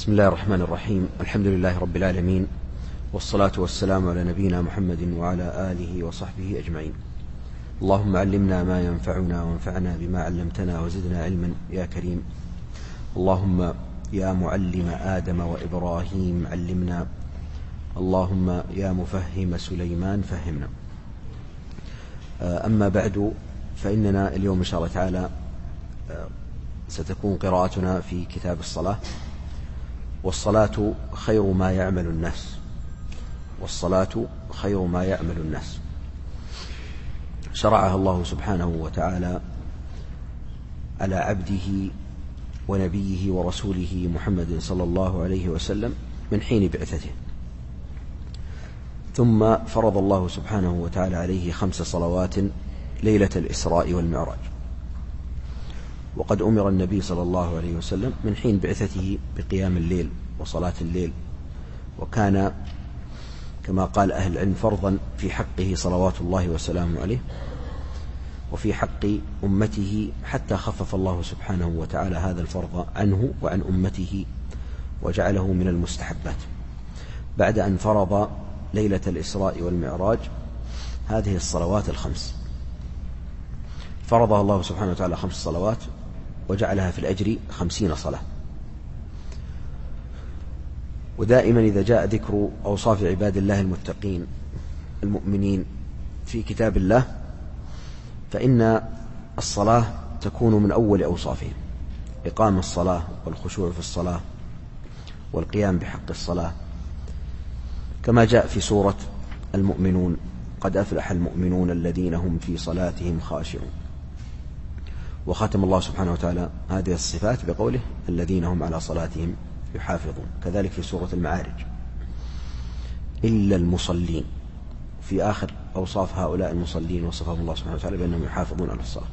بسم الله الرحمن الرحيم. الحمد لله رب العالمين، والصلاة والسلام على نبينا محمد وعلى آله وصحبه أجمعين. اللهم علمنا ما ينفعنا وانفعنا بما علمتنا وزدنا علما يا كريم. اللهم يا معلم آدم وإبراهيم علمنا، اللهم يا مفهم سليمان فهمنا. أما بعد، فإننا اليوم إن شاء الله تعالى ستكون قراءتنا في كتاب الصلاة. والصلاة خير ما يعمل الناس، والصلاة خير ما يعمل الناس. شرعها الله سبحانه وتعالى على عبده ونبيه ورسوله محمد صلى الله عليه وسلم من حين بعثته، ثم فرض الله سبحانه وتعالى عليه 5 صلوات ليلة الإسراء والمعراج. وقد أمر النبي صلى الله عليه وسلم من حين بعثته بقيام الليل وصلاة الليل، وكان كما قال أهل العلم فرضا في حقه صلوات الله وسلامه عليه، وفي حق أمته، حتى خفف الله سبحانه وتعالى هذا الفرض عنه وعن أمته وجعله من المستحبات، بعد أن فرض ليلة الإسراء والمعراج هذه الصلوات ال5. فرضها الله سبحانه وتعالى 5 صلوات وجعلها في الأجر 50 صلاة. ودائما إذا جاء ذكر أوصاف عباد الله المتقين المؤمنين في كتاب الله، فإن الصلاة تكون من أول أوصافهم: إقام الصلاة والخشوع في الصلاة والقيام بحق الصلاة، كما جاء في سورة المؤمنون: قد أفلح المؤمنون الذين هم في صلاتهم خاشعون. وختم الله سبحانه وتعالى هذه الصفات بقوله: الذين هم على صلاتهم يحافظون. كذلك في سورة المعارج: إلا المصلين. في آخر أوصاف هؤلاء المصلين وصفهم الله سبحانه وتعالى بأنهم يحافظون على الصلاة.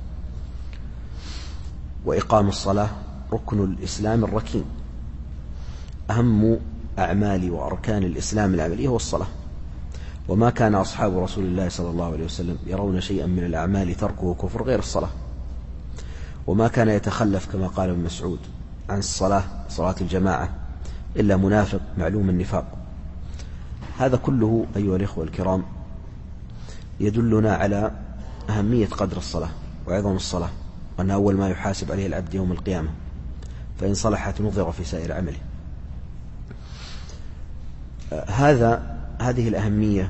وإقام الصلاة ركن الإسلام الركين، أهم أعمال وأركان الإسلام العملية هو الصلاة. وما كان أصحاب رسول الله صلى الله عليه وسلم يرون شيئا من الأعمال تركه كفر غير الصلاة. وما كان يتخلف كما قال ابن مسعود عن الصلاة، صلاة الجماعة، إلا منافق معلوم النفاق. هذا كله أيها الإخوة الكرام يدلنا على أهمية قدر الصلاة وعظم الصلاة، وأنها أول ما يحاسب عليه العبد يوم القيامة، فإن صلحت نظر في سائر عمله. هذه الأهمية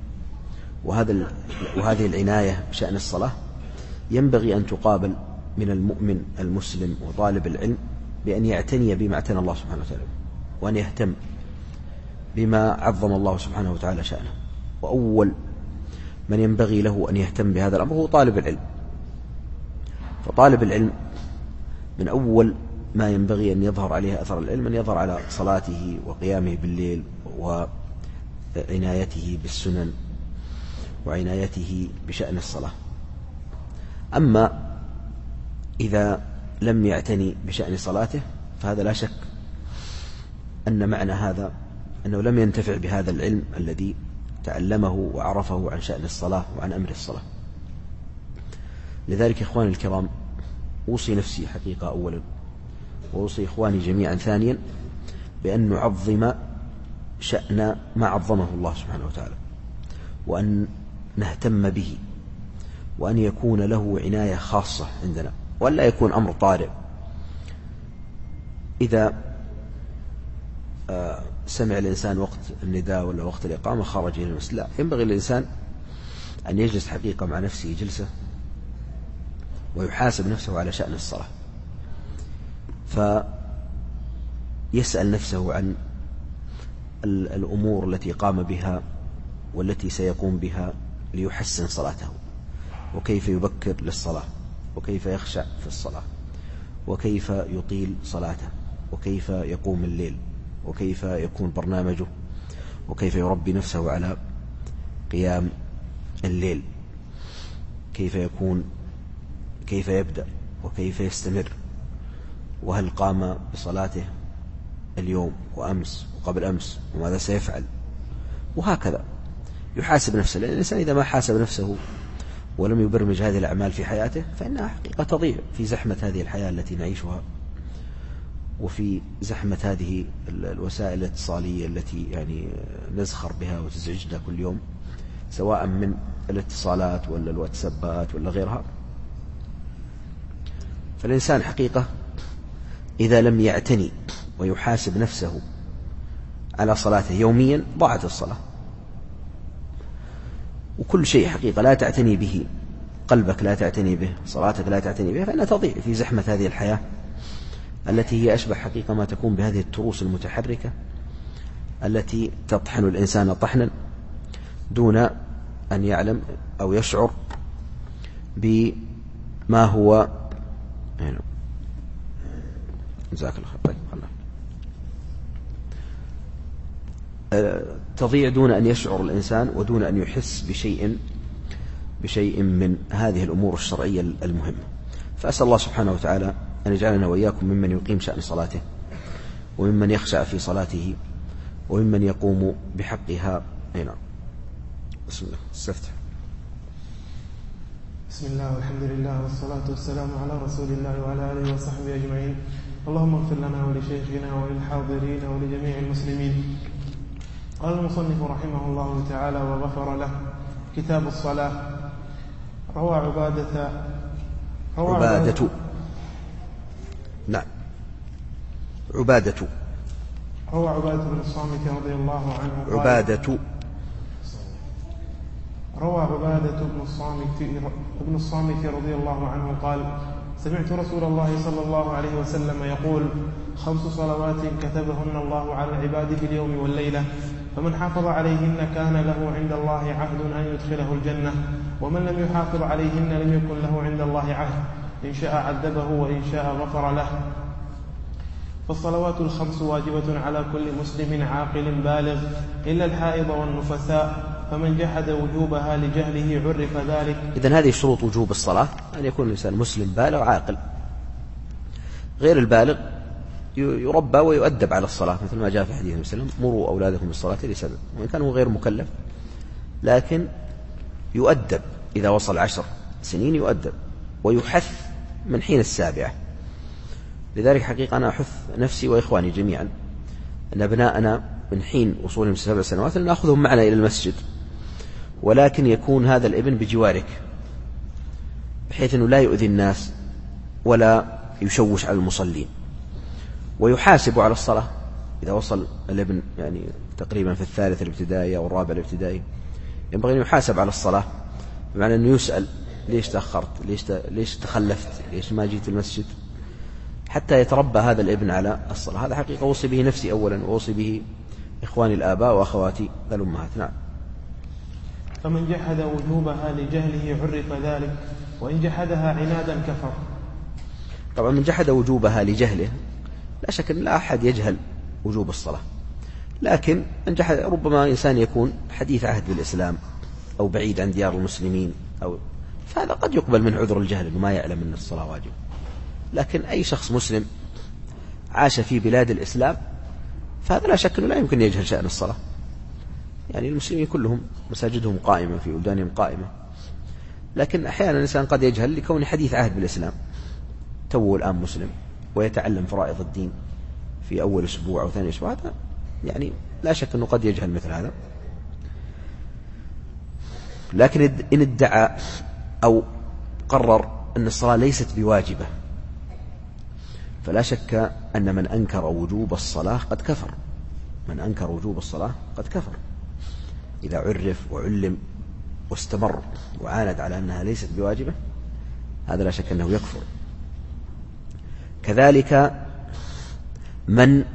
وهذه العناية بشأن الصلاة ينبغي أن تقابل من المؤمن المسلم وطالب العلم بأن يعتني بما اعتنى الله سبحانه وتعالى، وأن يهتم بما عظم الله سبحانه وتعالى شأنه. وأول من ينبغي له أن يهتم بهذا الأمر هو طالب العلم. فطالب العلم من أول ما ينبغي أن يظهر عليه أثر العلم أن يظهر على صلاته وقيامه بالليل وعنايته بالسنن وعنايته بشأن الصلاة. أما إذا لم يعتني بشأن صلاته فهذا لا شك أن معنى هذا أنه لم ينتفع بهذا العلم الذي تعلمه وعرفه عن شأن الصلاة وعن أمر الصلاة. لذلك إخواني الكرام، أوصي نفسي حقيقة أولا، وأوصي إخواني جميعا ثانيا، بأن نعظم شأن ما عظمه الله سبحانه وتعالى، وأن نهتم به، وأن يكون له عناية خاصة عندنا، وأن لا يكون أمر طارئ. إذا سمع الإنسان وقت النداء ولا وقت الإقامة خرج إلى المسجد، لا، ينبغي للإنسان أن يجلس حقيقة مع نفسه جلسة ويحاسب نفسه على شأن الصلاة، فيسأل نفسه عن الأمور التي قام بها والتي سيقوم بها ليحسن صلاته، وكيف يبكر للصلاة، وكيف يخشع في الصلاة، وكيف يطيل صلاته، وكيف يقوم الليل، وكيف يكون برنامجه، وكيف يربي نفسه على قيام الليل، كيف يبدأ وكيف يستمر، وهل قام بصلاته اليوم وأمس وقبل أمس، وماذا سيفعل، وهكذا يحاسب نفسه. لأن الإنسان إذا ما حاسب نفسه ولم يبرمج هذه الأعمال في حياته فإنها حقيقة تضيع في زحمة هذه الحياة التي نعيشها وفي زحمة هذه الوسائل الاتصالية التي يعني نزخر بها وتزعجنا كل يوم، سواء من الاتصالات ولا الواتسابات ولا غيرها، فالإنسان حقيقة إذا لم يعتني ويحاسب نفسه على صلاته يوميا ضاعت الصلاة. وكل شيء حقيقة لا تعتني به، قلبك لا تعتني به، صلاتك لا تعتني به، فإنها تضيع في زحمة هذه الحياة التي هي أشبه حقيقة ما تكون بهذه التروس المتحركة التي تطحن الإنسان طحنا دون أن يعلم أو يشعر بما هو يعني. جزاك الله خير. طيب تضيع دون أن يشعر الإنسان ودون أن يحس بشيء من هذه الأمور الشرعية المهمة. فأسأل الله سبحانه وتعالى أن يجعلنا وإياكم ممن يقيم شأن صلاته، وممن يخشع في صلاته، وممن يقوم بحقها. نعم. بسم الله. استفتح. بسم الله والحمد لله والصلاة والسلام على رسول الله وعلى آله وصحبه أجمعين. اللهم اغفر لنا ولشيخنا وللحاضرين ولجميع المسلمين. قال المصنف رحمه الله تعالى وغفر له: كتاب الصلاة. روى عبادة. نعم. عبادة. روى عبادة بن الصامت رضي الله عنه قال: روى عبادة بن الصامت رضي الله عنه قال: سمعت رسول الله صلى الله عليه وسلم يقول: 5 صلوات كتبهن الله على العباد في اليوم والليلة، فمن حافظ عليهن كان له عند الله عهد أن يدخله الجنة، ومن لم يحافظ عليهن لم يكن له عند الله عهد، إن شاء عذبه وإن شاء غفر له. فالصلوات ال5 واجبة على كل مسلم عاقل بالغ إلا الحائض والنفساء، فمن جحد وجوبها لجهله عرف ذلك. إذن هذه شروط وجوب الصلاة: أن يكون الإنسان مسلم بالغ عاقل. غير البالغ يربى ويؤدب على الصلاة، مثل ما جاء في حديث وسلم: مروا أولادكم بالصلاة لسبب. وإن كان هو غير مكلف لكن يؤدب إذا وصل 10 سنين، يؤدب ويحث من حين 7. لذلك حقيقة أنا أحث نفسي وإخواني جميعا أن أبناءنا من حين وصولهم 7 سنوات نأخذهم معنا إلى المسجد، ولكن يكون هذا الابن بجوارك بحيث أنه لا يؤذي الناس ولا يشوش على المصلين، ويحاسب على الصلاة. إذا وصل الابن يعني تقريبا في 3 الابتدائي أو 4 الابتدائي ينبغي أن يحاسب على الصلاة، بمعنى أنه يسأل: ليش تأخرت؟ ليش تخلفت؟ ليش ما جيت المسجد؟ حتى يتربى هذا الابن على الصلاة. هذا حقيقة أوصي به نفسي أولا، وأوصي به إخواني الآباء وأخواتي الأمهات. نعم. فمن جحد وجوبها لجهله عرف ذلك، وإن جحدها عنادا كفر. طبعا من جحد وجوبها لجهله لا شك أن لا أحد يجهل وجوب الصلاة، لكن من جحد ربما إنسان يكون حديث عهد بالإسلام أو بعيد عن ديار المسلمين، فهذا قد يقبل من عذر الجهل أنه ما يعلم أن الصلاة واجب. لكن أي شخص مسلم عاش في بلاد الإسلام فهذا لا شك أنه لا يمكن يجهل شأن الصلاة. يعني المسلمين كلهم مساجدهم قائمة، في بلدانهم قائمة، لكن أحيانا الإنسان قد يجهل لكون حديث عهد بالإسلام، توه الآن مسلم ويتعلم فرائض الدين في أول أسبوع أو ثاني أسبوع، هذا يعني لا شك أنه قد يجهل مثل هذا. لكن إن ادعى أو قرر أن الصلاة ليست بواجبة فلا شك أن من أنكر وجوب الصلاة قد كفر. من أنكر وجوب الصلاة قد كفر إذا عرف وعلم واستمر وعاند على أنها ليست بواجبة، هذا لا شك أنه يكفر. كذلك من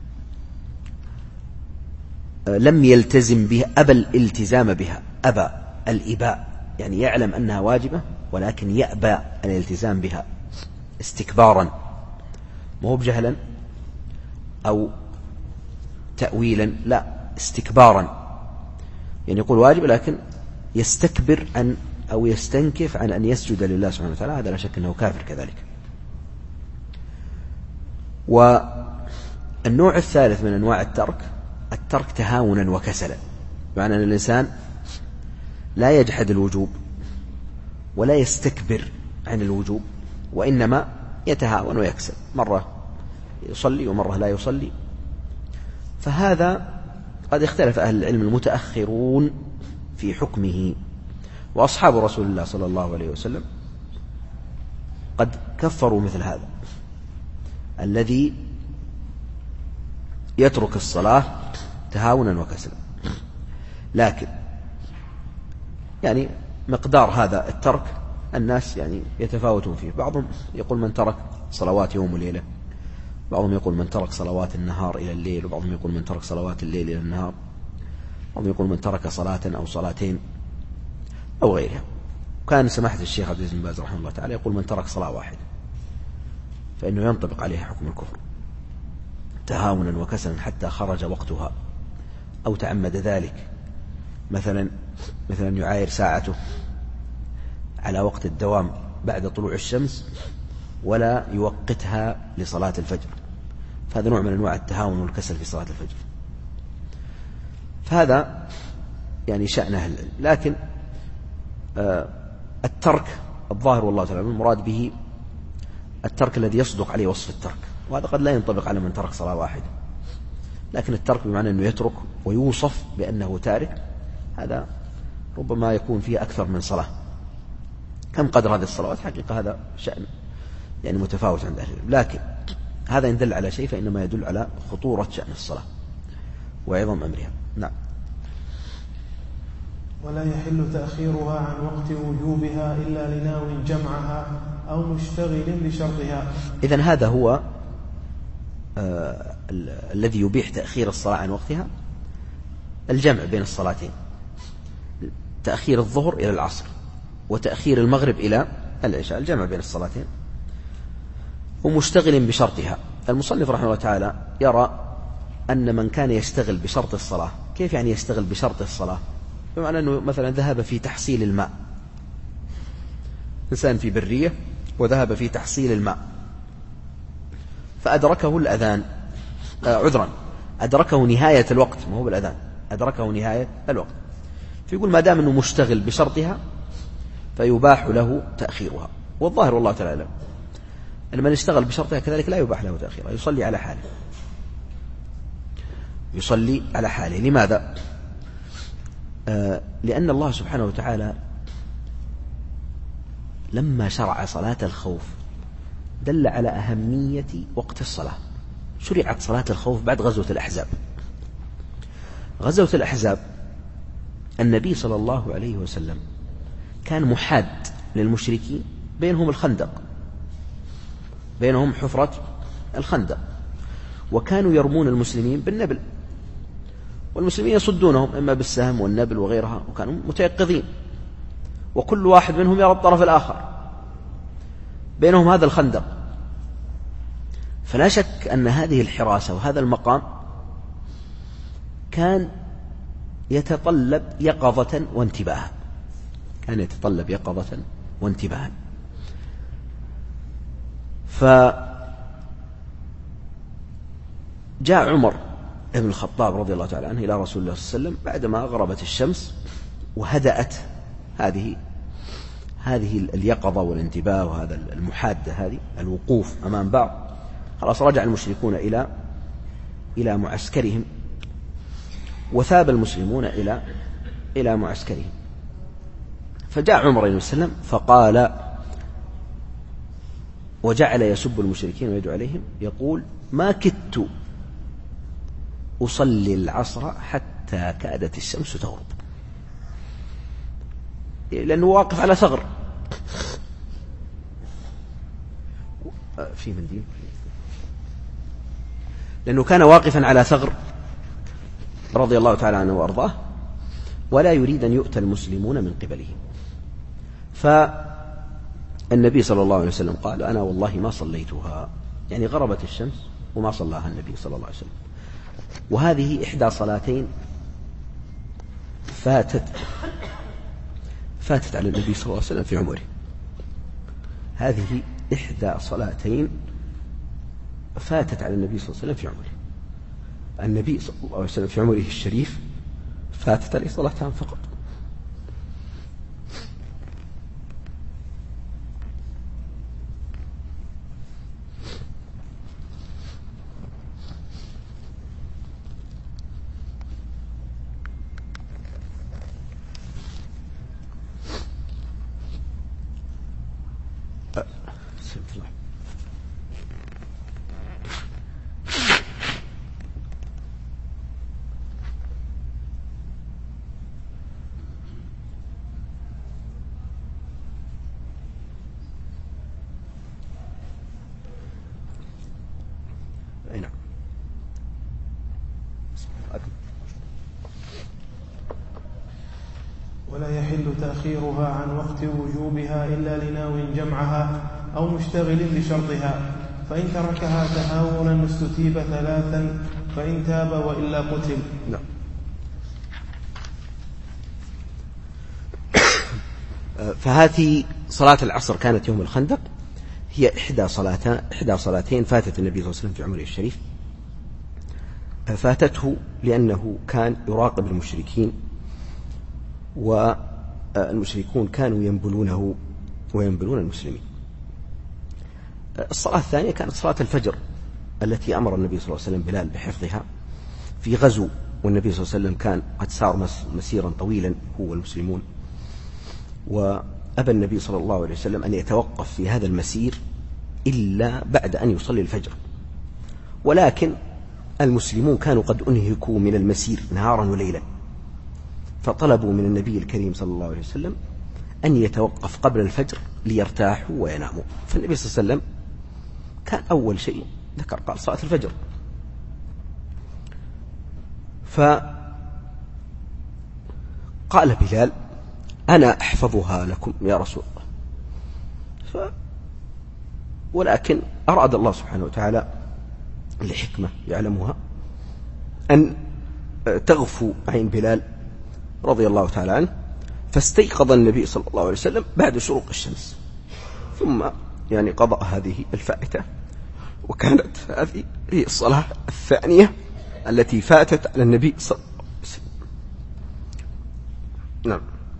لم يلتزم بها، أبى الالتزام بها، أبى الإباء، يعني يعلم أنها واجبة ولكن يأبى الالتزام بها استكبارا، ما هو بجهلا أو تأويلا، لا، استكبارا، يعني يقول واجب لكن يستكبر عن أو يستنكف عن أن يسجد لله سبحانه وتعالى، هذا لا شك أنه كافر كذلك. والنوع الثالث من أنواع الترك تهاونا وكسلا، بمعنى أن الإنسان لا يجحد الوجوب ولا يستكبر عن الوجوب، وإنما يتهاون ويكسل. مرة يصلي ومرة لا يصلي. فهذا قد اختلف أهل العلم المتأخرون في حكمه، وأصحاب رسول الله صلى الله عليه وسلم قد كفروا مثل هذا الذي يترك الصلاة تهاونا وكسلا. لكن يعني مقدار هذا الترك الناس يعني يتفاوتون فيه. بعضهم يقول من ترك صلوات يوم وليلة، بعضهم يقول من ترك صلوات النهار إلى الليل، وبعضهم يقول من ترك صلوات الليل إلى النهار، بعضهم يقول من ترك صلاة أو صلاتين أو غيرها. وكان سماحة الشيخ عبد العزيز بن باز رحمه الله تعالى يقول من ترك صلاة واحدة فإنه ينطبق عليه حكم الكفر تهاونا وكسلا حتى خرج وقتها أو تعمد ذلك، مثلا يعاير ساعته على وقت الدوام بعد طلوع الشمس ولا يوقتها لصلاة الفجر، فهذا نوع من أنواع التهاون والكسل في صلاة الفجر. فهذا يعني شأن أهل العلم. لكن الترك الظاهر والله تعالى المراد به الترك الذي يصدق عليه وصف الترك، وهذا قد لا ينطبق على من ترك صلاة واحدة، لكن الترك بمعنى أنه يترك ويوصف بأنه تارك، هذا ربما يكون فيه أكثر من صلاة. كم قدر هذه الصلوات؟ حقيقة هذا شأن يعني متفاوت عند أهل العلم، لكن هذا إن دل على شيء فإنما يدل على خطورة شأن الصلاة وعظم أمرها. نعم. ولا يحل تأخيرها عن وقت وجوبها إلا لناو جمعها أو مشتغل بشرطها. إذن هذا هو الذي يبيح تأخير الصلاة عن وقتها، الجمع بين الصلاتين، تأخير الظهر إلى العصر وتأخير المغرب إلى العشاء، الجمع بين الصلاتين. ومشتغل بشرطها، المصنف رحمه الله تعالى يرى أن من كان يشتغل بشرط الصلاة، كيف يعني يشتغل بشرط الصلاة؟ بمعنى أنه مثلا ذهب في تحصيل الماء، إنسان في برية وذهب في تحصيل الماء فأدركه الأذان، عذرا أدركه نهاية الوقت، ما هو بالأذان، أدركه نهاية الوقت، فيقول ما دام أنه مشتغل بشرطها فيباح له تأخيرها. والظاهر والله تعالى أن من اشتغل بشرطها كذلك لا يباح له تأخيرها، يصلي على حاله، يصلي على حاله. لماذا؟ لأن الله سبحانه وتعالى لما شرع صلاة الخوف دل على أهمية وقت الصلاة. شرعت صلاة الخوف بعد غزوة الأحزاب. غزوة الأحزاب النبي صلى الله عليه وسلم كان محاد للمشركين، بينهم الخندق، بينهم حفرة الخندق، وكانوا يرمون المسلمين بالنبل، والمسلمين يصدونهم إما بالسهم والنبل وغيرها، وكانوا متيقظين، وكل واحد منهم يرى الطرف الآخر، بينهم هذا الخندق. فلا شك أن هذه الحراسة وهذا المقام كان يتطلب يقظة وانتباها، كان يتطلب يقظة وانتباها. فجاء عمر ابن الخطاب رضي الله تعالى عنه إلى رسول الله صلى الله عليه وسلم بعدما غربت الشمس وهدأت هذه اليقظة والانتباه وهذا المحادة، هذه الوقوف أمام بعض، خلاص رجع المشركون إلى معسكرهم، وثاب المسلمون إلى معسكرهم. فجاء عمر عليه السلام فقال، وجعل يسب المشركين ويدعو عليهم، يقول ما كدت أصلي العصر حتى كادت الشمس تغرب، لأنه واقف على ثغر. في منديل، لأنه كان واقفا على ثغر رضي الله تعالى عنه وأرضاه، ولا يريد أن يؤتى المسلمون من قبله. فالنبي صلى الله عليه وسلم قال أنا والله ما صليتها، يعني غربت الشمس وما صلاها النبي صلى الله عليه وسلم. وهذه إحدى صلاتين فاتت على النبي صلى الله عليه وسلم في عمره. هذه إحدى صلاتين فاتت على النبي صلى الله عليه وسلم في عمره. النبي صلى الله عليه وسلم في عمره الشريف فاتت عليه صلاتان فقط. ولا يحل تأخيرها عن وقت وجوبها إلا لناو جمعها أو مشتغل بشرطها، فإن تركها تهاونا استتيب 3 فإن تاب وإلا قتل. نعم. فهذه صلاة العصر كانت يوم الخندق، هي إحدى صلاتين فاتت النبي صلى الله عليه وسلم في عمره الشريف. فاتته لأنه كان يراقب المشركين، والمشركون كانوا ينبلونه وينبلون المسلمين. الصلاة الثانية كانت صلاة الفجر التي أمر النبي صلى الله عليه وسلم بلال بحفظها في غزو، والنبي صلى الله عليه وسلم كان قد سار مسيرا طويلا هو والمسلمون، وأبى النبي صلى الله عليه وسلم أن يتوقف في هذا المسير إلا بعد أن يصلي الفجر. ولكن المسلمون كانوا قد أنهكوا من المسير نهارا وليلا، فطلبوا من النبي الكريم صلى الله عليه وسلم أن يتوقف قبل الفجر ليرتاحوا ويناموا. فالنبي صلى الله عليه وسلم كان أول شيء ذكر قال صلاة الفجر، فقال بلال أنا أحفظها لكم يا رسول الله. ولكن أراد الله سبحانه وتعالى لحكمة يعلمها أن تغفو عين بلال رضي الله تعالى عنه، فاستيقظ النبي صلى الله عليه وسلم بعد شروق الشمس، ثم قضى هذه الفائتة. وكانت هذه هي الصلاة الثانية التي فاتت على النبي صلى الله عليه وسلم. نعم.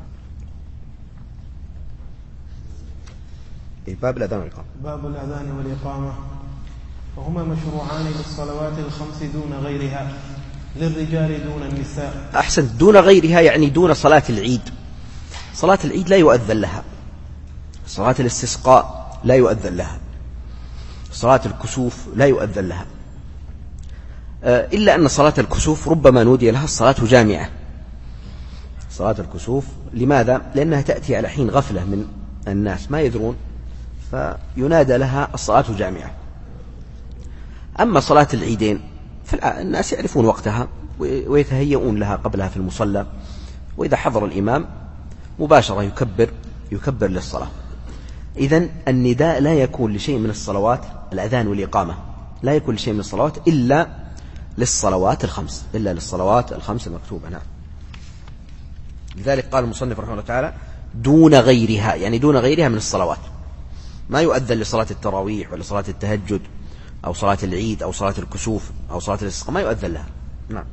باب الأذان والإقامة. باب الأذان والإقامة، وهما مشروعان للصلوات الخمس دون غيرها، للرجال دون النساء. أحسن، دون غيرها يعني دون صلاة العيد. صلاة العيد لا يؤذن لها، صلاة الاستسقاء لا يؤذن لها، صلاة الكسوف لا يؤذن لها، إلا أن صلاة الكسوف ربما نودي لها الصلاة جامعة. صلاة الكسوف لماذا؟ لأنها تأتي على حين غفلة من الناس ما يدرون، فينادى لها الصلاة جامعة. أما صلاة العيدين فالناس يعرفون وقتها ويتهيئون لها قبلها في المصلى، وإذا حضر الإمام مباشرة يكبر للصلاة. إذن النداء لا يكون لشيء من الصلوات، الأذان والإقامة لا يكون لشيء من الصلوات إلا للصلوات الخمس المكتوبة. نعم. لذلك قال المصنف رحمه الله تعالى دون غيرها، يعني دون غيرها من الصلوات. ما يؤذن لصلاة التراويح ولا صلاة التهجد أو صلاة العيد أو صلاة الكسوف أو صلاة الاستسقاء، ما يؤذن لها. نعم.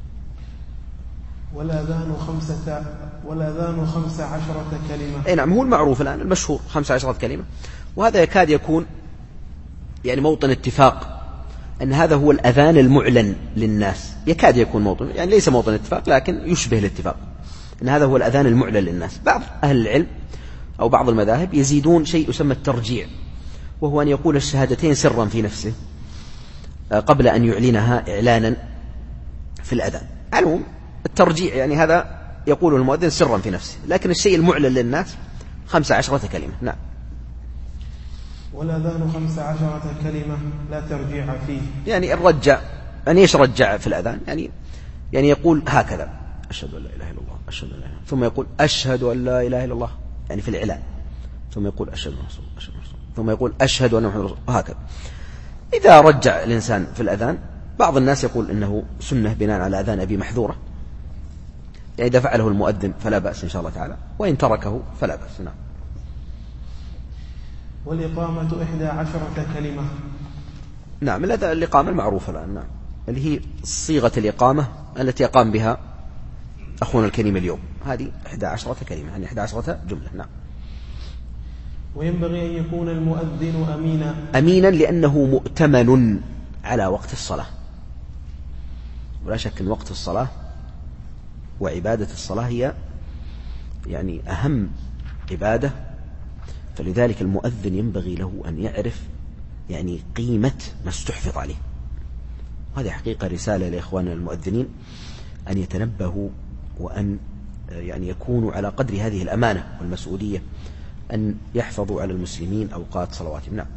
والأذان 15 كلمة. أي نعم، هو المعروف الآن المشهور 15 كلمة، وهذا يكاد يكون موطن اتفاق أن هذا هو الأذان المعلن للناس، يكاد يكون موطن، ليس موطن اتفاق لكن يشبه الاتفاق، أن هذا هو الأذان المعلن للناس. بعض أهل العلم أو بعض المذاهب يزيدون شيء يسمى الترجيع، وهو أن يقول الشهادتين سرا في نفسه قبل أن يعلنها إعلانا في الأذان. علوم الترجيع هذا يقول المؤذن سرا في نفسه، لكن الشيء المعلن للناس 15 كلمة. نعم. والأذان 15 كلمة لا ترجيع فيه، الرجع ايش رجع في الأذان؟ يقول هكذا أشهد أن لا إله إلا الله، أشهد أن لا إله إلا الله، ثم يقول أشهد أن لا إله إلا الله في الإعلان، ثم يقول أشهد أن رسول الله، أشهد أن رسول الله، ثم يقول أشهد أن محمد رسول الله، وهكذا. إذا رجع الإنسان في الأذان، بعض الناس يقول إنه سنة بناء على أذان أبي محذورة، إذا فعله المؤذن فلا بأس إن شاء الله تعالى، وإن تركه فلا بأس. نعم. والإقامة 11 كلمة. نعم. الإقامة المعروفة الآن، نعم، اللي هي صيغة الإقامة التي يقام بها أخونا الكريم اليوم، هذه 11 كلمة، 11 جملة. نعم. وينبغي أن يكون المؤذن أمينا لأنه مؤتمن على وقت الصلاة، ولا شك أن وقت الصلاة وعبادة الصلاة هي أهم عبادة فلذلك المؤذن ينبغي له أن يعرف يعني قيمة ما استحفظ عليه. هذه حقيقة رسالة لإخواننا المؤذنين أن يتنبهوا وأن يعني يكونوا على قدر هذه الأمانة والمسؤولية أن يحفظوا على المسلمين أوقات صلواتهم. نعم.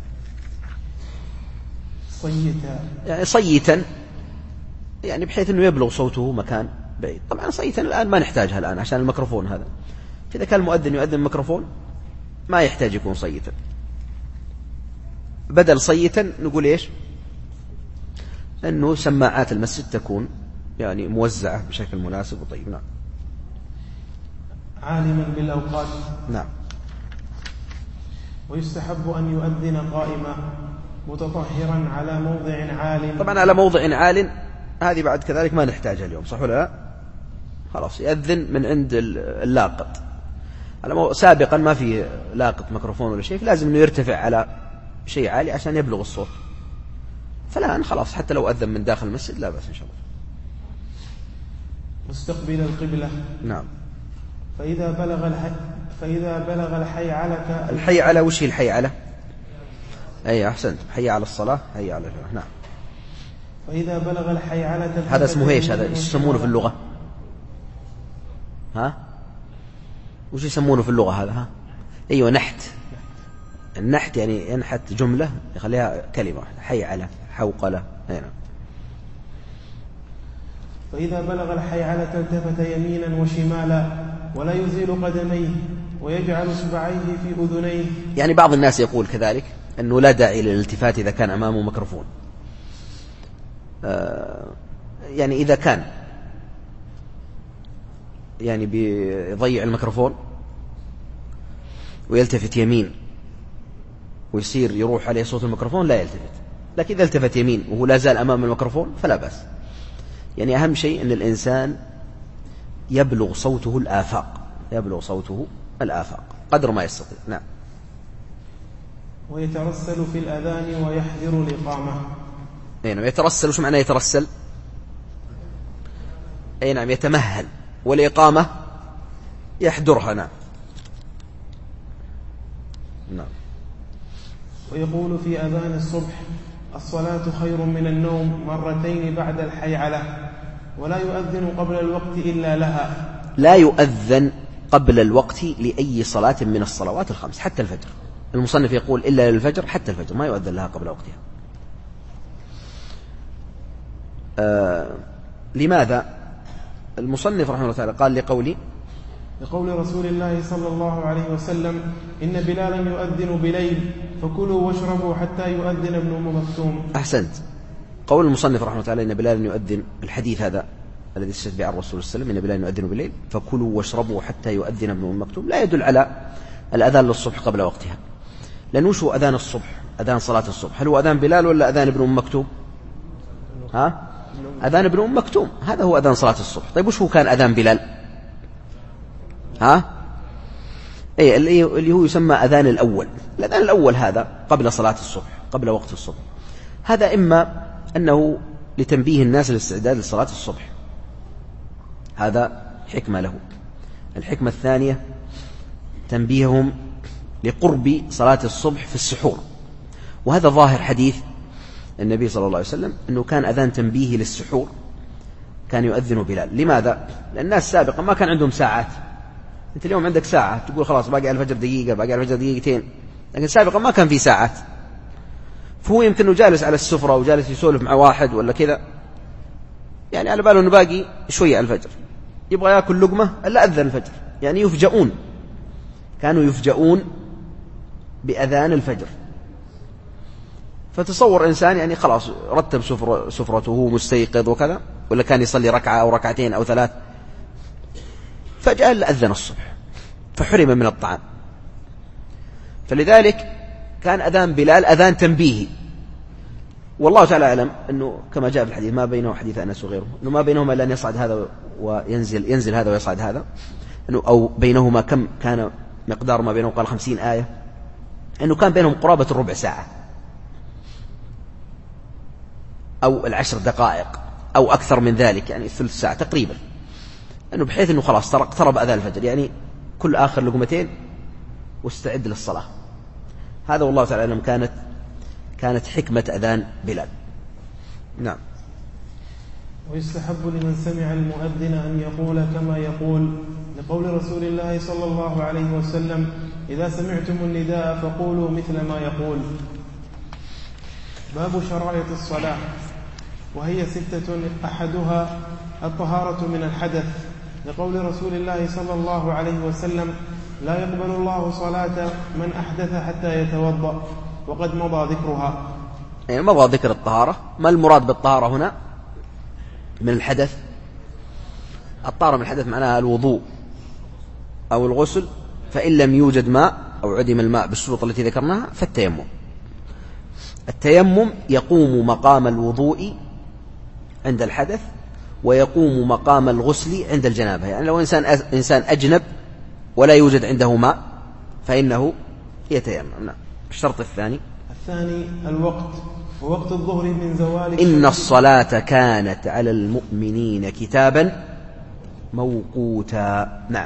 يعني صيتا يعني بحيث أنه يبلغ صوته مكان بعيد. طبعا صيتا الآن ما نحتاجها الآن عشان الميكروفون هذا. إذا كان المؤذن يؤذن الميكروفون ما يحتاج يكون صيتا. بدل صيتا نقول إيش؟ أنه سماعات المسجد تكون يعني موزعة بشكل مناسب وطيب. نعم. عالما بالأوقات. نعم. ويستحب أن يؤذن قائما متطهرا على موضع عال. طبعا على موضع عال هذه بعد كذلك ما نحتاجها اليوم، صح ولا لا؟ خلاص يأذن من عند اللاقط. سابقا ما في لاقط ميكروفون ولا شيء، لازم أنه يرتفع على شيء عالي عشان يبلغ الصوت. فالآن خلاص حتى لو أذن من داخل المسجد لا بأس إن شاء الله. مستقبل القبلة. نعم. فإذا بلغ الحي على الحي على وش هي الحي على؟ أي أحسنت، حي على الصلاة، حي على الجنة. نعم. فإذا بلغ الحي على هذا اسمه ايش؟ هذا ايش يسمونه في اللغة؟ ها؟ وش يسمونه في اللغة هذا؟ ها؟ أيوة نحت. النحت يعني ينحت جملة يخليها كلمة واحدة. حي على، حوقلة. هنا. فإذا بلغ الحي على التفت يمينا وشمالا ولا يزيل قدميه ويجعل اصبعيه في أذنيه. يعني بعض الناس يقول كذلك أنه لا داعي للالتفات إذا كان أمامه ميكروفون. يعني إذا كان يعني بيضيع الميكروفون ويلتفت يمين ويصير يروح عليه صوت الميكروفون لا يلتفت. لكن إذا التفت يمين وهو لا زال أمام الميكروفون فلا بأس. يعني أهم شيء أن الإنسان يبلغ صوته الآفاق، يبلغ صوته الآفاق قدر ما يستطيع. نعم. ويترسل في الأذان ويحذر الإقامة. أي نعم. يترسل وش معنى يترسل؟ أي نعم يتمهل. والإقامة يحضرها. نعم. نعم. ويقول في أذان الصبح: الصلاة خير من النوم مرتين بعد الحي على. ولا يؤذن قبل الوقت إلا لها. لا يؤذن قبل الوقت لأي صلاة من الصلوات الخمس حتى الفجر. المصنف يقول إلا للفجر، حتى الفجر ما يؤذن لها قبل وقتها. لماذا؟ المصنف رحمه الله تعالى قال لقول رسول الله صلى الله عليه وسلم: إن بلالا يؤذن بليل فكلوا واشربوا حتى يؤذن ابن أم مكتوم. أحسنت. قول المصنف رحمه الله تعالى إن بلالا يؤذن، الحديث هذا الذي استشفع عن الرسول صلى الله عليه وسلم إن بلالا يؤذن بليل فكلوا واشربوا حتى يؤذن ابن أم مكتوم، لا يدل على الأذان للصبح قبل وقتها. لأنه وش هو أذان الصبح؟ أذان صلاة الصبح هل هو أذان بلال ولا أذان ابن أم مكتوم؟ ها؟ أذان ابن أم مكتوم هذا هو أذان صلاة الصبح. طيب وش هو كان أذان بلال؟ ها؟ أي اللي هو يسمى أذان الأول. الأذان الأول هذا قبل صلاة الصبح، قبل وقت الصبح. هذا إما أنه لتنبيه الناس للاستعداد لصلاة الصبح، هذا حكمة له. الحكمة الثانية تنبيههم لقرب صلاة الصبح في السحور، وهذا ظاهر حديث النبي صلى الله عليه وسلم أنه كان أذان تنبيه للسحور كان يؤذن بلال. لماذا؟ لأن الناس سابقا ما كان عندهم ساعات. أنت اليوم عندك ساعة تقول خلاص باقي على الفجر دقيقة، باقي على الفجر دقيقتين، لكن سابقا ما كان في ساعات. فهو يمكن أنه جالس على السفرة وجالس يسولف مع واحد ولا كذا، يعني على باله أنه باقي شوية على الفجر، يبغى يأكل لقمة إلا أذن الفجر. يعني يفجؤون، كانوا يفجؤون بأذان الفجر. فتصور إنسان يعني خلاص رتب سفرته وهو مستيقظ وكذا، ولا كان يصلي ركعة أو ركعتين أو ثلاث، فجأة أذن الصبح فحرم من الطعام. فلذلك كان أذان بلال أذان تنبيهي. والله تعالى أعلم أنه كما جاء في الحديث ما بينه حديث أنس وغيره أنه ما بينهما إلا أن يصعد هذا وينزل هذا ويصعد هذا، أنه أو بينهما كم كان مقدار ما بينهم، قال 50 آية، أنه كان بينهم قرابة الربع ساعة أو 10 دقائق أو أكثر من ذلك، يعني ثلث ساعة تقريبا، أنه بحيث أنه خلاص اقترب أذان الفجر، يعني كل آخر لقمتين واستعد للصلاة. هذا والله تعالى أعلم كانت حكمة أذان بلال. نعم. ويستحب لمن سمع المؤذن أن يقول كما يقول، لقول رسول الله صلى الله عليه وسلم: إذا سمعتم النداء فقولوا مثل ما يقول. باب شرائط الصلاة، وهي 6: أحدها الطهارة من الحدث، لقول رسول الله صلى الله عليه وسلم: لا يقبل الله صلاة من أحدث حتى يتوضأ، وقد مضى ذكرها. يعني مضى ذكر الطهارة. ما المراد بالطهارة هنا من الحدث؟ الطهارة من الحدث معناها الوضوء أو الغسل، فإن لم يوجد ماء أو عدم الماء بالشروط التي ذكرناها فالتيمم. التيمم يقوم مقام الوضوء عند الحدث، ويقوم مقام الغسل عند الجنابة. يعني لو إنسان أجنب ولا يوجد عنده ماء فإنه يتيمم. نعم. الشرط الثاني الوقت، ووقت الظهر من زوال إن الصلاة كانت على المؤمنين كتابا موقوتا. نعم.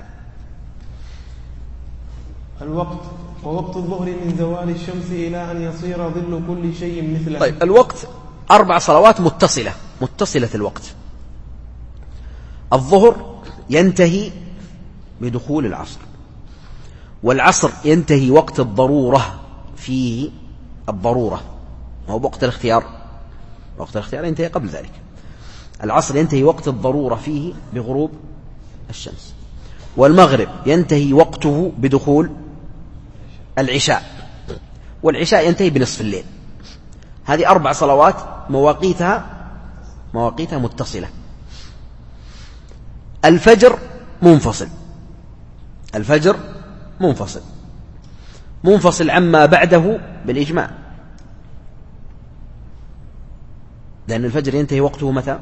الوقت، ووقت الظهر من زوال الشمس إلى أن يصير ظل كل شيء مثله. طيب، الوقت 4 صلوات متصلة الوقت. الظهر ينتهي بدخول العصر، والعصر ينتهي وقت الضرورة فيه، الضرورة هو وقت الاختيار، وقت الاختيار ينتهي قبل ذلك. العصر ينتهي وقت الضرورة فيه بغروب الشمس، والمغرب ينتهي وقته بدخول العشاء، والعشاء ينتهي بنصف الليل. هذه 4 صلوات مواقيتها متصلة. الفجر منفصل عما بعده بالإجماع، لأن الفجر ينتهي وقته متى؟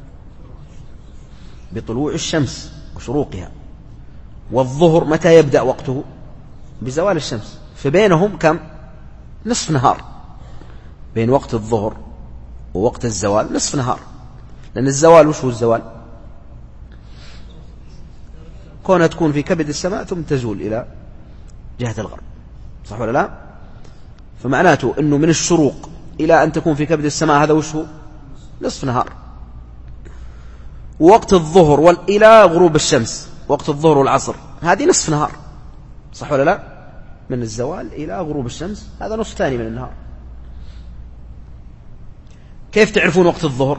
بطلوع الشمس وشروقها. والظهر متى يبدأ وقته؟ بزوال الشمس. فبينهم كم؟ نصف نهار. بين وقت الظهر ووقت الزوال نصف نهار، لأن الزوال وش هو الزوال؟ كونها تكون في كبد السماء ثم تزول إلى جهة الغرب، صح ولا لا؟ فمعناته أنه من الشروق إلى أن تكون في كبد السماء هذا وش هو؟ نصف نهار. ووقت الظهر إلى غروب الشمس، وقت الظهر والعصر هذه نصف نهار، صح ولا لا؟ من الزوال إلى غروب الشمس هذا نصف ثاني من النهار. كيف تعرفون وقت الظهر؟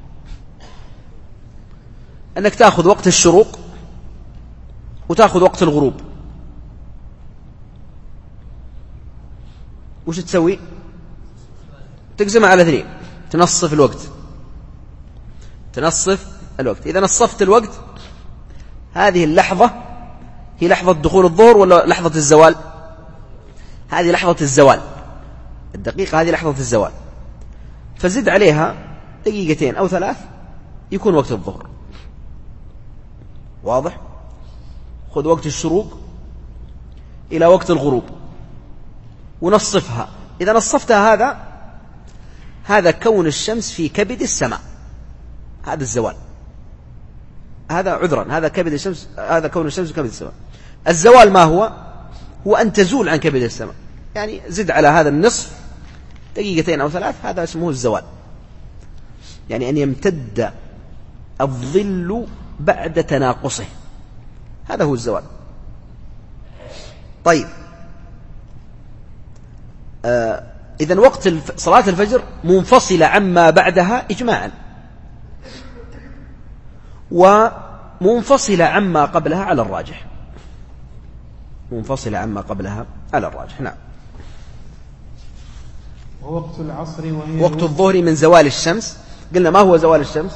أنك تأخذ وقت الشروق وتأخذ وقت الغروب، وش تسوي؟ تقسمها على 2، تنصف الوقت. إذا نصفت الوقت، هذه اللحظة هي لحظة دخول الظهر ولا لحظة الزوال؟ هذه لحظة الزوال، الدقيقة هذه لحظة الزوال، فزد عليها 2 أو 3 يكون وقت الظهر. واضح؟ خذ وقت الشروق إلى وقت الغروب ونصفها. إذا نصفتها هذا كون الشمس في كبد السماء، هذا الزوال، هذا عذرا، هذا كبد الشمس، هذا كون الشمس في كبد السماء. الزوال ما هو أن تزول عن كبد السماء. يعني زد على هذا النصف 2 أو 3، هذا اسمه الزوال. يعني أن يمتد الظل بعد تناقصه، هذا هو الزوال. طيب، إذن وقت صلاة الفجر منفصلة عما بعدها إجماعا، ومنفصلة عما قبلها على الراجح. نعم. ووقت العصر وهي وقت الظهر من زوال الشمس. قلنا ما هو زوال الشمس؟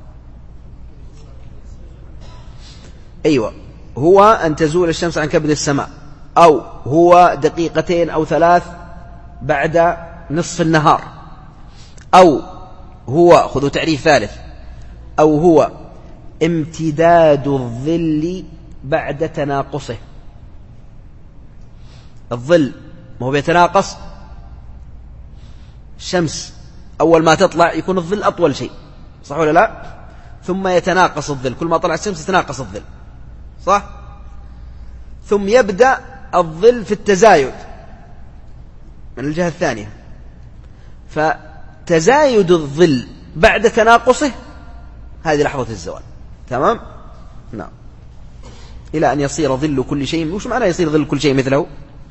أيوة، هو أن تزول الشمس عن كبد السماء، أو هو 2 أو 3 بعد نصف النهار، أو هو، خذوا تعريف ثالث، أو هو امتداد الظل بعد تناقصه. الظل ما هو بيتناقص، الشمس أول ما تطلع يكون الظل أطول شيء، صح ولا لا؟ ثم يتناقص الظل، كل ما طلع الشمس يتناقص الظل، صح؟ ثم يبدأ الظل في التزايد من الجهة الثانية، فتزايد الظل بعد تناقصه هذه لحظة الزوال. تمام؟ نعم. إلى أن يصير ظل كل شيء. وش معنى يصير ظل كل شيء مثله؟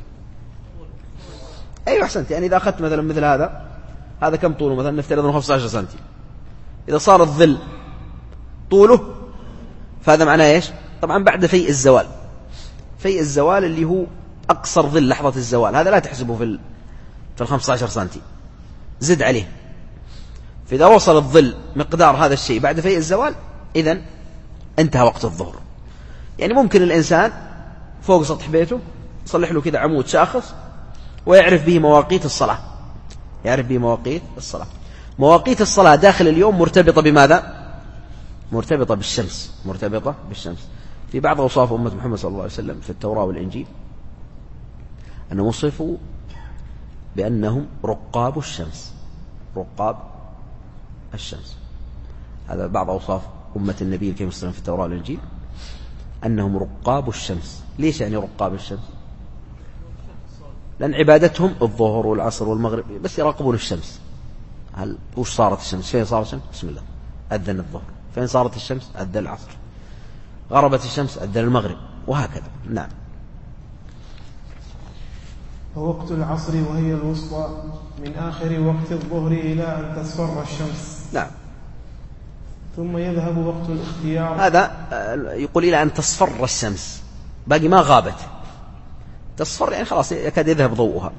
أيوة أحسنت. يعني إذا أخذت مثلا مثل هذا كم طوله مثلا؟ نفترض أنه 15 سنتي. إذا صار الظل طوله فهذا معناه إيش؟ طبعا بعد فيء الزوال. فيء الزوال اللي هو أقصر ظل لحظة الزوال، هذا لا تحسبه في 15 سنتي، زد عليه. فإذا وصل الظل مقدار هذا الشيء بعد فيء الزوال إذن انتهى وقت الظهر. يعني ممكن الإنسان فوق سطح بيته يصلح له كذا عمود شاخص ويعرف به مواقيت الصلاة. يعرف به مواقيت الصلاة. مواقيت الصلاة داخل اليوم مرتبطة بماذا؟ مرتبطة بالشمس. مرتبطة بالشمس. في بعض أوصاف أمة محمد صلى الله عليه وسلم في التوراة والإنجيل أنهم وصفوا بأنهم رقاب الشمس. رقاب الشمس. هذا بعض أوصاف أمة النبي الكريم صلى الله عليه وسلم في التوراة والإنجيل، أنهم رقاب الشمس. ليش يعني رقاب الشمس؟ لأن عبادتهم الظهر والعصر والمغرب بس يراقبون الشمس. هل وش صارت الشمس؟ فين صارت الشمس؟ بسم الله أذن الظهر. فين صارت الشمس؟ أذن العصر. غربت الشمس أذن المغرب، وهكذا. نعم. ووقت العصر وهي الوسطى من آخر وقت الظهر إلى أن تصفر الشمس. نعم. ثم يذهب وقت الاختيار. هذا يقول إلى أن تصفر الشمس، باقي ما غابت. تصفر يعني خلاص يكاد يذهب ضوءها.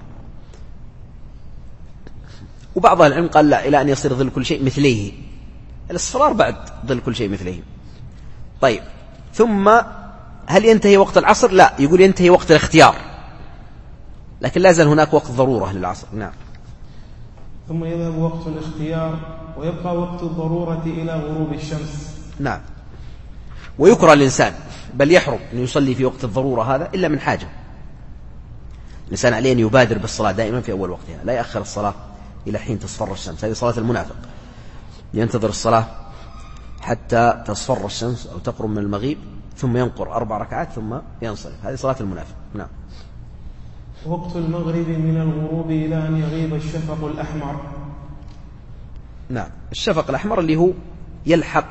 وبعض العلم قال لا، إلى أن يصير ظل كل شيء مثليه. الاصفرار بعد ظل كل شيء مثليه. طيب، ثم هل ينتهي وقت العصر؟ لا، يقول ينتهي وقت الاختيار، لكن لا زال هناك وقت ضرورة للعصر. نعم. ثم يذهب وقت الاختيار ويبقى وقت الضرورة إلى غروب الشمس. نعم. ويكره الإنسان بل يحرم أن يصلي في وقت الضرورة هذا إلا من حاجة. الإنسان عليه أن يبادر بالصلاة دائما في أول وقتها، لا يأخر الصلاة إلى حين تصفر الشمس. هذه صلاة المنافق، ينتظر الصلاة حتى تصفر الشمس أو تقرب من المغيب ثم ينقر 4 ركعات ثم ينصرف. هذه صلاة المنافق. نعم. وقت المغرب من الغروب إلى أن يغيب الشفق الأحمر. نعم. الشفق الأحمر اللي هو يلحق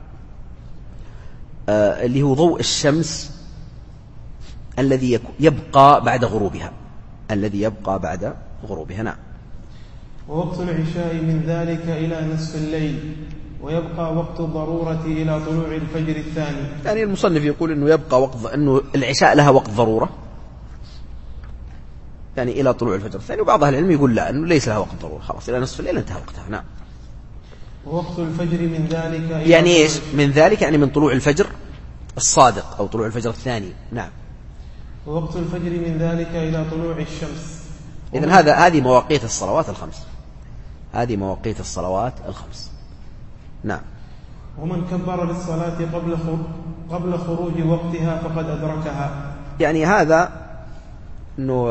اللي هو ضوء الشمس الذي يبقى بعد غروبها. الذي يبقى بعد غروبها. نعم. ووقت العشاء من ذلك إلى نصف الليل، ويبقى وقت الضرورة إلى طلوع الفجر الثاني. يعني المصنف يقول أنه يبقى وقت، أنه العشاء لها وقت ضرورة يعني إلى طلوع الفجر الثاني. وبعض أهل العلم يقول لا، أنه ليس لها وقت ضرورة، خلاص إلى نصف الليل انتهى وقتها. نعم. ووقت الفجر من ذلك إلى يعني إيش من ذلك؟ يعني من طلوع الفجر الصادق أو طلوع الفجر الثاني. نعم. ووقت الفجر من ذلك إلى طلوع الشمس. إذن هذه مواقيت الصلوات الخمس. هذه مواقيت الصلوات الخمس. نعم. ومن كبر للصلاة قبل خروج وقتها فقد أدركها. يعني هذا أنه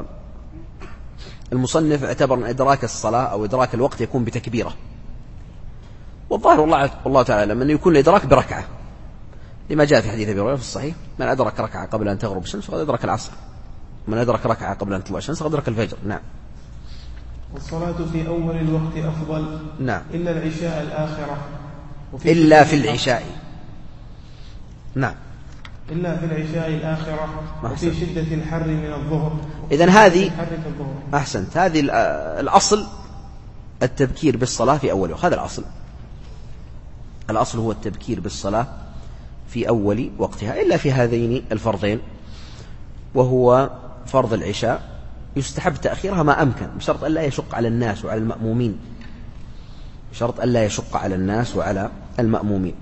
المصنف اعتبر أن إدراك الصلاة أو إدراك الوقت يكون بتكبيرة، والظاهر والله تعالى لما يكون الإدراك بركعة، لما جاء في حديث أبي هريرة في الصحيح: من أدرك ركعة قبل أن تغرب الشمس فقد أدرك العصر، من أدرك ركعة قبل أن تطلع الشمس فقد أدرك الفجر. نعم. والصلاة في أول الوقت أفضل. نعم. إلا العشاء الآخرة. إلا في العشاء. نعم. إلا في العشاء الآخرة وفي شدة الحر من الظهر. إذن هذه أحسنت. هذه الأصل التبكير بالصلاة في أول وقت. هذا الأصل هو التبكير بالصلاة في أول وقتها، إلا في هذين الفرضين، وهو فرض العشاء يستحب تأخيرها ما أمكن، بشرط أن لا يشق على الناس وعلى المأمومين. بشرط أن لا يشق على الناس وعلى المأمومين.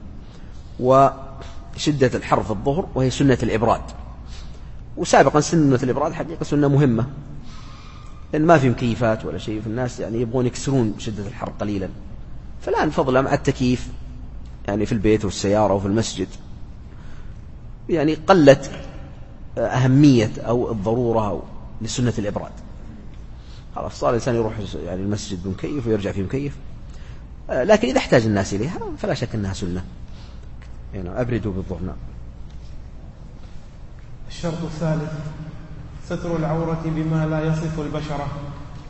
وشدة الحر في الظهر وهي سنة الإبراد. وسابقا سنة الإبراد حقيقة سنة مهمة، لأن ما في مكيفات ولا شيء، في الناس يعني يبغون يكسرون شدة الحر قليلا. فالآن فضلا مع التكييف يعني في البيت والسيارة وفي المسجد يعني قلت أهمية أو الضرورة أو لسنة الإبراد. خلاص صار الإنسان يروح يعني المسجد بمكيف ويرجع في مكيف، لكن إذا احتاج الناس إليها فلا شك أنها سنة. يعني أبردوا بالظهر. الشرط الثالث ستر العورة بما لا يصف البشرة.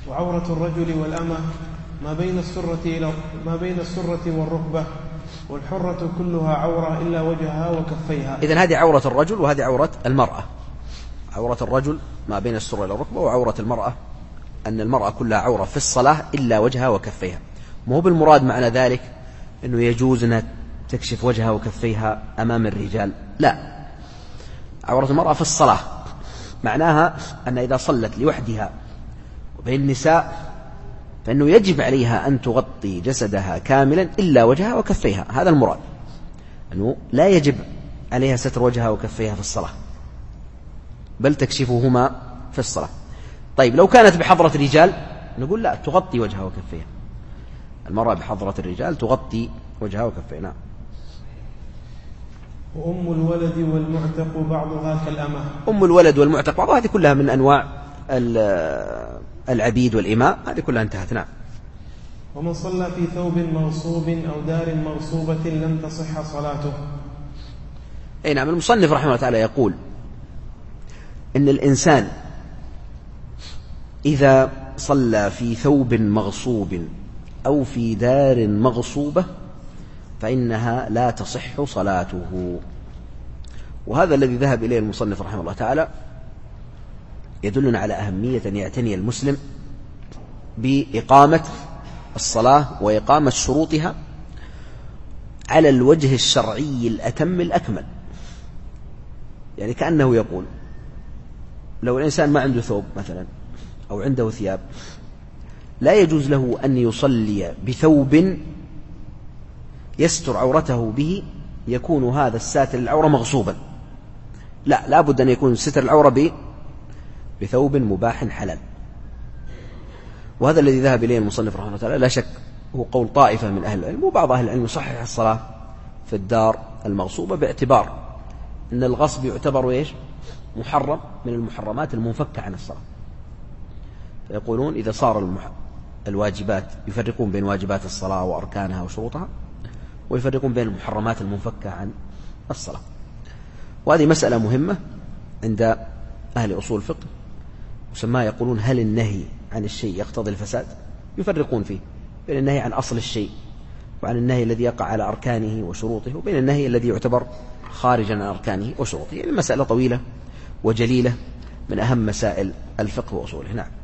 وعورة الرجل والأمة ما بين السرة والركبة، والحرة كلها عورة إلا وجهها وكفيها. إذن هذه عورة الرجل وهذه عورة المرأة. عورة الرجل ما بين السرة إلى الركبة، وعورة المرأة أن المرأة كلها عورة في الصلاة إلا وجهها وكفيها. ما هو بالمراد معنى ذلك أنه يجوز أن تكشف وجهها وكفيها أمام الرجال، لا. عورة المرأة في الصلاة معناها أن إذا صلت لوحدها وبين النساء فإنه يجب عليها أن تغطي جسدها كاملا إلا وجهها وكفيها. هذا المراد، أنه لا يجب عليها ستر وجهها وكفيها في الصلاة، بل تكشفهما في الصلاة. طيب لو كانت بحضرة رجال نقول لا، تغطي وجهها وكفيها. المرأة بحضرة الرجال تغطي وجهها وكفيها. نعم. وأم الولد والمعتق بعضها كالأمة. أم الولد والمعتق بعضها، هذه كلها من أنواع العبيد والإماء، هذه كلها انتهت. نعم. ومن صلى في ثوب مغصوب أو دار مغصوبة لم تصح صلاته. أي نعم. المصنف رحمه الله تعالى يقول إن الإنسان إذا صلى في ثوب مغصوب أو في دار مغصوبة فإنها لا تصح صلاته. وهذا الذي ذهب إليه المصنف رحمه الله تعالى يدلنا على أهمية أن يعتني المسلم بإقامة الصلاة وإقامة شروطها على الوجه الشرعي الأتم الأكمل. يعني كأنه يقول لو الإنسان ما عنده ثوب مثلا أو عنده ثياب، لا يجوز له أن يصلي بثوب يستر عورته به يكون هذا الساتر العورة مغصوبا، لا، لابد أن يكون ستر العورة بثوب مباح حلال. وهذا الذي ذهب إليه المصنف رحمه الله تعالى لا شك هو قول طائفة من أهل العلم، وبعض أهل العلم يصحح الصلاة في الدار المغصوبة باعتبار أن الغصب يعتبر إيش؟ محرم من المحرمات المنفكة عن الصلاة. يقولون إذا صار الواجبات، يفرقون بين واجبات الصلاة وأركانها وشروطها، ويفرقون بين المحرمات المنفكة عن الصلاة. وهذه مسألة مهمة عند أهل أصول الفقه، وسماها يقولون هل النهي عن الشيء يقتضي الفساد؟ يفرقون فيه بين النهي عن أصل الشيء وعن النهي الذي يقع على أركانه وشروطه، وبين النهي الذي يعتبر خارجا عن أركانه وشروطه. يعني المسألة طويلة وجليلة من أهم مسائل الفقه وأصوله. نعم.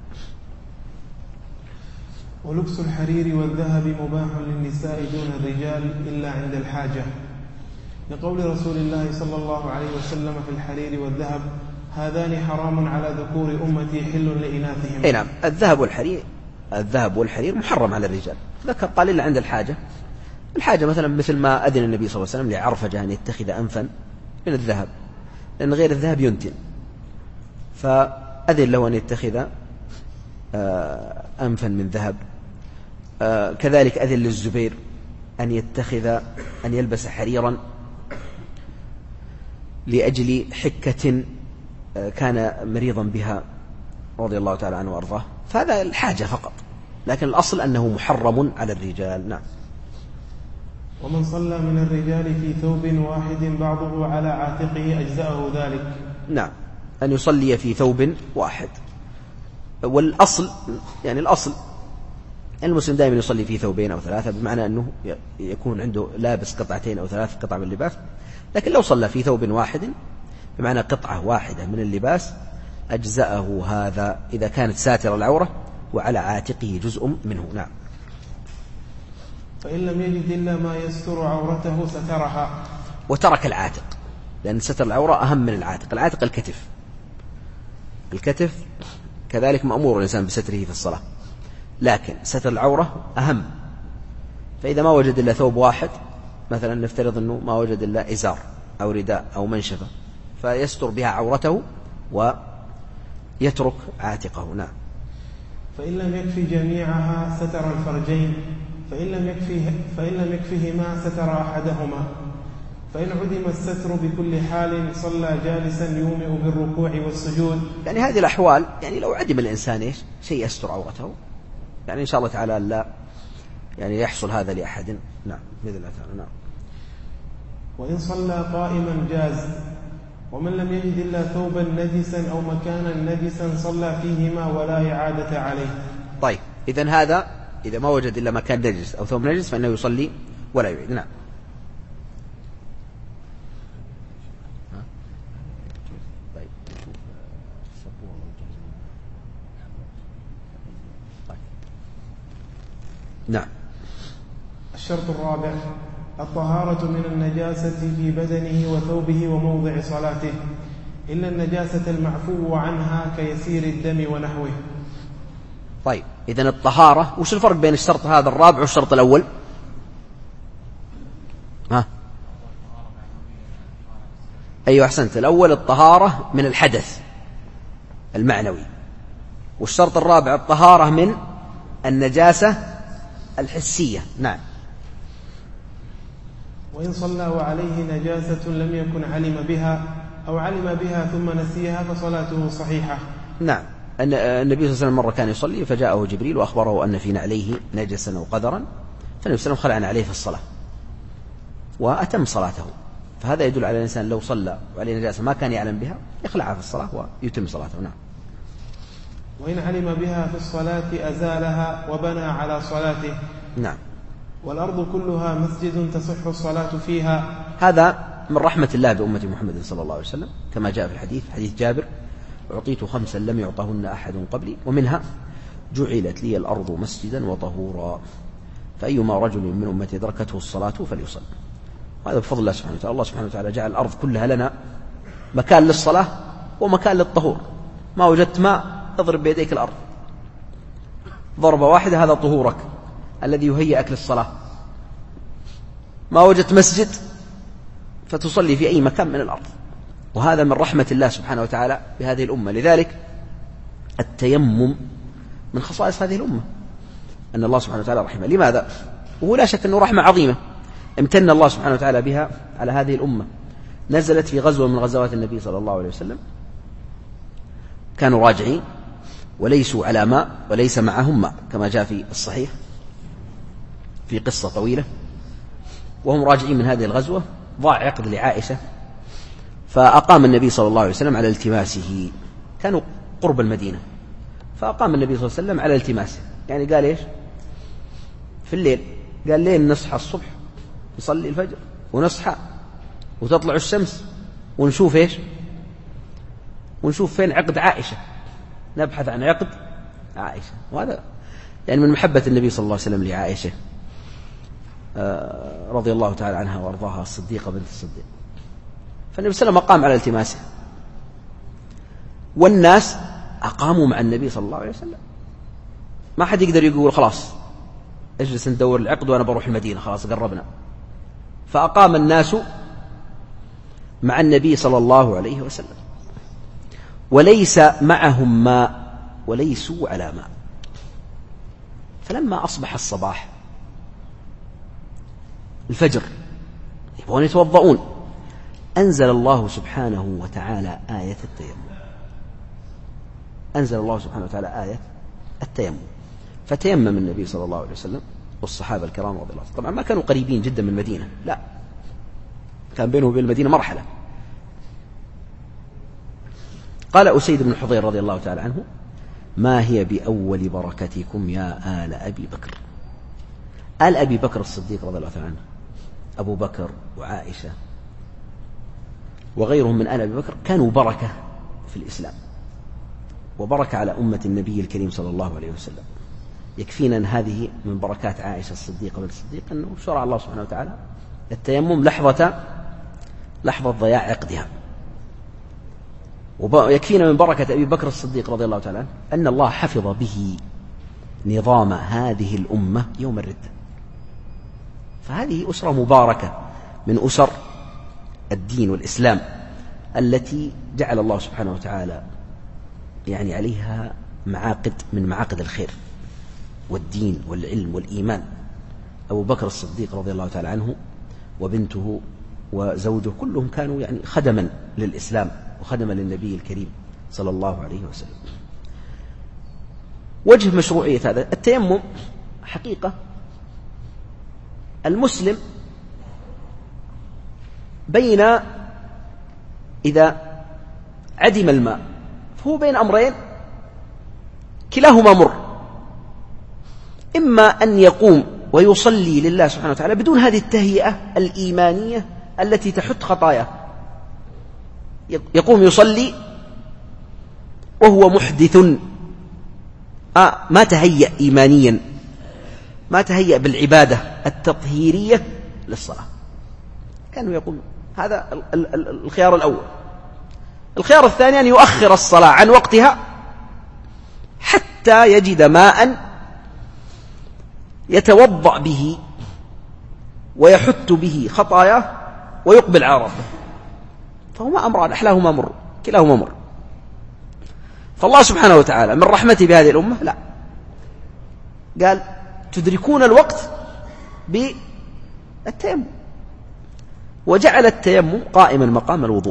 ولبس الحرير والذهب مباح للنساء دون الرجال إلا عند الحاجة، لقول رسول الله صلى الله عليه وسلم في الحرير والذهب هذان حرام على ذكور أمتي حل لإناثهم. أي نعم. الذهب والحرير محرم على الرجال، ذكر قال إلا عند الحاجة. الحاجة مثلا مثل ما أذن النبي صلى الله عليه وسلم لعرفجة أن يتخذ أنفا من الذهب، لأن غير الذهب ينتن، فأذن له أن يتخذ أنفا من ذهب. كذلك أذن للزبير أن يلبس حريرا لأجل حكة كان مريضا بها رضي الله تعالى عنه وأرضاه، فهذا الحاجة فقط، لكن الأصل أنه محرم على الرجال. نعم. ومن صلى من الرجال في ثوب واحد بعضه على عاتقه أجزأه ذلك. نعم، أن يصلي في ثوب واحد. والأصل يعني الأصل المسلم دائما يصلي في ثوبين أو ثلاثة، بمعنى أنه يكون عنده لابس قطعتين أو ثلاث قطع من اللباس. لكن لو صلى في ثوب واحد بمعنى قطعة واحدة من اللباس أجزأه هذا إذا كانت ساتر العورة وعلى عاتقه جزء منه. نعم. فإن لم يجد إلا ما يستر عورته سترها، وترك العاتق، لأن ستر العورة أهم من العاتق. العاتق الكتف كذلك مأمور الإنسان بستره في الصلاة، لكن ستر العورة أهم. فإذا ما وجد إلا ثوب واحد مثلا، نفترض أنه ما وجد إلا إزار أو رداء أو منشفة، فيستر بها عورته ويترك عاتقه. نعم. فإن لم يكفي جميعها ستر الفرجين، فإن لم يكفيهما ستر أحدهما، فإن عدم الستر بكل حال صلى جالسا يومئ بالركوع والسجود. يعني هذه الأحوال، يعني لو عدم الإنسان شيء يستر عورته، يعني إن شاء الله تعالى لا يعني يحصل هذا لأحد. نعم بإذن الله تعالى. نعم. وإن صلى قائما جاز، ومن لم يجد إلا ثوبا نجسا أو مكانا نجسا صلى فيهما ولا إعادة عليه. طيب إذن هذا إذا ما وجد إلا مكان نجس أو ثوب نجس فإنه يصلي ولا يعيد. نعم. نعم. الشرط الرابع الطهارة من النجاسة في بدنه وثوبه وموضع صلاته إلا النجاسة المعفو عنها كيسير الدم ونحوه. طيب إذن الطهارة، وش الفرق بين الشرط هذا الرابع والشرط الأول؟ أيوة أحسنت. الأول الطهارة من الحدث المعنوي، والشرط الرابع الطهارة من النجاسة الحسية. نعم. وإن صلى وعليه نجاسة لم يكن علم بها أو علم بها ثم نسيها فصلاته صحيحة. نعم. النبي صلى الله عليه وسلم مرة كان يصلي فجاءه جبريل وأخبره أن في نعليه نجسا أو قذرا، فالنبي صلى الله عليه وسلم خلع عليه في الصلاة وأتم صلاته. فهذا يدل على الإنسان لو صلى وعليه نجاسة ما كان يعلم بها يخلعها في الصلاة ويتم صلاته. نعم. وإن علم بها في الصلاة أزالها وبنى على صلاته. نعم. والأرض كلها مسجد تصح الصلاة فيها. هذا من رحمة الله بأمة محمد صلى الله عليه وسلم كما جاء في الحديث، حديث جابر: أعطيت 5 لم يعطهن أحد قبلي ومنها جعلت لي الأرض مسجدا وطهورا، فأيما رجل من أمتي أدركته الصلاة فليصل. هذا بفضل الله سبحانه وتعالى. الله سبحانه وتعالى جعل الأرض كلها لنا مكان للصلاة ومكان للطهور. ما وجدت ماء اضرب بيديك الأرض ضربة واحدة، هذا طهورك الذي يهيئك للصلاة. ما وجدت مسجد فتصلي في أي مكان من الأرض، وهذا من رحمة الله سبحانه وتعالى بهذه الأمة. لذلك التيمم من خصائص هذه الأمة، أن الله سبحانه وتعالى رحمه. لماذا؟ وهو لا شك أنه رحمة عظيمة امتن الله سبحانه وتعالى بها على هذه الأمة. نزلت في غزوة من غزوات النبي صلى الله عليه وسلم، كانوا راجعين وليسوا على ماء وليس معهم ماء كما جاء في الصحيح في قصة طويلة. وهم راجعين من هذه الغزوة ضاع عقد لعائشة، فأقام النبي صلى الله عليه وسلم على التماسه. كانوا قرب المدينة، فأقام النبي صلى الله عليه وسلم على التماسه. يعني قال إيش في الليل؟ قال لين نصحى الصبح نصلي الفجر ونصحى وتطلع الشمس ونشوف إيش، ونشوف فين عقد عائشة، نبحث عن عقد عائشة. وهذا يعني من محبة النبي صلى الله عليه وسلم لعائشة رضي الله تعالى عنها وارضاها، الصديقة بنت الصديق. فالنبي صلى الله عليه وسلم أقام على التماسه، والناس أقاموا مع النبي صلى الله عليه وسلم. ما حد يقدر يقول خلاص اجلس ندور العقد وأنا بروح المدينة، خلاص قربنا. فأقام الناس مع النبي صلى الله عليه وسلم وليس معهم ماء وليسوا على ماء. فلما أصبح الصباح الفجر يبغون يتوضؤون، أنزل الله سبحانه وتعالى آية التيمم. أنزل الله سبحانه وتعالى آية التيمم، فتيمم النبي صلى الله عليه وسلم والصحابة الكرام رضي الله عنهم. طبعا ما كانوا قريبين جدا من المدينة، لا، كان بينه وبين المدينة مرحلة. قال أسيد بن حضير رضي الله تعالى عنه: ما هي بأول بركتكم يا آل أبي بكر. آل أبي بكر الصديق رضي الله تعالى عنه، أبو بكر وعائشة وغيرهم من آل أبي بكر كانوا بركة في الإسلام وبركة على أمة النبي الكريم صلى الله عليه وسلم. يكفينا أن هذه من بركات عائشة الصديقة بنت الصديق أنه شرع الله سبحانه وتعالى التيمم لحظة ضياع عقدها. ويكفينا من بركة أبي بكر الصديق رضي الله تعالى عنه أن الله حفظ به نظام هذه الأمة يوم الردة. فهذه أسرة مباركة من أسر الدين والإسلام التي جعل الله سبحانه وتعالى يعني عليها معاقد من معاقد الخير والدين والعلم والإيمان. أبو بكر الصديق رضي الله تعالى عنه وبنته وزوجه كلهم كانوا يعني خدما للإسلام وخدما للنبي الكريم صلى الله عليه وسلم. وجه مشروعية هذا التيمم حقيقة المسلم بين إذا عدم الماء فهو بين أمرين كلاهما مر. إما أن يقوم ويصلي لله سبحانه وتعالى بدون هذه التهيئة الإيمانية التي تحت خطاياه، يقوم يصلي وهو محدث، ما تهيأ إيمانيا، ما تهيأ بالعبادة التطهيرية للصلاة، كانوا يقوم. هذا الخيار الأول. الخيار الثاني أن يؤخر الصلاة عن وقتها حتى يجد ماء يتوضأ به ويحت به خطاياه ويقبل على ربه. فهما أمران أحلاهما مر، كلاهما مر. فالله سبحانه وتعالى من رحمته بهذه الأمة لا، قال تدركون الوقت بالتيمم، وجعل التيمم قائما مقام الوضوء.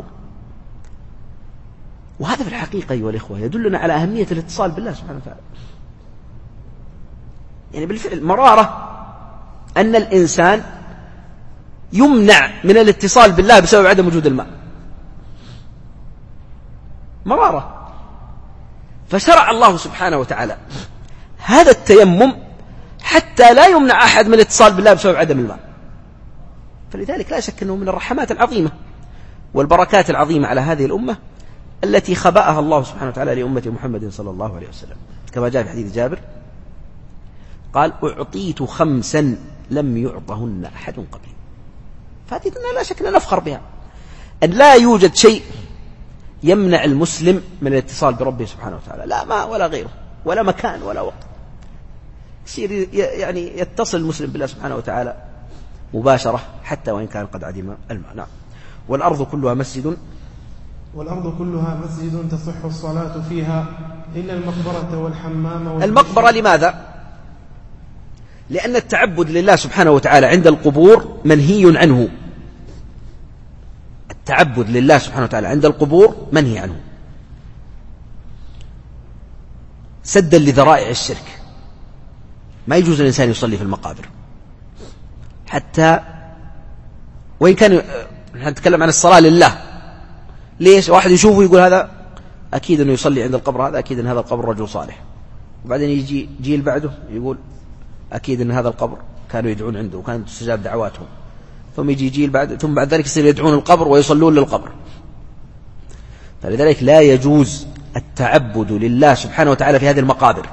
وهذا في الحقيقة أيها الإخوة يدلنا على أهمية الاتصال بالله سبحانه وتعالى. يعني بالفعل مرارة أن الإنسان يمنع من الاتصال بالله بسبب عدم وجود الماء، مرارة. فشرع الله سبحانه وتعالى هذا التيمم حتى لا يمنع أحد من الاتصال بالله بسبب عدم الماء. فلذلك لا شك أنه من الرحمات العظيمة والبركات العظيمة على هذه الأمة التي خبأها الله سبحانه وتعالى لأمة محمد صلى الله عليه وسلم، كما جاء في حديث جابر قال أعطيت 5 لم يعطهن أحد قبلي. فهذه لا شك أن نفخر بها، أن لا يوجد شيء يمنع المسلم من الاتصال بربه سبحانه وتعالى، لا ماء ولا غيره ولا مكان ولا وقت، يصير يعني يتصل المسلم بالله سبحانه وتعالى مباشرة حتى وإن كان قد عدم الماء. نعم. والأرض كلها مسجد تصح الصلاة فيها إلا المقبرة والحمام المقبرة لماذا؟ لأن التعبد لله سبحانه وتعالى عند القبور منهي عنه. التعبد لله سبحانه وتعالى عند القبور منهي عنه سدا لذرائع الشرك. ما يجوز الإنسان يصلي في المقابر، حتى وإن كان نتكلم عن الصلاة لله. ليش؟ واحد يشوفه يقول هذا أكيد أنه يصلي عند القبر هذا، أكيد أن هذا القبر رجل صالح، وبعدين يجي جيل بعده يقول أكيد أن هذا القبر كانوا يدعون عنده وكانت تستجاب دعواتهم، ثم يجي جيل بعد، ثم بعد ذلك يصير يدعون القبر ويصلون للقبر. فلذلك لا يجوز التعبد لله سبحانه وتعالى في هذه المقابر.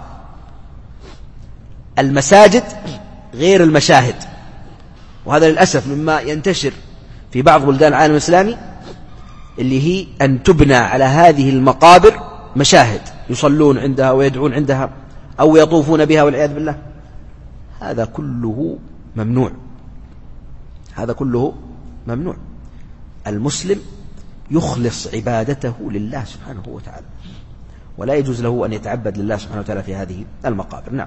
المساجد غير المشاهد، وهذا للأسف مما ينتشر في بعض بلدان العالم الإسلامي، اللي هي أن تبنى على هذه المقابر مشاهد يصلون عندها ويدعون عندها أو يطوفون بها والعياذ بالله. هذا كله ممنوع، هذا كله ممنوع. المسلم يخلص عبادته لله سبحانه وتعالى، ولا يجوز له أن يتعبد لله سبحانه وتعالى في هذه المقابر. نعم.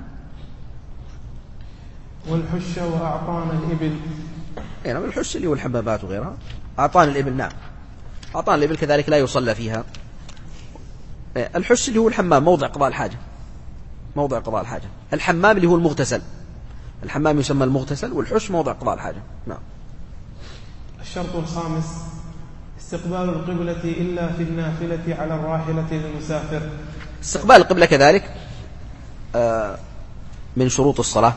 والحش وأعطان الإبل. يعني الحش اللي هو الحبابات وغيرها. أعطان الإبل، نعم، أعطان الإبل كذلك لا يصلى فيها. الحش اللي هو الحمام، موضع قضاء الحاجة، موضع قضاء الحاجة. الحمام اللي هو المغتسل، الحمام يسمى المغتسل، والحش موضع قضاء الحاجة. نعم. الشرط الخامس استقبال القبلة إلا في النافلة على الراحلة للمسافر. استقبال القبلة كذلك من شروط الصلاة.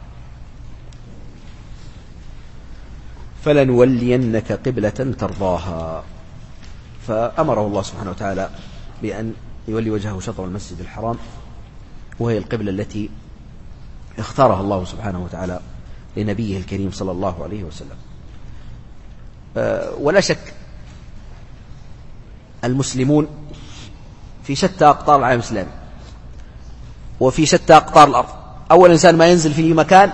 فلنولينك قبلة ترضاها، فأمره الله سبحانه وتعالى بأن يولي وجهه شطر المسجد الحرام، وهي القبلة التي اختارها الله سبحانه وتعالى لنبيه الكريم صلى الله عليه وسلم. ولا شك المسلمون في شتى أقطار العالم الإسلامي وفي شتى أقطار الأرض. أول إنسان ما ينزل في مكان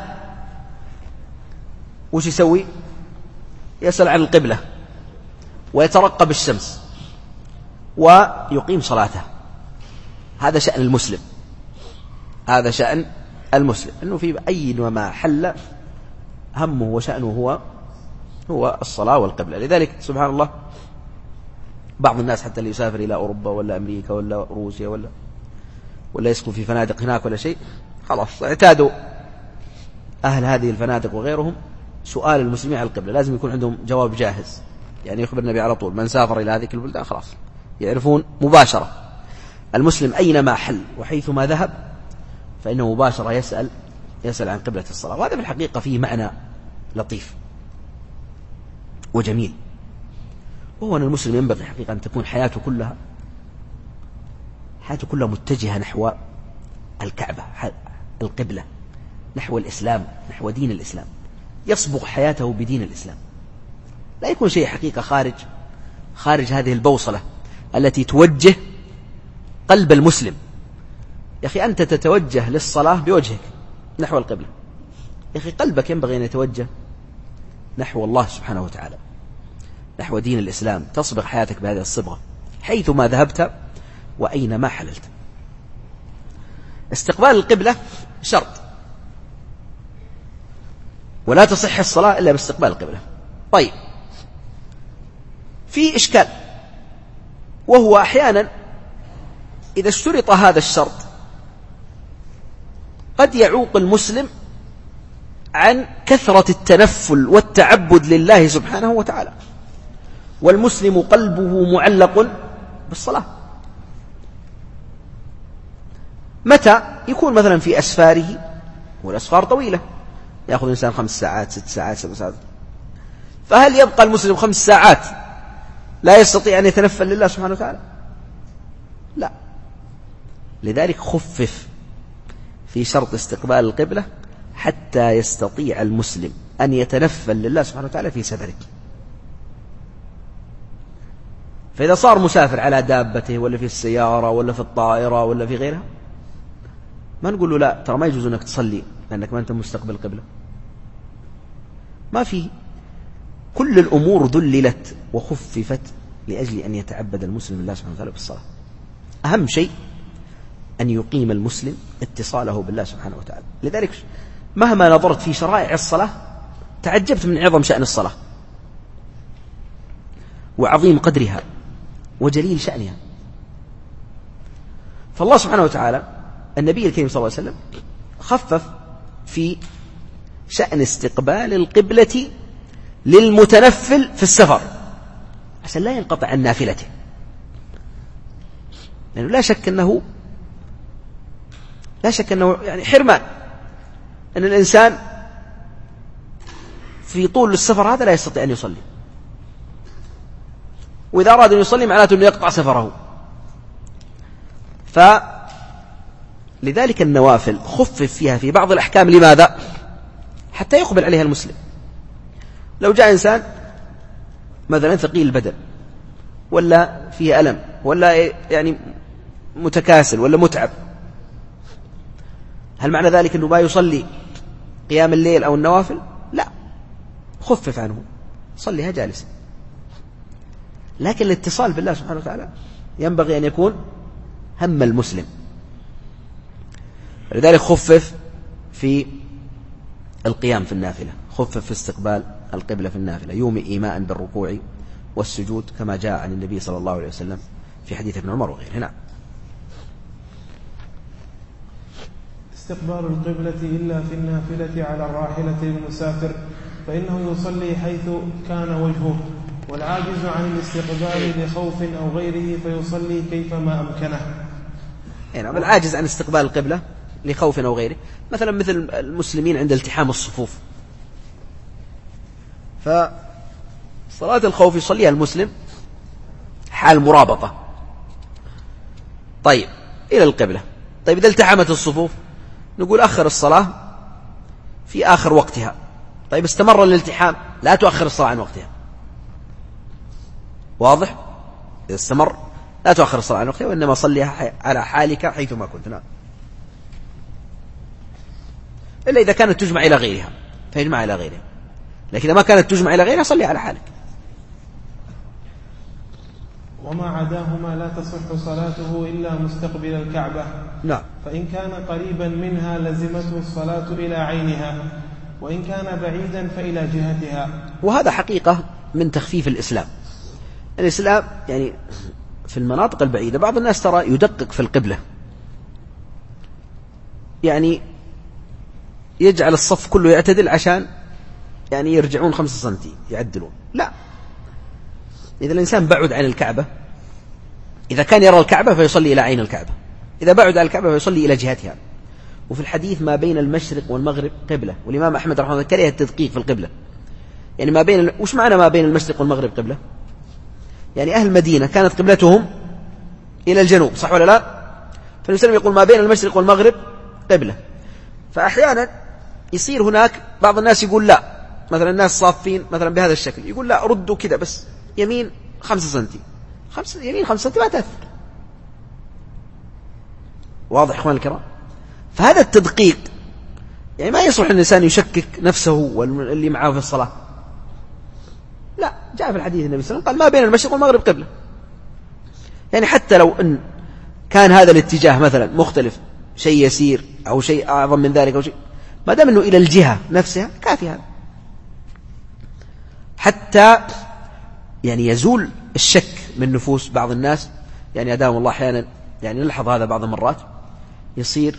وش يسوي؟ يسأل عن القبلة ويترقب الشمس ويقيم صلاته. هذا شأن المسلم، هذا شأن المسلم، أنه في أي ما حل همه وشأنه هو الصلاة والقبلة. لذلك سبحان الله بعض الناس حتى اللي يسافر إلى أوروبا ولا أمريكا ولا روسيا ولا يسكن في فنادق هناك ولا شيء، خلاص اعتادوا أهل هذه الفنادق وغيرهم سؤال المسلمين على القبلة، لازم يكون عندهم جواب جاهز. يعني يخبر النبي على طول من سافر إلى هذه البلدان خلاص يعرفون مباشرة. المسلم أينما حل وحيثما ذهب فإنه مباشرة يسأل يسأل عن قبلة الصلاة. وهذا في الحقيقة فيه معنى لطيف وجميل، وهو أن المسلم ينبغي حقيقة أن تكون حياته كلها متجهة نحو الكعبة، القبلة، نحو الإسلام، نحو دين الإسلام، يصبغ حياته بدين الإسلام، لا يكون شيء حقيقة خارج هذه البوصلة التي توجه قلب المسلم. يا أخي أنت تتوجه للصلاة بوجهك نحو القبلة، يا أخي قلبك ينبغي أن يتوجه نحو الله سبحانه وتعالى، نحو دين الإسلام، تصبغ حياتك بهذه الصبغة حيثما ذهبت وأينما حللت. استقبال القبلة شرط، ولا تصح الصلاة إلا باستقبال القبلة. طيب، في إشكال، وهو أحيانا إذا اشترط هذا الشرط قد يعوق المسلم عن كثرة التنفل والتعبد لله سبحانه وتعالى، والمسلم قلبه معلق بالصلاة. متى يكون مثلا في أسفاره، والأسفار طويلة، يأخذ الإنسان 5 ساعات 6 ساعات 7 ساعات، فهل يبقى المسلم 5 ساعات لا يستطيع أن يتنفل لله سبحانه وتعالى؟ لا. لذلك خفف في شرط استقبال القبلة حتى يستطيع المسلم أن يتنفل لله سبحانه وتعالى في سفره. فإذا صار مسافر على دابته ولا في السيارة ولا في الطائرة ولا في غيرها، ما نقول له لا ترى ما يجوز أنك تصلي لأنك ما أنت مستقبل القبلة. ما في، كل الأمور ذللت وخففت لأجل أن يتعبد المسلم لله سبحانه وتعالى بالصلاة. أهم شيء أن يقيم المسلم اتصاله بالله سبحانه وتعالى. لذلك مهما نظرت في شرائع الصلاة تعجبت من عظم شأن الصلاة وعظيم قدرها وجليل شأنها. فالله سبحانه وتعالى النبي الكريم صلى الله عليه وسلم خفف في شأن استقبال القبلة للمتنفل في السفر عشان لا ينقطع عن نافلته، لأنه لا شك أنه يعني حرمان أن الإنسان في طول السفر هذا لا يستطيع أن يصلي، وإذا أراد أن يصلي معناته أنه يقطع سفره. فلذلك النوافل خفف فيها في بعض الأحكام. لماذا؟ حتى يقبل عليها المسلم. لو جاء إنسان مثلا ثقيل البدن ولا فيه ألم ولا يعني متكاسل ولا متعب، هل معنى ذلك أنه ما يصلي قيام الليل أو النوافل؟ لا، خفف عنه، صليها جالسا. لكن الاتصال بالله سبحانه وتعالى ينبغي أن يكون هم المسلم. لذلك خفف في القيام في النافلة، خفف في استقبال القبلة في النافلة، يومئ إيماء بالركوع والسجود كما جاء عن النبي صلى الله عليه وسلم في حديث ابن عمر وغيره. نعم. استقبال القبلة إلا في النافلة على الراحلة للمسافر، فإنه يصلي حيث كان وجهه، والعاجز عن الاستقبال لخوف أو غيره فيصلي كيفما أمكنه. يعني العاجز عن استقبال القبلة لخوف أو غيره، مثل المسلمين عند التحام الصفوف، فصلاة الخوف يصليها المسلم حال مرابطة طيب إلى القبلة. طيب إذا التحمت الصفوف نقول أخر الصلاة في آخر وقتها. طيب استمر الالتحام لا تؤخر الصلاة عن وقتها، واضح؟ إذا استمر لا تؤخر الصلاة عن وقتها، وإنما صليها على حالك حيثما كنت. نعم. إلا إذا كانت تجمع إلى غيرها فيجمع إلى غيرها، لكن إذا ما كانت تجمع إلى غيرها صلي على حالك. وما عداهما لا تصح صلاته إلا مستقبل الكعبة. نعم. فإن كان قريبا منها لزمته الصلاة إلى عينها، وإن كان بعيدا فإلى جهتها. وهذا حقيقة من تخفيف الإسلام. الإسلام يعني في المناطق البعيدة بعض الناس ترى يدقق في القبلة، يعني يجعل الصف كله يعتدل عشان يعني يرجعون 5 سنتي يعدلون. لا، إذا الإنسان بعد عن الكعبة، إذا كان يرى الكعبة فيصلي إلى عين الكعبة، إذا بعد عن الكعبة فيصلي إلى جهتها. وفي الحديث ما بين المشرق والمغرب قبلة، والإمام أحمد رحمه الله كره التدقيق في القبلة. يعني ما بين وش معنى ما بين المشرق والمغرب قبلة؟ يعني أهل المدينة كانت قبلتهم إلى الجنوب، صح ولا لا؟ فالنبي صلى الله عليه وسلم يقول ما بين المشرق والمغرب قبلة. فأحيانا يصير هناك بعض الناس يقول لا، مثلا الناس صافين مثلا بهذا الشكل، يقول لا ردوا كده بس يمين 5 سنتي، يمين 5 سنتي ما تأثر. واضح إخوان الكرام؟ فهذا التدقيق يعني ما يصلح الإنسان يشكك نفسه واللي معه في الصلاة. لا، جاء في الحديث النبي صلى الله عليه وسلم قال ما بين المشرق والمغرب قبلة. يعني حتى لو أن كان هذا الاتجاه مثلا مختلف، شيء يسير أو شيء أعظم من ذلك أو شيء، ما دام أنه إلى الجهة نفسها كافي هذا، حتى يعني يزول الشك من نفوس بعض الناس. يعني أدام الله أحيانا يعني نلحظ هذا بعض المرات، يصير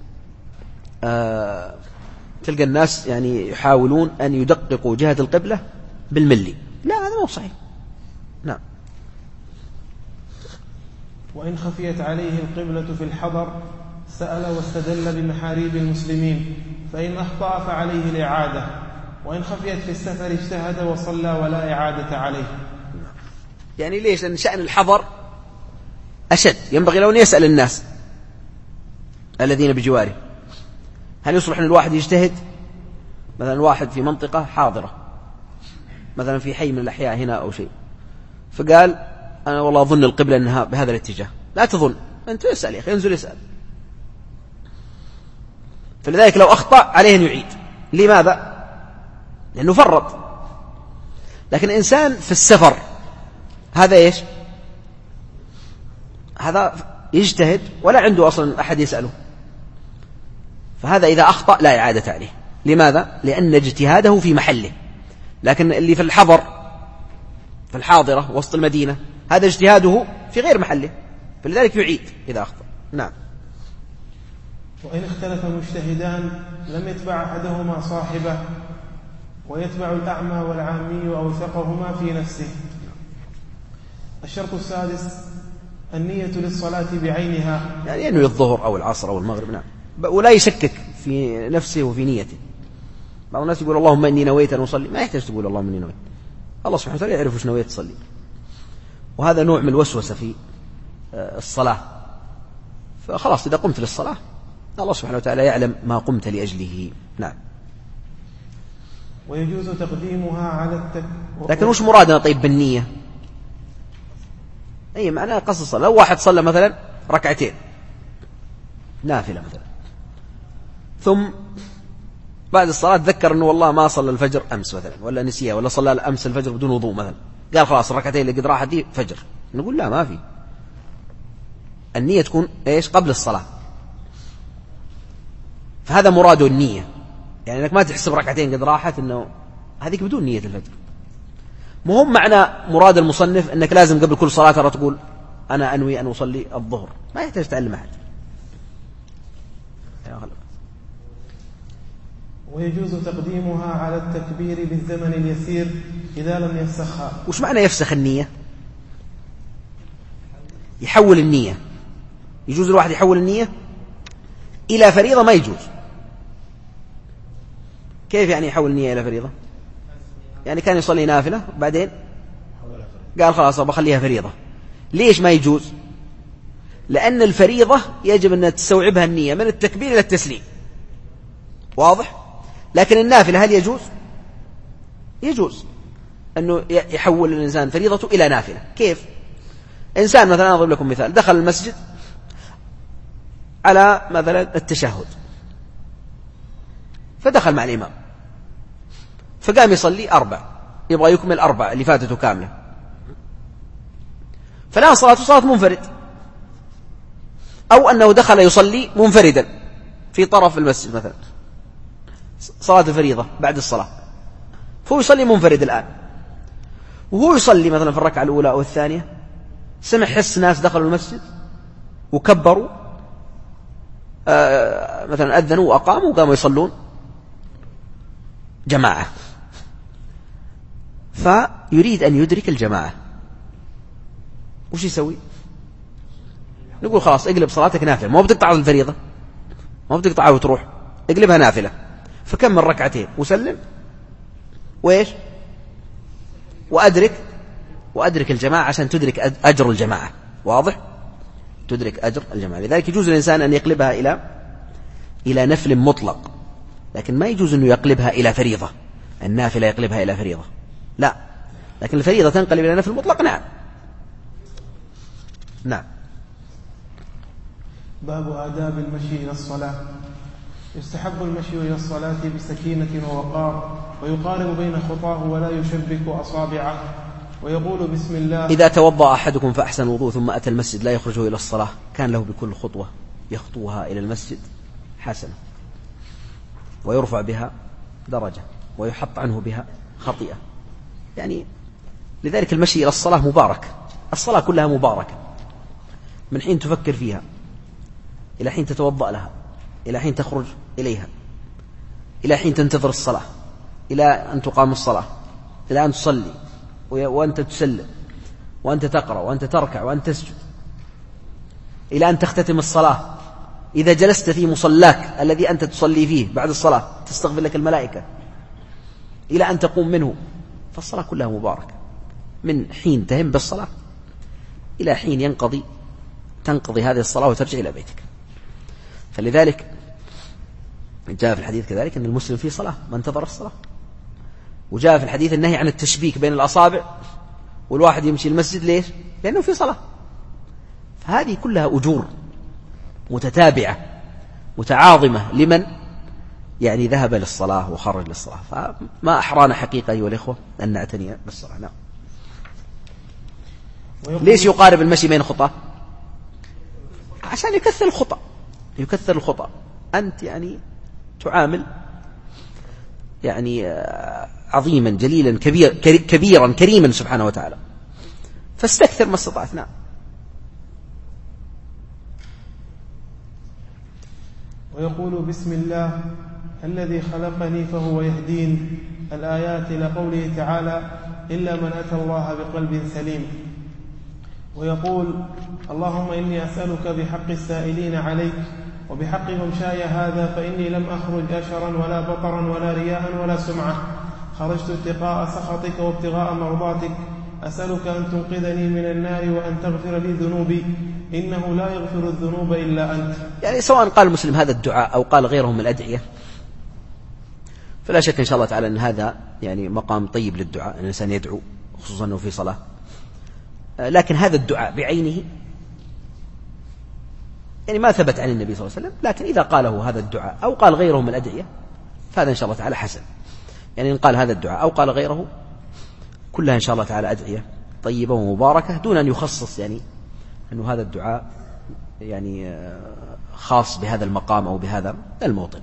تلقى الناس يعني يحاولون أن يدققوا جهة القبلة بالملي. لا، هذا مو صحيح. نعم. وإن خفيت عليه القبلة في الحضر سأل واستدل بمحاريب المسلمين، فإن أخطأ فعليه الإعادة، وإن خفيت في السفر اجتهد وصلى ولا إعادة عليه. يعني ليش؟ لأن شأن الحضر أشد. ينبغي لو أن يسأل الناس الذين بجواره هل يصلح أن الواحد يجتهد؟ مثلا الواحد في منطقة حاضرة، مثلا في حي من الأحياء هنا أو شيء، فقال أنا والله أظن القبلة أنها بهذا الاتجاه. لا تظن، أنت اسأل يا أخي، انزل اسأل. فلذلك لو أخطأ عليه أن يعيد. لماذا؟ لأنه فرط. لكن إنسان في السفر هذا إيش؟ هذا يجتهد ولا عنده أصلا أحد يسأله، فهذا إذا أخطأ لا إعادة عليه. لماذا؟ لأن اجتهاده في محله. لكن اللي في الحضر في الحاضرة وسط المدينة هذا اجتهاده في غير محله، فلذلك يعيد إذا أخطأ. نعم. وإن اختلف مجتهدان لم يتبع أحدهما صاحبه، ويتبع الأعمى والعامي أوثقهما في نفسه. الشرط السادس النية للصلاة بعينها، يعني ينوي الظهر أو العصر أو المغرب. نعم. ولا يشكك في نفسه وفي نيته. بعض الناس يقول اللهم إني نويت أن أصلي، ما يحتاج تقول اللهم إني نويت، الله سبحانه وتعالى يعرف وش نويت تصلي. وهذا نوع من الوسوسة في الصلاة. فخلاص إذا قمت للصلاة الله سبحانه وتعالى يعلم ما قمت لأجله. نعم. ويجوز تقديمها على لكن وش مرادنا طيب بالنية؟ أي معناه قصد الصلاة. لو واحد صلى مثلا ركعتين نافلة مثلا، ثم بعد الصلاة تذكر أنه والله ما صلى الفجر أمس مثلا، ولا نسيه، ولا صلى أمس الفجر بدون وضوء مثلا، قال خلاص الركعتين اللي قد راحت دي فجر. نقول لا، ما في. النية تكون إيش؟ قبل الصلاة. فهذا مراده النية، يعني أنك ما تحسب ركعتين قد راحت أنه هذيك بدون نية الفجر. مهم معنى مراد المصنف أنك لازم قبل كل صلاة ترى تقول أنا أنوي أن أصلي الظهر، ما يحتاج تعلم أحد. ويجوز تقديمها على التكبير بالزمن اليسير إذا لم يفسخها. وش معنى يفسخ النية؟ يحول النية. يجوز الواحد يحول النية إلى فريضة؟ ما يجوز. كيف يعني يحول النية إلى فريضة؟ يعني كان يصلي نافلة بعدين قال خلاص بخليها فريضة. ليش ما يجوز؟ لأن الفريضة يجب أن تستوعبها النية من التكبير إلى التسليم. واضح؟ لكن النافلة هل يجوز؟ يجوز أنه يحول الإنسان فريضته إلى نافلة. كيف؟ إنسان مثلا، أضرب لكم مثال، دخل المسجد على مثلا التشهد، فدخل مع الإمام فقام يصلي 4، يبغى يكمل 4 اللي فاتته كاملة، فالآن صلاته صلاة منفرد، أو أنه دخل يصلي منفردا في طرف المسجد مثلا، صلاة الفريضة بعد الصلاة، فهو يصلي منفرد الآن، وهو يصلي مثلا في الركعة الأولى أو الثانية سمع حس ناس دخلوا المسجد وكبروا، مثلا أذنوا وأقاموا وقاموا يصلون جماعة، فيريد أن يدرك الجماعة. وش يسوي؟ نقول خلاص اقلب صلاتك نافلة، ما بتقطع الفريضة، ما بتقطعها وتروح، اقلبها نافلة، فكمل ركعتين وسلم، وإيش، وأدرك الجماعة عشان تدرك أجر الجماعة. واضح؟ تدرك أجر الجماعة. لذلك يجوز للإنسان أن يقلبها إلى نفل مطلق، لكن ما يجوز أنه يقلبها إلى فريضة، النافلة يقلبها إلى فريضة، لا، لكن الفريضة تنقلب إلى نفل مطلق. نعم. نعم. باب آداب المشي إلى الصلاة. يستحب المشي إلى الصلاة بسكينة ووقار، ويقارب بين خطاه ولا يشبك أصابعه، ويقول بسم الله. إذا توضأ أحدكم فأحسن الوضوء ثم أتى المسجد لا يخرجه إلى الصلاة كان له بكل خطوة يخطوها إلى المسجد حسنة، ويرفع بها درجة، ويحط عنه بها خطيئة. يعني لذلك المشي إلى الصلاة مبارك، الصلاة كلها مباركة، من حين تفكر فيها إلى حين تتوضأ لها، إلى حين تخرج إليها، إلى حين تنتظر الصلاة، إلى أن تقام الصلاة، إلى أن تصلي وأنت تسلم، وأنت تقرأ، وأنت تركع، وأنت تسجد، إلى أن تختتم الصلاة. إذا جلست في مصلاك الذي أنت تصلي فيه بعد الصلاة تستغفر لك الملائكة، إلى أن تقوم منه، فالصلاة كلها مباركة، من حين تهم بالصلاة إلى حين تنقضي هذه الصلاة وترجع إلى بيتك. فلذلك جاء في الحديث كذلك أن المسلم في صلاة ما انتظر الصلاة، وجاء في الحديث النهي عن التشبيك بين الأصابع والواحد يمشي المسجد. ليش؟ لأنه في صلاة. فهذه كلها أجور متتابعة متعاظمة لمن يعني ذهب للصلاة وخرج للصلاة. فما أحرانا حقيقة أيها الإخوة أن نعتني بالصلاة. نعم. ليش يقارب المشي بين الخطى؟ عشان يكثر الخطى. أنت يعني تعامل يعني عظيما جليلا كبيرا كريما سبحانه وتعالى، فاستكثر ما استطعت. نعم. ويقول بسم الله الذي خلقني فهو يهدين، الآيات إلى قوله تعالى إلا من أتى الله بقلب سليم. ويقول اللهم إني أسألك بحق السائلين عليك وبحق ممشاي هذا فإني لم أخرج أشرا ولا بطرا ولا رياء ولا سمعة، خرجت اتقاء سخطك وابتغاء مرضاتك، أسألك أن تنقذني من النار وأن تغفر لي ذنوبي إنه لا يغفر الذنوب إلا أنت. يعني سواء قال المسلم هذا الدعاء أو قال غيره من الأدعية فلا شك إن شاء الله تعالى أن هذا يعني مقام طيب للدعاء، أن الإنسان يدعو خصوصا أنه في صلاة. لكن هذا الدعاء بعينه يعني ما ثبت عن النبي صلى الله عليه وسلم، لكن إذا قاله هذا الدعاء أو قال غيره من الأدعية فهذا إن شاء الله تعالى حسن. يعني إن قال هذا الدعاء أو قال غيره كلها إن شاء الله تعالى أدعية طيبة ومباركة، دون أن يخصص يعني أنه هذا الدعاء يعني خاص بهذا المقام أو بهذا الموطن.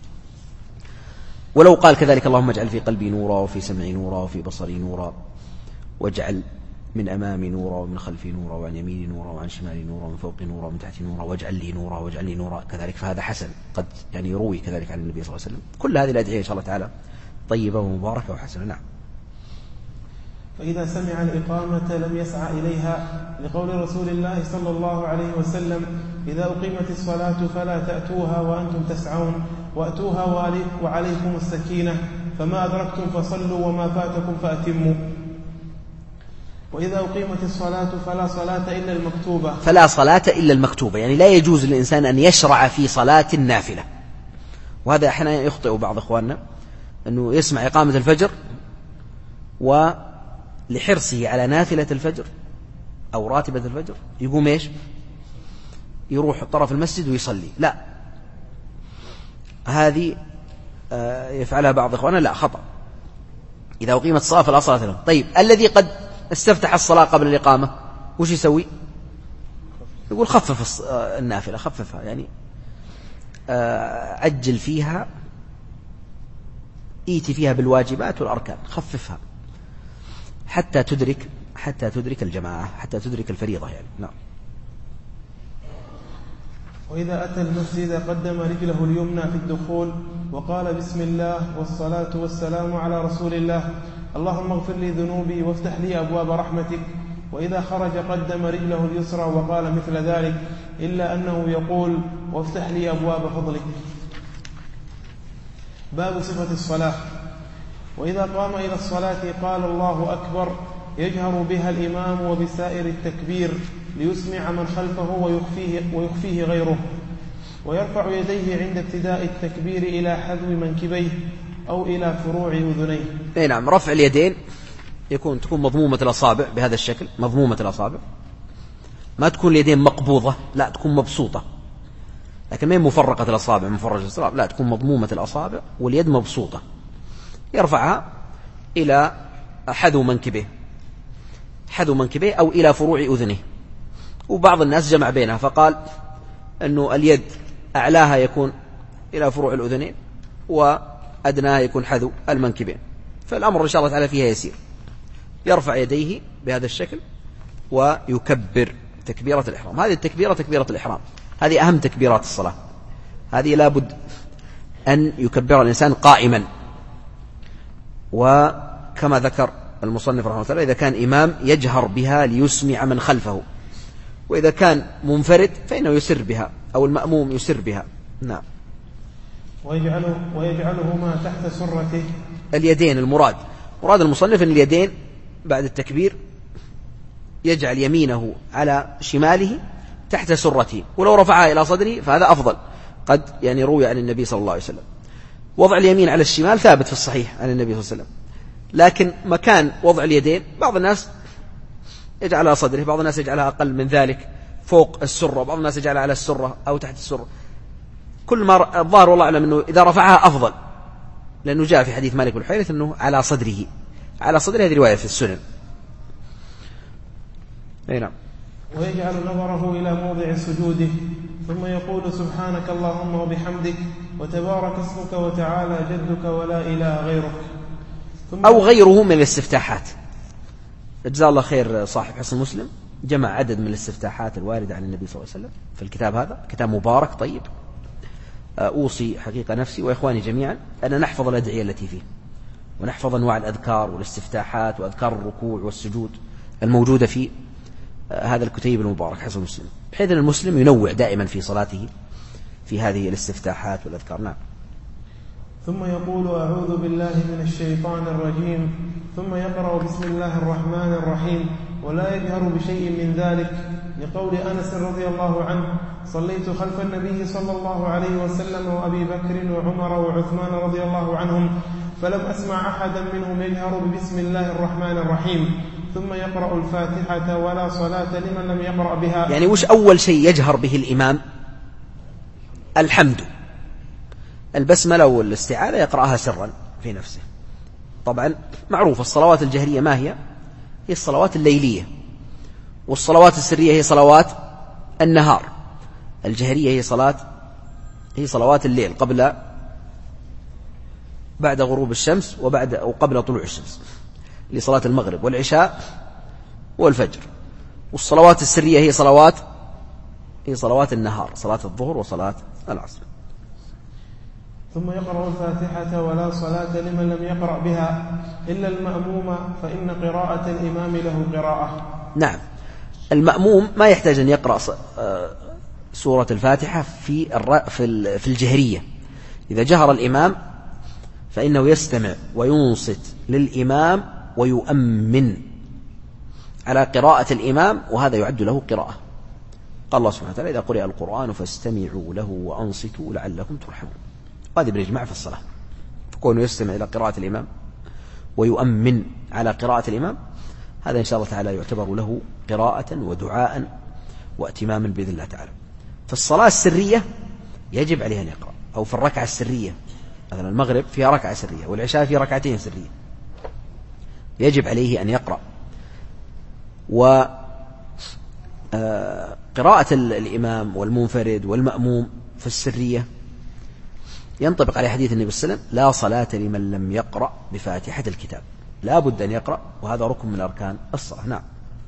ولو قال كذلك اللهم اجعل في قلبي نورا وفي سمعي نورا وفي بصري نورا واجعل من أمامي نورا ومن خلفي نورا وعن يميني نورا وعن شمالي نورا ومن فوقي نورا ومن تحتي نورا واجعل لي نورا واجعل لي نورا كذلك، فهذا حسن قد يعني يروي كذلك عن النبي صلى الله عليه وسلم. كل هذه الأدعية إن شاء الله تعالى طيبة ومباركة وحسنة. نعم. فإذا سمع الإقامة لم يسعى إليها، لقول رسول الله صلى الله عليه وسلم إذا أقيمت الصلاة فلا تأتوها وأنتم تسعون وأتوها وعليكم السكينة، فما أدركتم فصلوا وما فاتكم فأتموا. وإذا أقيمت الصلاة فلا صلاة إلا المكتوبة. فلا صلاة إلا المكتوبة، يعني لا يجوز للإنسان أن يشرع في صلاة النافلة. وهذا أحيانا يخطئ بعض إخواننا أنه يسمع إقامة الفجر ولحرصه على نافلة الفجر أو راتبة الفجر يقوم إيش؟ يروح طرف المسجد ويصلي. لا، هذه يفعلها بعض إخواننا، لا، خطأ. إذا أقيمت الصلاة فلا صلاة له. طيب الذي قد استفتح الصلاة قبل الإقامة وش يسوي؟ يقول خفف النافلة، خففها يعني عجل فيها، ايتي فيها بالواجبات والأركان، خففها حتى تدرك الجماعة، حتى تدرك الفريضة يعني. نعم. وإذا أتى المسجد قدم رجله اليمنى في الدخول وقال بسم الله والصلاة والسلام على رسول الله، اللهم اغفر لي ذنوبي وافتح لي أبواب رحمتك، وإذا خرج قدم رجله اليسرى وقال مثل ذلك، إلا أنه يقول: وافتح لي أبواب فضلك. باب صفة الصلاة. وإذا قام إلى الصلاة قال: الله أكبر، يجهر بها الإمام وبسائر التكبير ليسمع من خلفه ويخفيه غيره، ويرفع يديه عند ابتداء التكبير إلى حذو منكبيه أو إلى فروع أذنيه. أي نعم، رفع اليدين تكون مضمومة الأصابع بهذا الشكل، مضمومة الأصابع، ما تكون اليدين مقبوضة، لا تكون مبسوطة، لكن ما هي مفرقة الأصابع مفرجة الأصابع، لا تكون مضمومة الأصابع واليد مبسوطة، يرفعها إلى حذو منكبيه أو إلى فروع أذنه. وبعض الناس جمع بينها فقال أنه اليد أعلاها يكون إلى فروع الأذنين وأدناها يكون حذو المنكبين، فالأمر إن شاء الله تعالى فيها يسير. يرفع يديه بهذا الشكل ويكبر تكبيرة الإحرام. هذه التكبيرة تكبيرة الإحرام، هذه أهم تكبيرات الصلاة، هذه لابد أن يكبر الإنسان قائما. وكما ذكر المصنف رحمه الله، إذا كان إمام يجهر بها ليسمع من خلفه، وإذا كان منفرد فإنه يسر بها، أو المأموم يسر بها. نعم. ويجعلهما تحت سرته. اليدين مراد المصنف أن اليدين بعد التكبير يجعل يمينه على شماله تحت سرته، ولو رفعها إلى صدره فهذا أفضل. قد روي عن النبي صلى الله عليه وسلم وضع اليمين على الشمال ثابت في الصحيح عن النبي صلى الله عليه وسلم، لكن مكان وضع اليدين بعض الناس يجعلها صدره، بعض الناس يجعلها أقل من ذلك فوق السرة، بعض الناس يجعلها على السرة أو تحت السرة. كل ما الظاهر والله أعلم أنه إذا رفعها أفضل، لأنه جاء في حديث مالك بن حويرث أنه على صدره، هذه رواية في السنن. أي نعم. ويجعل نظره إلى موضع سجوده، ثم يقول: سبحانك اللهم وبحمدك، وتبارك اسمك وتعالى جدك ولا إله غيرك. أو غيره من الاستفتاحات. جزاه الله خير صاحب حصن مسلم، جمع عدد من الاستفتاحات الواردة عن النبي صلى الله عليه وسلم في الكتاب هذا، كتاب مبارك طيب. أوصي حقيقة نفسي وإخواني جميعا أن نحفظ الأدعية التي فيه، ونحفظ أنواع الأذكار والاستفتاحات وأذكار الركوع والسجود الموجودة في هذا الكتيب المبارك حصن مسلم، بحيث أن المسلم ينوع دائما في صلاته في هذه الاستفتاحات والأذكار. نعم. ثم يقول: أعوذ بالله من الشيطان الرجيم، ثم يقرأ بسم الله الرحمن الرحيم، ولا يجهر بشيء من ذلك، لقول أنس رضي الله عنه: صليت خلف النبي صلى الله عليه وسلم وأبي بكر وعمر وعثمان رضي الله عنهم، فلم أسمع أحدا منهم يجهر بسم الله الرحمن الرحيم، ثم يقرأ الفاتحة ولا صلاة لمن لم يقرأ بها. وش أول شيء يجهر به الإمام؟ الحمد. البسملة والاستعاذة يقرأها سرا في نفسه. طبعا معروف الصلوات الجهرية ما هي الصلوات الليلية، والصلوات السرية هي صلوات النهار. الجهرية هي صلوات الليل بعد غروب الشمس وبعد أو قبل طلوع الشمس، لصلاة المغرب والعشاء والفجر. والصلوات السرية هي صلوات النهار، صلاة الظهر وصلاة العصر. ثم يقرأ الفاتحة ولا صلاة لمن لم يقرأ بها إلا المأموم، فإن قراءة الإمام له قراءة. نعم، المأموم ما يحتاج أن يقرأ سورة الفاتحة في الجهرية. إذا جهر الإمام فإنه يستمع وينصت للإمام ويؤمن على قراءة الإمام، وهذا يعد له قراءة. قال الله سبحانه وتعالى: إذا قرئ القرآن فاستمعوا له وأنصتوا لعلكم ترحمون. هذا بالإجماع في الصلاة، فكونه يستمع إلى قراءة الإمام ويؤمن على قراءة الإمام، هذا إن شاء الله تعالى يعتبر له قراءة ودعاء واتماما بإذن الله تعالى. في الصلاة السرية يجب عليه أن يقرأ، أو في الركعة السرية، مثلا المغرب فيها ركعة سرية والعشاء فيها ركعتين سرية، يجب عليه أن يقرأ. وقراءة الإمام والمنفرد والمأموم في السرية ينطبق على حديث النبي صلى الله عليه وسلم: لا صلاة لمن لم يقرأ بفاتحة الكتاب. لا بد أن يقرأ، وهذا ركن من أركان الصلاة. نعم.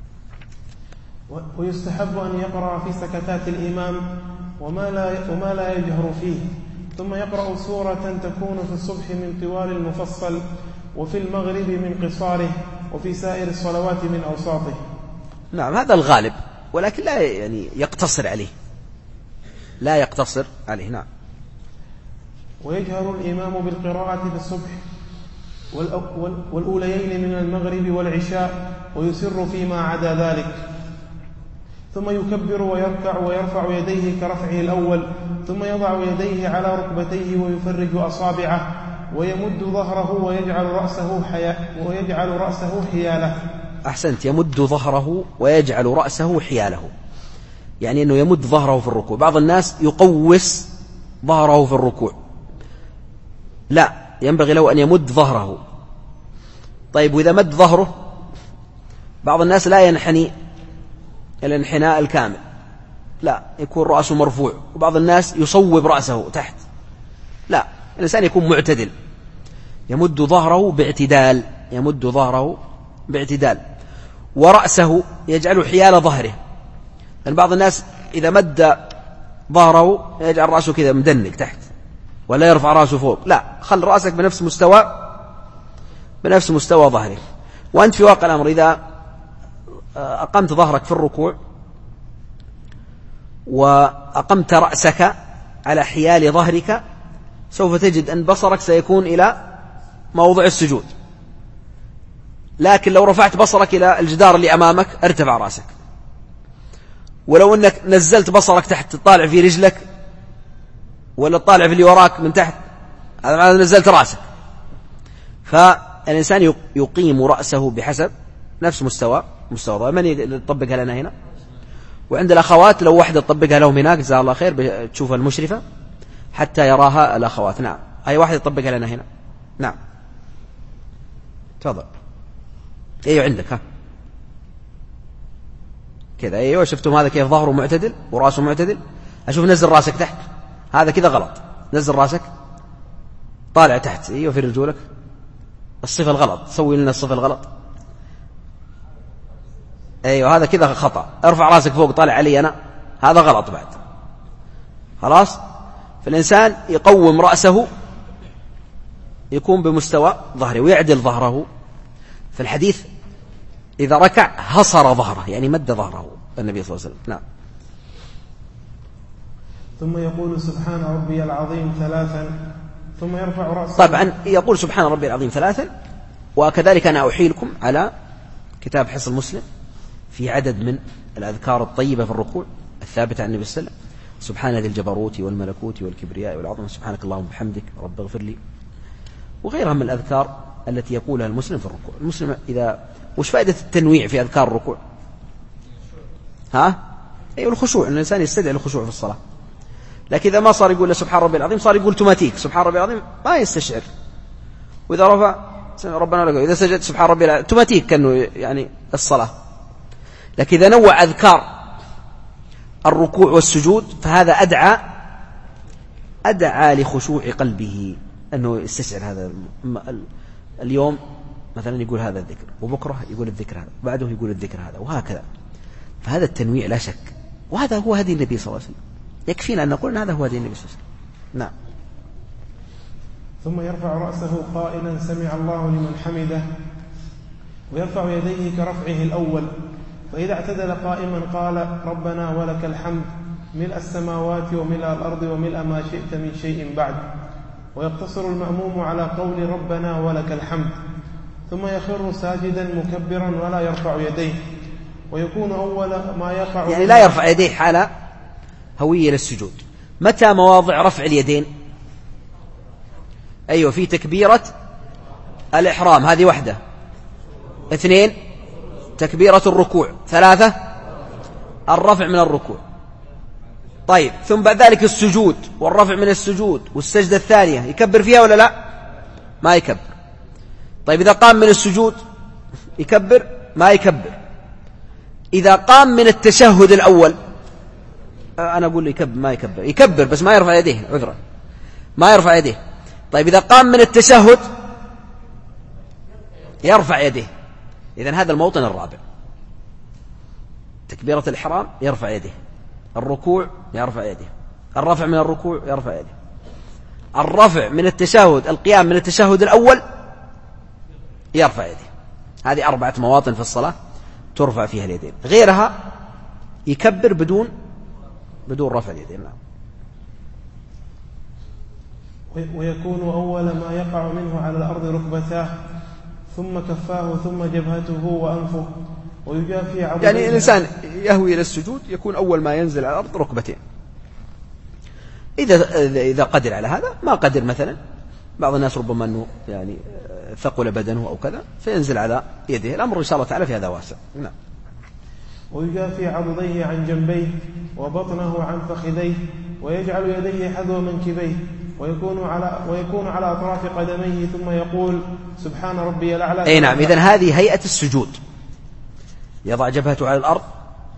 ويستحب أن يقرأ في سكتات الإمام وما لا يجهر فيه، ثم يقرأ سورة تكون في الصبح من طوال المفصل، وفي المغرب من قصاره، وفي سائر الصلوات من أوساطه. نعم هذا الغالب، ولكن لا يعني يقتصر عليه، لا يقتصر عليه. نعم. ويجهر الإمام بالقراءة في الصبح والأوليين من المغرب والعشاء ويسر فيما عدا ذلك، ثم يكبر ويركع ويرفع يديه كرفعه الأول، ثم يضع يديه على ركبتيه ويفرج أصابعه ويمد ظهره ويجعل رأسه حياله. أحسنت، يمد ظهره ويجعل رأسه حياله، يعني أنه يمد ظهره في الركوع. بعض الناس يقوس ظهره في الركوع، لا، ينبغي له أن يمد ظهره. طيب وإذا مد ظهره، بعض الناس لا ينحني الانحناء الكامل، لا، يكون رأسه مرفوع، وبعض الناس يصوب رأسه تحت، لا، الإنسان يكون معتدل، يمد ظهره باعتدال، يمد ظهره باعتدال، ورأسه يجعل حيال ظهره. لأن بعض الناس إذا مد ظهره يجعل رأسه كذا مدنق تحت، ولا يرفع رأسه فوق، لا، خل رأسك بنفس مستوى ظهرك. وأنت في واقع الأمر إذا أقمت ظهرك في الركوع وأقمت رأسك على حيال ظهرك، سوف تجد أن بصرك سيكون إلى موضع السجود. لكن لو رفعت بصرك إلى الجدار اللي أمامك ارتفع رأسك، ولو أنك نزلت بصرك تحت تطالع في رجلك ولا تطالع في اللي وراك من تحت، هذا معناه نزلت رأسك. فالإنسان يقيم رأسه بحسب نفس مستوى من يطبقها لنا هنا؟ وعند الأخوات لو واحدة تطبقها لهم هناك جزاها الله خير، تشوفها المشرفة حتى يراها الأخوات. نعم، أي واحدة تطبقها لنا هنا. نعم تفضل. أيوة عندك، ها كذا، أيوة شفتم هذا كيف ظهره معتدل ورأسه معتدل؟ أشوف نزل رأسك تحت، هذا كذا غلط، نزل رأسك طالع تحت، أيوة في رجولك، الصفة الغلط، سوي لنا الصفة الغلط، أيوة هذا كذا خطأ، ارفع رأسك فوق طالع علي أنا، هذا غلط بعد. خلاص، فالإنسان يقوم رأسه يكون بمستوى ظهره ويعدل ظهره. في الحديث إذا ركع هصر ظهره، يعني مد ظهره النبي صلى الله عليه وسلم. نعم. ثم يقول سبحان ربي العظيم 3، ثم يرفع رأسه. طبعا يقول سبحان ربي العظيم 3، وكذلك أنا أحيلكم على كتاب حصن مسلم في عدد من الأذكار الطيبة في الركوع الثابتة عن النبي صلى الله عليه وسلم: سبحان ذي الجبروت والملكوت والكبرياء والعظمة، سبحانك اللهم وبحمدك رب اغفر لي، وغيرها من الأذكار التي يقولها المسلم في الركوع. المسلم إذا وش فائدة التنويع في أذكار الركوع؟ أي الخشوع، الإنسان يستدعي الخشوع في الصلاة. لكن إذا ما صار يقول سبحان ربي العظيم، صار يقول توماتيك سبحان ربي العظيم، ما يستشعر. وإذا رفع ربنا لك، إذا سجد سبحان ربي العظيم، توماتيك كأنه يعني الصلاة. لكن إذا نوع أذكار الركوع والسجود فهذا أدعى لخشوع قلبه، أنه يستشعر هذا. اليوم مثلا يقول هذا الذكر، وبكرة يقول الذكر هذا، وبعده يقول الذكر هذا، وهكذا. فهذا التنويع لا شك، وهذا هو هدي النبي صلى الله عليه وسلم. يكفينا أن نقول أن هذا هو هدي النبي صلى الله عليه وسلم. نعم. ثم يرفع رأسه قائلا سمع الله لمن حمده، ويرفع يديه كرفعه الأول، فإذا اعتدل قائما قال ربنا ولك الحمد ملء السماوات وملء الأرض وملء ما شئت من شيء بعد، ويقتصر المأموم على قول ربنا ولك الحمد، ثم يخر ساجدا مكبرا ولا يرفع يديه، ويكون أول ما يقع، يعني لا يرفع يديه حال هوية للسجود. متى مواضع رفع اليدين؟ أيوة، في تكبيرة الإحرام، هذه واحدة. 2 تكبيرة الركوع. 3 الرفع من الركوع. طيب، ثم بعد ذلك السجود والرفع من السجود والسجدة الثانية، يكبر فيها ولا لا؟ ما يكبر. طيب إذا قام من السجود يكبر؟ ما يكبر. إذا قام من التشهد الأول، أنا أقول يكبر ما يكبر، يكبر بس ما يرفع يديه، عذرا ما يرفع يديه. طيب إذا قام من التشهد يرفع يديه. إذن هذا الموطن الرابع: تكبيرة الإحرام يرفع يديه، الركوع يرفع يديه، الرفع من الركوع يرفع يديه، الرفع من التشهد، القيام من التشهد الأول يرفع يديه. هذه 4 مواطن في الصلاة ترفع فيها اليدين، غيرها يكبر بدون رفع اليدين. ويكون أول ما يقع منه على الأرض ركبتاه ثم كفاه ثم جبهته وأنفه ويجافي عضديه. يعني الإنسان يهوي إلى السجود يكون أول ما ينزل على الأرض ركبتين، إذا قدر على هذا. ما قدر مثلا بعض الناس ربما أنه يعني ثقل بدنه أو كذا فينزل على يده. الأمر إن شاء الله تعالى في هذا واسع. نعم. ويجافي عضديه عن جنبيه وبطنه عن فخذيه ويجعل يديه حذو منكبيه ويكون على أطراف قدميه ثم يقول سبحان ربي الأعلى. أي نعم. إذن هذه هيئة السجود، يضع جبهته على الأرض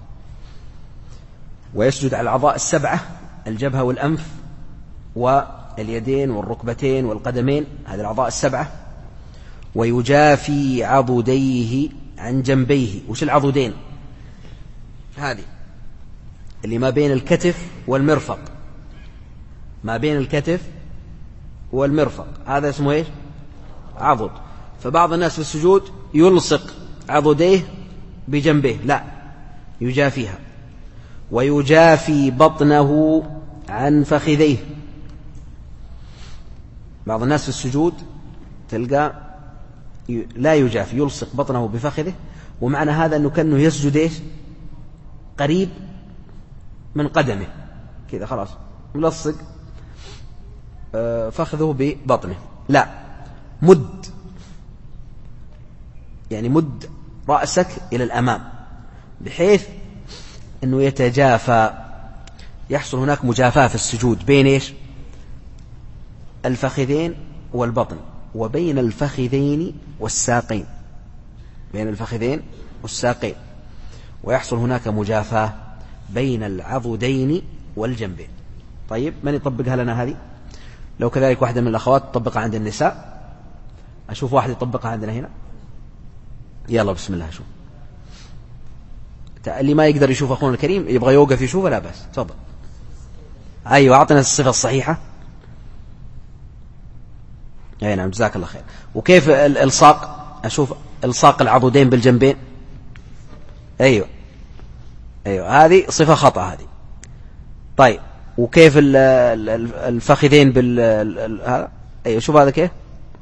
ويسجد على الأعضاء السبعة: الجبهة والأنف واليدين والركبتين والقدمين، هذه الأعضاء السبعة. ويجافي عضديه عن جنبيه. وش العضدين؟ هذه اللي ما بين الكتف والمرفق، ما بين الكتف والمرفق، هذا اسمه ايش؟ عضد. فبعض الناس في السجود يلصق عضديه بجنبه، لا، يجافيها. ويجافي بطنه عن فخذيه. بعض الناس في السجود تلقى لا يجافي، يلصق بطنه بفخذه، ومعنى هذا أنه كأنه يسجد ايش؟ قريب من قدمه كذا، خلاص ملصق فخذه ببطنه. لا، مد، يعني مد رأسك إلى الأمام بحيث أنه يتجافى، يحصل هناك مجافاة في السجود بين إيش؟ الفخذين والبطن، وبين الفخذين والساقين، بين الفخذين والساقين، ويحصل هناك مجافاة بين العضدين والجنبين. طيب، من يطبقها لنا هذه؟ لو كذلك واحدة من الأخوات تطبقها عند النساء. أشوف واحد يطبقها عندنا هنا. يلا بسم الله. شوف اللي ما يقدر يشوف أخونا الكريم يبغى يوقف يشوفه، لا بس تفضل. أيوة، أعطنا الصفة الصحيحة. أي نعم، جزاك الله خير. وكيف الإلصاق؟ أشوف إلصاق العضدين بالجنبين. أيوة هذه صفة خطأ هذه. طيب، وكيف الفخذين هذا؟ أيوة، شوف هذا كيف.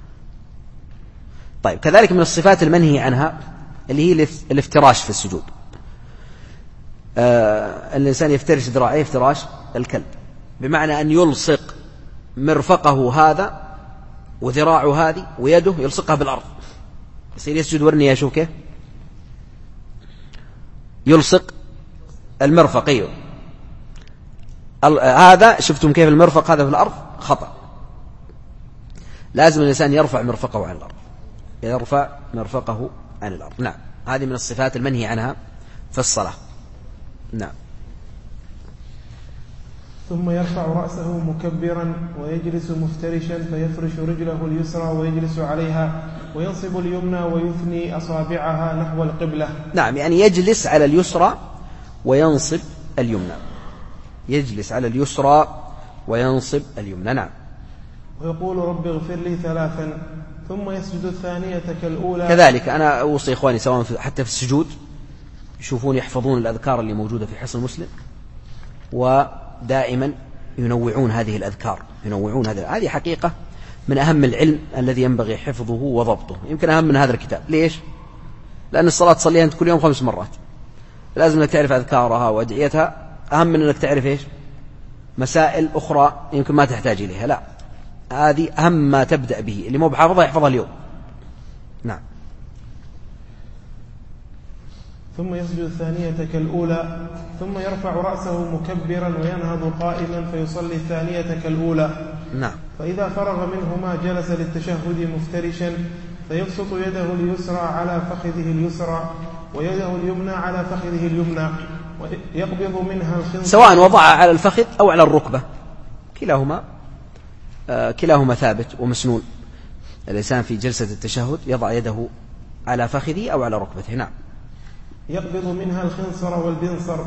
طيب، كذلك من الصفات المنهي عنها اللي هي الافتراش في السجود. الإنسان يفترش ذراعيه افتراش الكلب، بمعنى أن يلصق مرفقه هذا وذراعه هذه ويده يلصقها بالأرض، يصير يسجد. ورني أشوف كيف يلصق المرفق. أيوه، هذا شفتم كيف المرفق هذا في الأرض؟ خطأ. لازم الإنسان يرفع مرفقه عن الأرض، يرفع مرفقه عن الأرض. نعم، هذه من الصفات المنهي عنها في الصلاة. نعم. ثم يرفع رأسه مكبرا ويجلس مفترشا فيفرش رجله اليسرى ويجلس عليها وينصب اليمنى ويثني أصابعها نحو القبلة. نعم، يعني يجلس على اليسرى وينصب اليمنى، يجلس على اليسرى وينصب اليمنى. نعم. ويقول رب اغفر لي 3 ثم يسجد الثانية كالأولى. كذلك أنا أوصي إخواني سواء حتى في السجود يشوفون يحفظون الأذكار اللي موجودة في حصن مسلم، ودائما ينوعون هذه الأذكار، ينوعون هذه حقيقة من أهم العلم الذي ينبغي حفظه وضبطه، يمكن أهم من هذا الكتاب. ليش؟ لأن الصلاة تصليها أنت كل يوم 5 مرات، لازم أنك تعرف أذكارها وأدعيتها، أهم من أنك تعرف إيش؟ مسائل أخرى يمكن ما تحتاج إليها. لا، هذه أهم ما تبدأ به، اللي مو بحافظها يحفظها اليوم. نعم. ثم يسجد الثانية كالأولى ثم يرفع رأسه مكبرا وينهض قائما فيصلي الثانية كالأولى. نعم. فإذا فرغ منهما جلس للتشهد مفترشا فيبسط يده اليسرى على فخذه اليسرى ويده اليمنى على فخذه اليمنى ويقبض منها الخنصر، سواء وضعها على الفخذ أو على الركبة، كلاهما ثابت ومسنون. الإنسان في جلسة التشهد يضع يده على فخذه أو على ركبته. نعم. يقبض منها الخنصر والبنصر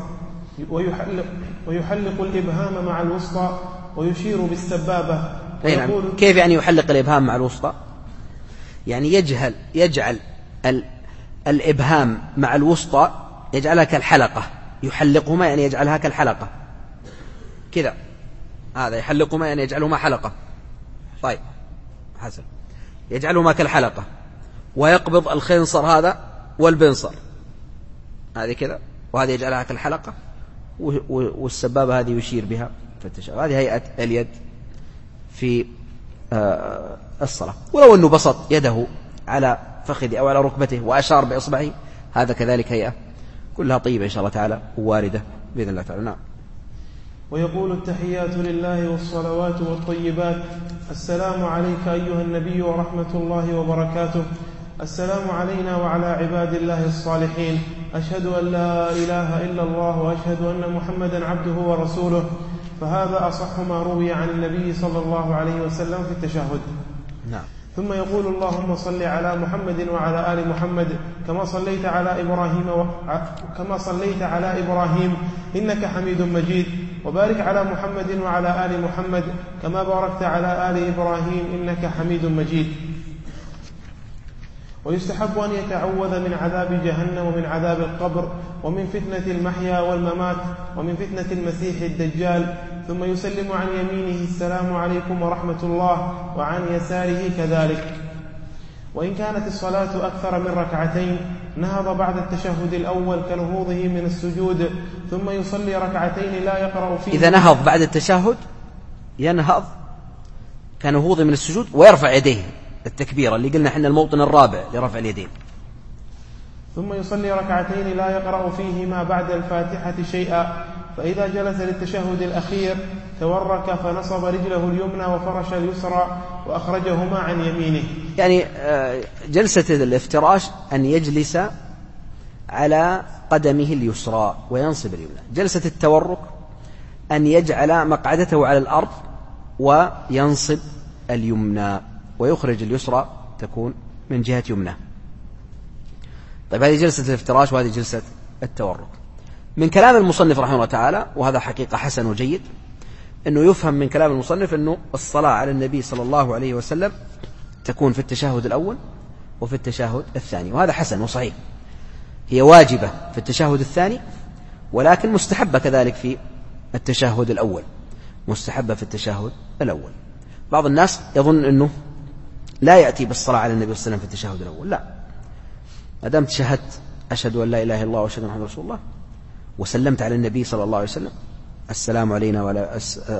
ويحلق الإبهام مع الوسطى ويشير بالسبابة. نعم. كيف يعني يحلق الإبهام مع الوسطى؟ يعني يجعل الإبهام مع الوسطى يجعلها كالحلقة، يحلقهما يعني يجعلها كالحلقة كذا، هذا يحلقهما يعني يجعلهما حلقة. طيب حسن، يجعلهما كالحلقة، ويقبض الخنصر هذا والبنصر هذه كذا، وهذه يجعلها كالحلقة، والسبابة هذه يشير بها في التشهد. هذه هيئة اليد في الصلاة. ولو أنه بسط يده على فخذه أو على ركبته وأشار بإصبعه، هذا كذلك هيئة، كلها طيبة إن شاء الله تعالى وواردة بإذن الله تعالى. نعم. ويقول التحيات لله والصلوات والطيبات: السلام عليك أيها النبي ورحمة الله وبركاته. السلام علينا وعلى عباد الله الصالحين. أشهد أن لا إله إلا الله وأشهد أن محمدا عبده ورسوله. فهذا أصح ما روي عن النبي صلى الله عليه وسلم في التشهد. نعم. ثم يقول: اللهم صل على محمد وعلى آل محمد كما صليت على إبراهيم إنك حميد مجيد، وبارك على محمد وعلى آل محمد كما باركت على آل إبراهيم إنك حميد مجيد. ويستحب أن يتعوذ من عذاب جهنم ومن عذاب القبر ومن فتنة المحيا والممات ومن فتنة المسيح الدجال، ثم يسلم عن يمينه: السلام عليكم ورحمة الله، وعن يساره كذلك. وإن كانت الصلاة أكثر من ركعتين نهض بعد التشهد الأول كنهوضه من السجود، ثم يصلي ركعتين لا يقرأ فيه. إذا نهض بعد التشهد ينهض كنهوضه من السجود ويرفع يديه، التكبيرة اللي قلنا حنا الموطن الرابع لرفع اليدين. ثم يصلي ركعتين لا يقرأ فيهما بعد الفاتحة شيئا، فإذا جلس للتشهد الأخير تورك فنصب رجله اليمنى وفرش اليسرى وأخرجهما عن يمينه. يعني جلسة الافتراش أن يجلس على قدمه اليسرى وينصب اليمنى. جلسة التورك أن يجعل مقعدته على الأرض وينصب اليمنى ويخرج اليسرى تكون من جهة يمنى. طيب هذه جلسة الافتراش وهذه جلسة التورك. من كلام المصنف رحمه الله تعالى، وهذا حقيقة حسن وجيد، أنه يفهم من كلام المصنف أنه الصلاة على النبي صلى الله عليه وسلم تكون في التشهد الأول وفي التشهد الثاني، وهذا حسن وصحيح. هي واجبة في التشهد الثاني ولكن مستحبة كذلك في التشهد الأول، مستحبة في التشهد الأول. بعض الناس يظن أنه لا يأتي بالصلاة على النبي صلى الله عليه وسلم في التشهد الأول. لا، ما دام تشهدت أشهد أن لا إله إلا الله وأشهد أن محمدا رسول الله وسلمت على النبي صلى الله عليه وسلم: السلام علينا وعلى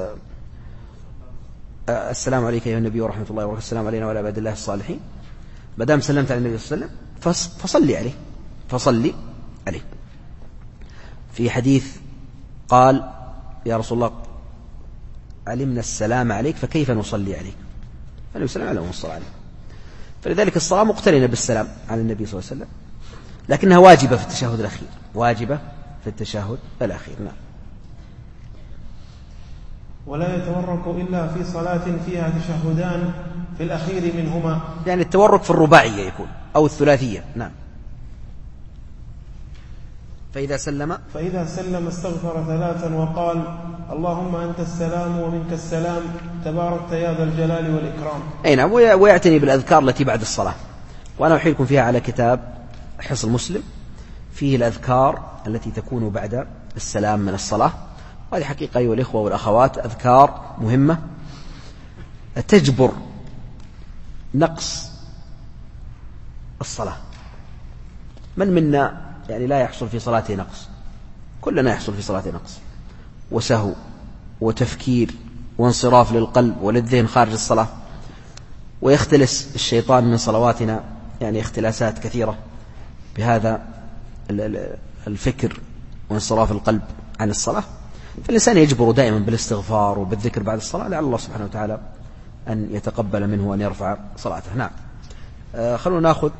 السلام عليك أيها النبي ورحمة الله وبركاته، السلام علينا وعلى عباد الله الصالحين، ما دام سلمت على النبي صلى الله عليه وسلم فصلي عليه. في حديث قال: يا رسول الله علمنا السلام عليك فكيف نصلي عليك؟ فالنبي صلى الله عليه وسلم الصلاة عليه. فلذلك الصلاة مقترنة بالسلام على النبي صلى الله عليه وسلم، لكنها واجبة في التشهد الأخير، واجبة في التشهد الأخير. نعم. ولا يتورك إلا في صلاة فيها تشهدان في الأخير منهما، يعني التورك في الرباعية يكون أو الثلاثية. نعم. فإذا سلم استغفر ثلاثا وقال: اللهم أنت السلام ومنك السلام تباركت يا ذا الجلال والإكرام. أي نعم. ويعتني بالأذكار التي بعد الصلاة، وأنا أحيلكم فيها على كتاب حصن مسلم فيه الأذكار التي تكون بعد السلام من الصلاة. وهذه حقيقة أيها الإخوة والأخوات أذكار مهمة تجبر نقص الصلاة. من منا يعني لا يحصل في صلاته نقص؟ كلنا يحصل في صلاته نقص وسهو وتفكير وانصراف للقلب وللذهن خارج الصلاة، ويختلس الشيطان من صلواتنا يعني اختلاسات كثيرة بهذا الفكر وانصراف القلب عن الصلاة. فالإنسان يجبر دائما بالاستغفار وبالذكر بعد الصلاة لعل الله سبحانه وتعالى أن يتقبل منه وأن يرفع صلاته. نعم. خلونا نأخذ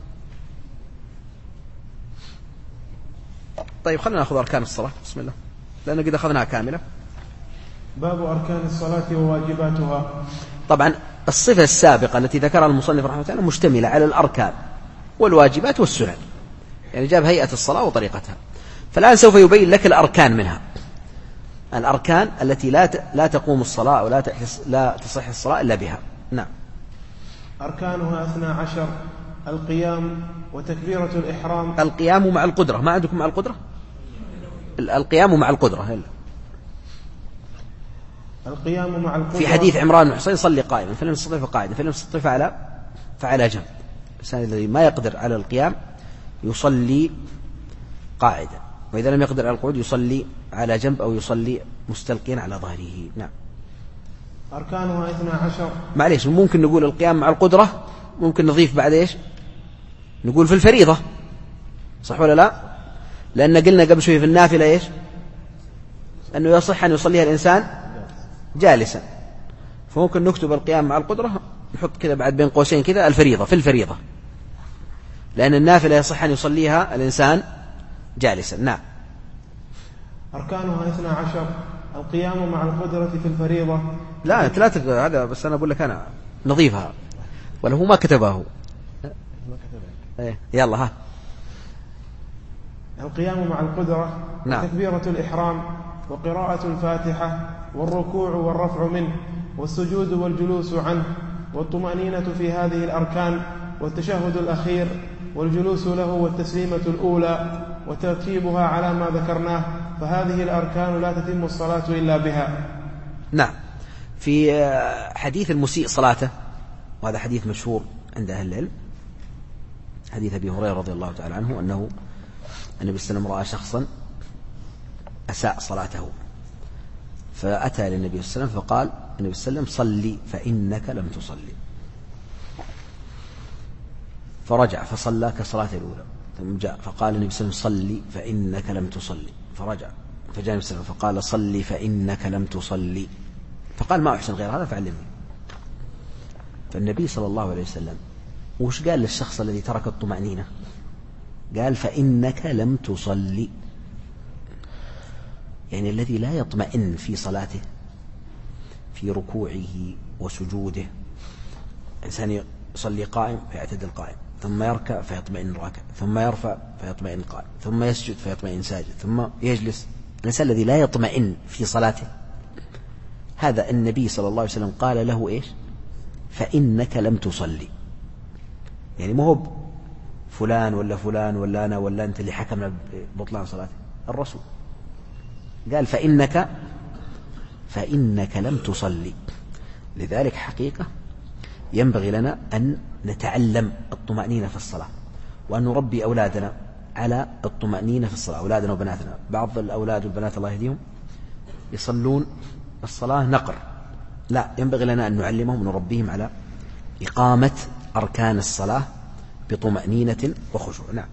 أركان الصلاة. بسم الله، لأن قد أخذناها كاملة. باب أركان الصلاة وواجباتها. طبعا الصفة السابقة التي ذكرها المصنف رحمه الله تعالى مشتملة على الأركان والواجبات والسنن، يعني جاب هيئة الصلاة وطريقتها. فالآن سوف يبين لك الأركان منها، الأركان التي لا تقوم الصلاة أو لا تصح الصلاة إلا بها. نعم. أركانها 12: القيام وتكبيرة الإحرام. القيام مع القدرة، ما عندكم مع القدرة؟ القيام مع القدرة هلا. القيام مع القدرة. في حديث عمران بن حصين صلي قائما فلم يستطع فقاعدا فلم يستطع فعلى جنب. الإنسان الذي ما يقدر على القيام يصلي قاعدا، وإذا لم يقدر على القعود يصلي على جنب أو يصلي مستلقيا على ظهره. نعم. أركانها 12. معليش، ممكن نقول القيام مع القدرة، ممكن نضيف بعد إيش؟ نقول في الفريضة، صح ولا لا؟ لأن قلنا قبل شوي في النافلة إيش؟ أنه يصح أن يصليها الإنسان جالسا، فممكن نكتب القيام مع القدرة، نحط كذا بعد بين قوسين كذا الفريضة في الفريضة، لأن النافلة يصح أن يصليها الإنسان جالسا. نعم. أركانها 12. القيام مع القدرة في الفريضة. لا ثلاثة، هذا بس أنا أقول لك أنا نضيفها، ولا هو ما كتبه. يلا ها. القيام مع القدرة. نعم. وتكبيرة الإحرام وقراءة الفاتحة والركوع والرفع منه والسجود والجلوس عنه والطمأنينة في هذه الأركان والتشهد الأخير والجلوس له والتسليمة الأولى وترتيبها على ما ذكرناه، فهذه الأركان لا تتم الصلاة إلا بها. نعم. في حديث المسيء صلاته، وهذا حديث مشهور عند أهل العلم، حديث أبي هريرة رضي الله تعالى عنه أنه النبي صلى الله عليه وسلم رأى شخصا أساء صلاته، فأتى للنبي صلى الله عليه وسلم فقال النبي صلى الله عليه وسلم صلي فإنك لم تصلي، فرجع فصلى كصلاة الأولى، ثم جاء فقال النبي صلى الله عليه وسلم صلي فإنك لم تصلي، فرجع فجاء النبي صلى الله عليه وسلم فقال صلي فإنك لم تصلي، فقال ما أحسن غير هذا فعلمني. فالنبي صلى الله عليه وسلم وش قال للشخص الذي ترك الطمأنينة؟ قال فإنك لم تصلي، يعني الذي لا يطمئن في صلاته في ركوعه وسجوده. إنسان يصلي قائم فيعتدل قائم، ثم يركع فيطمئن راكع، ثم يرفع فيطمئن قائم، ثم يسجد فيطمئن ساجد، ثم يجلس. الإنسان الذي لا يطمئن في صلاته هذا النبي صلى الله عليه وسلم قال له إيش؟ فإنك لم تصلي. يعني ما هو فلان ولا فلان ولا أنا ولا أنت اللي حكمنا ببطلان صلاته، الرسول قال فإنك لم تصلي. لذلك حقيقة ينبغي لنا أن نتعلم الطمأنينة في الصلاة، وأن نربي أولادنا على الطمأنينة في الصلاة، أولادنا وبناتنا. بعض الأولاد والبنات الله يهديهم يصلون الصلاة نقر، لا، ينبغي لنا أن نعلمهم ونربيهم على إقامة أركان الصلاة بطمأنينة وخشوع. نعم.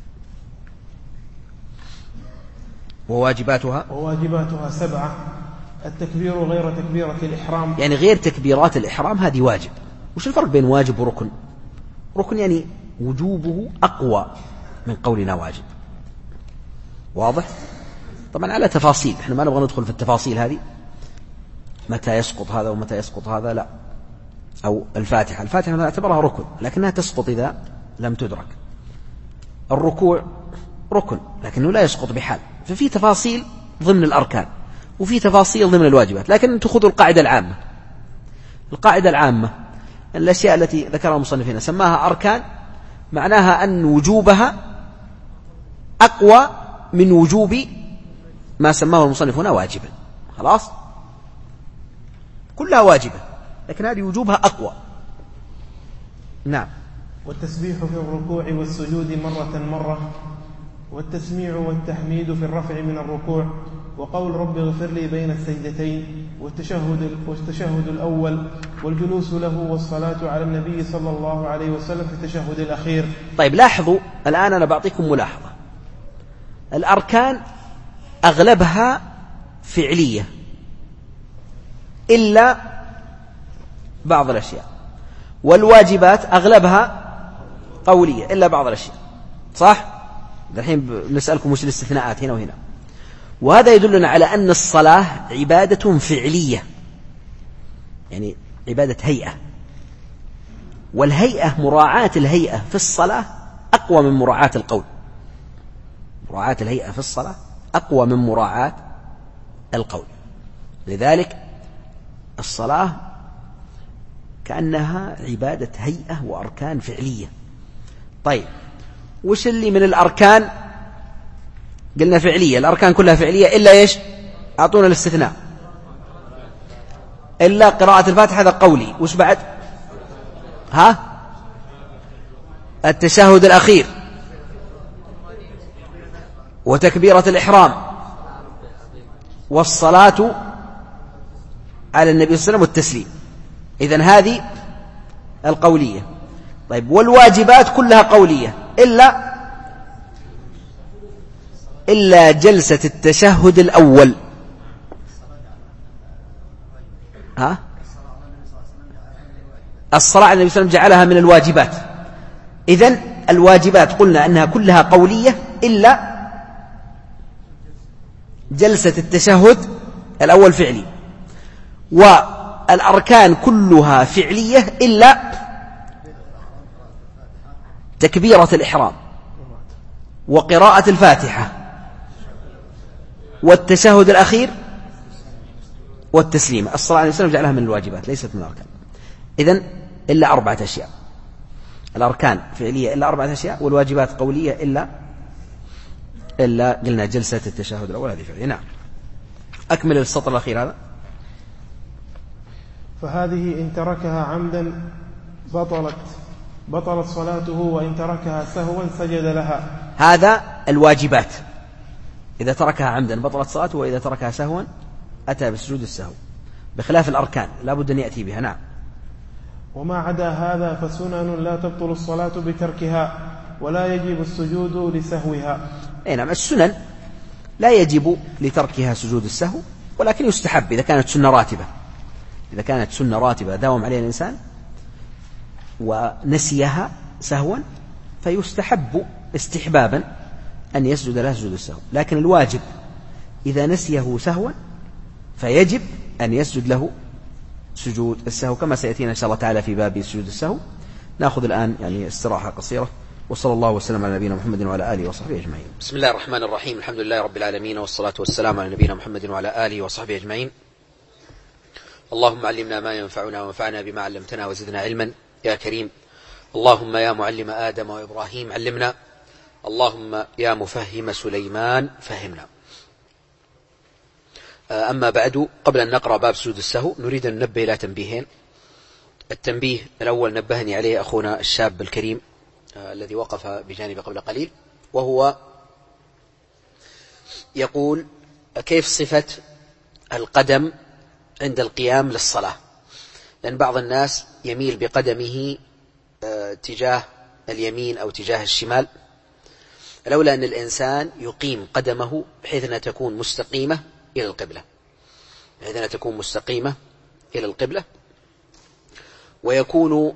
وواجباتها 7. التكبير غير تكبيرة الإحرام، يعني غير تكبيرات الإحرام، هذه واجب. وش الفرق بين واجب وركن؟ ركن يعني وجوبه أقوى من قولنا واجب، واضح؟ طبعا على تفاصيل، احنا ما نبغى ندخل في التفاصيل هذه، متى يسقط هذا ومتى يسقط هذا، لا. أو الفاتحة نعتبرها ركن لكنها تسقط إذا لم تدرك. الركوع ركن لكنه لا يسقط بحال، ففي تفاصيل ضمن الأركان وفي تفاصيل ضمن الواجبات. لكن تأخذوا القاعدة العامة، الأشياء التي ذكرها المصنفين سماها أركان، معناها أن وجوبها أقوى من وجوب ما سماه المصنفون واجبا. خلاص، كلها واجبة لكن هذه وجوبها أقوى. نعم. والتسبيح في الركوع والسجود مرة، والتسميع والتحميد في الرفع من الركوع، وقول رب اغفر لي بين السجدتين، والتشهد الأول، والجلوس له، والصلاة على النبي صلى الله عليه وسلم في التشهد الأخير. طيب لاحظوا الآن، أنا بعطيكم ملاحظة. الأركان أغلبها فعلية إلا بعض الأشياء، والواجبات أغلبها قولية إلا بعض الأشياء، صح؟ الحين بنسألكم وش الاستثناءات هنا وهنا. وهذا يدلنا على أن الصلاة عبادة فعلية، يعني عبادة هيئة، والهيئة مراعاة الهيئة في الصلاة أقوى من مراعاة القول. مراعاة الهيئة في الصلاة أقوى من مراعاة القول. لذلك الصلاة كأنها عبادة هيئة وأركان فعلية، طيب وش اللي من الأركان؟ قلنا فعلية، الأركان كلها فعلية إلا إيش؟ أعطونا الاستثناء. إلا قراءة الفاتحة، هذا قولي. وش بعد؟ التشهد الأخير وتكبيرة الإحرام والصلاة على النبي صلى الله عليه وسلم والتسليم. إذن هذه القولية. طيب والواجبات كلها قولية إلا جلسة التشهد الأول. الصلاة على النبي صلى الله عليه وسلم جعلها من الواجبات. إذن الواجبات قلنا أنها كلها قولية إلا جلسة التشهد الأول فعلي، والأركان كلها فعلية إلا تكبيرة الإحرام وقراءة الفاتحة والتشهد الأخير والتسليم. الصلاة عليه وسلم جعلها من الواجبات ليست من الأركان. إذن إلا 4 أشياء. الأركان فعلية إلا 4 أشياء، والواجبات قولية إلا قلنا جلسة التشهد الأول هذه فعلية. نعم. أكمل السطر الأخير هذا. فهذه إن تركها عمدا بطلت صلاته، وإن تركها سهوا سجد لها. هذا الواجبات، إذا تركها عمدا بطلت صلاته، وإذا تركها سهوا أتى بسجود السهو، بخلاف الأركان لا بد أن يأتي بها. نعم. وما عدا هذا فسنن لا تبطل الصلاة بتركها، ولا يجب السجود لسهوها. نعم. السنن لا يجب لتركها سجود السهو، ولكن يستحب إذا كانت سنة راتبة. إذا كانت سنة راتبة داوم عليها الإنسان ونسيها سهوا فيستحب استحبابا أن يسجد لها سجود السهو. لكن الواجب إذا نسيه سهوا فيجب أن يسجد له سجود السهو، كما سيأتينا إن شاء الله تعالى في باب سجود السهو. نأخذ الآن استراحة قصيرة، وصلى الله وسلم على نبينا محمد وعلى آله وصحبه أجمعين. بسم الله الرحمن الرحيم. الحمد لله رب العالمين، والصلاة والسلام على نبينا محمد وعلى آله وصحبه أجمعين. اللهم علمنا ما ينفعنا وانفعنا بما علمتنا وزدنا علما يا كريم. اللهم يا معلم آدم وإبراهيم علمنا، اللهم يا مفهم سليمان فهمنا. أما بعد، قبل أن نقرأ باب سجود السهو نريد أن ننبه إلى تنبيهين. التنبيه الأول نبهني عليه أخونا الشاب الكريم الذي وقف بجانبي قبل قليل، وهو يقول: كيف صفة القدم عند القيام للصلاة؟ لأن بعض الناس يميل بقدمه تجاه اليمين أو تجاه الشمال، لولا أن الإنسان يقيم قدمه بحيث أنها تكون مستقيمة إلى القبلة، بحيث أنها تكون مستقيمة إلى القبلة، ويكون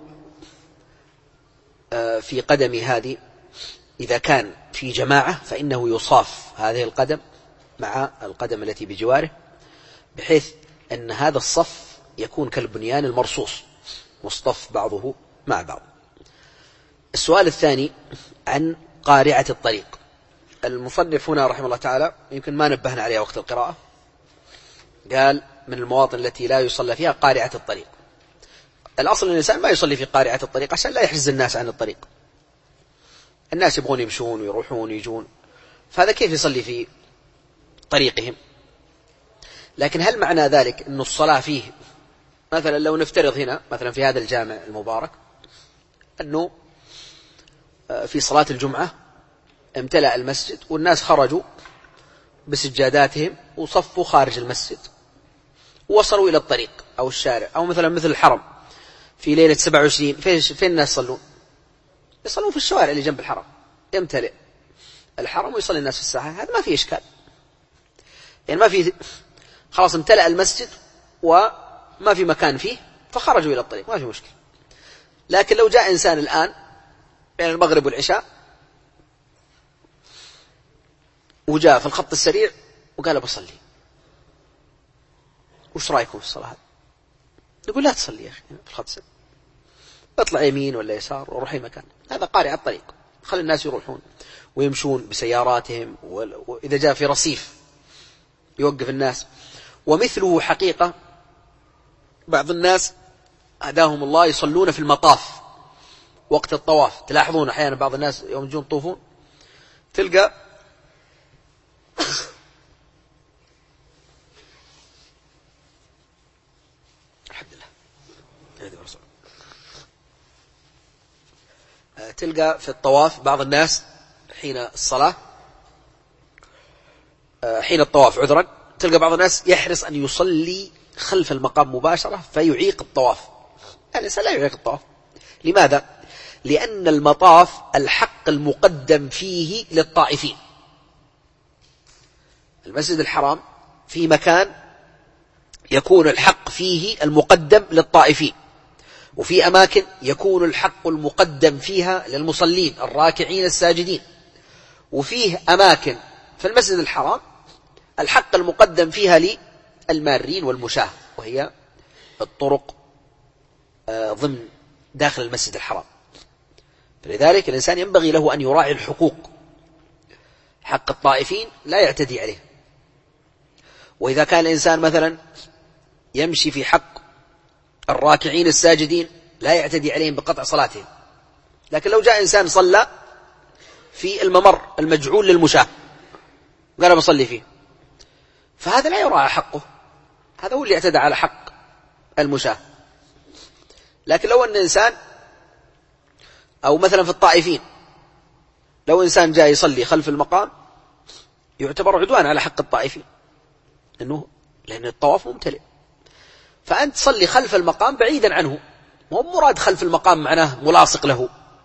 في قدم هذه إذا كان في جماعة فإنه يصاف هذه القدم مع القدم التي بجواره، بحيث أن هذا الصف يكون كالبنيان المرصوص مصطف بعضه مع بعض. السؤال الثاني عن قارعة الطريق. المصنف هنا رحمه الله تعالى يمكن ما نبهنا عليها وقت القراءة، قال من المواطن التي لا يصلى فيها قارعة الطريق. الأصل أن الإنسان ما يصلي في قارعة الطريق عشان لا يحجز الناس عن الطريق. الناس يبغون يمشون ويروحون ويجون، فهذا كيف يصلي في طريقهم؟ لكن هل معنى ذلك أن الصلاة فيه، مثلا لو نفترض هنا مثلا في هذا الجامع المبارك أنه في صلاة الجمعة امتلأ المسجد والناس خرجوا بسجاداتهم وصفوا خارج المسجد ووصلوا إلى الطريق أو الشارع، أو مثلا مثل الحرم في ليلة 27 فين الناس يصلون؟ يصلون في الشوارع اللي جنب الحرم، يمتلئ الحرم ويصلي الناس في الساحة. هذا ما فيه إشكال، يعني ما فيه، خلاص امتلأ المسجد وما في مكان فيه فخرجوا إلى الطريق، ما في مشكلة. لكن لو جاء إنسان الآن بين المغرب والعشاء وجاء في الخط السريع وقال بصلي، وش رأيكم في الصلاة؟ نقول لا تصلي يا أخي في الخط السريع، اطلع يمين ولا يسار وروح أي مكان. هذا قارع الطريق، خلي الناس يروحون ويمشون بسياراتهم، وإذا جاء في رصيف يوقف الناس. ومثله حقيقة بعض الناس هداهم الله يصلون في المطاف، وقت الطواف تلاحظون أحيانا بعض الناس يوم يجون يطوفون تلقى الحمد لله تلقى في الطواف بعض الناس حين الصلاة حين الطواف عذرا تلقى بعض الناس يحرص أن يصلي خلف المقام مباشرة فيعيق الطواف. الإنسان لا يعيق الطواف. لماذا؟ لأن المطاف الحق المقدم فيه للطائفين. المسجد الحرام في مكان يكون الحق فيه المقدم للطائفين، وفي أماكن يكون الحق المقدم فيها للمصلين الراكعين الساجدين، وفيه أماكن في المسجد الحرام الحق المقدم فيها للمارين والمشاة، وهي الطرق ضمن داخل المسجد الحرام. فلذلك الإنسان ينبغي له أن يراعي الحقوق، حق الطائفين لا يعتدي عليه. وإذا كان الإنسان مثلا يمشي في حق الراكعين الساجدين لا يعتدي عليهم بقطع صلاتهم. لكن لو جاء إنسان صلى في الممر المجعول للمشاة قال بصلي فيه، فهذا لا يراعى حقه، هذا هو اللي اعتدى على حق المشاة. لكن لو أن إنسان أو مثلا في الطائفين لو إنسان جاء يصلي خلف المقام يعتبر عدوان على حق الطائفين، لأن الطواف ممتلئ، فأنت تصلي خلف المقام بعيدا عنه. مو مراد خلف المقام معناه ملاصق له،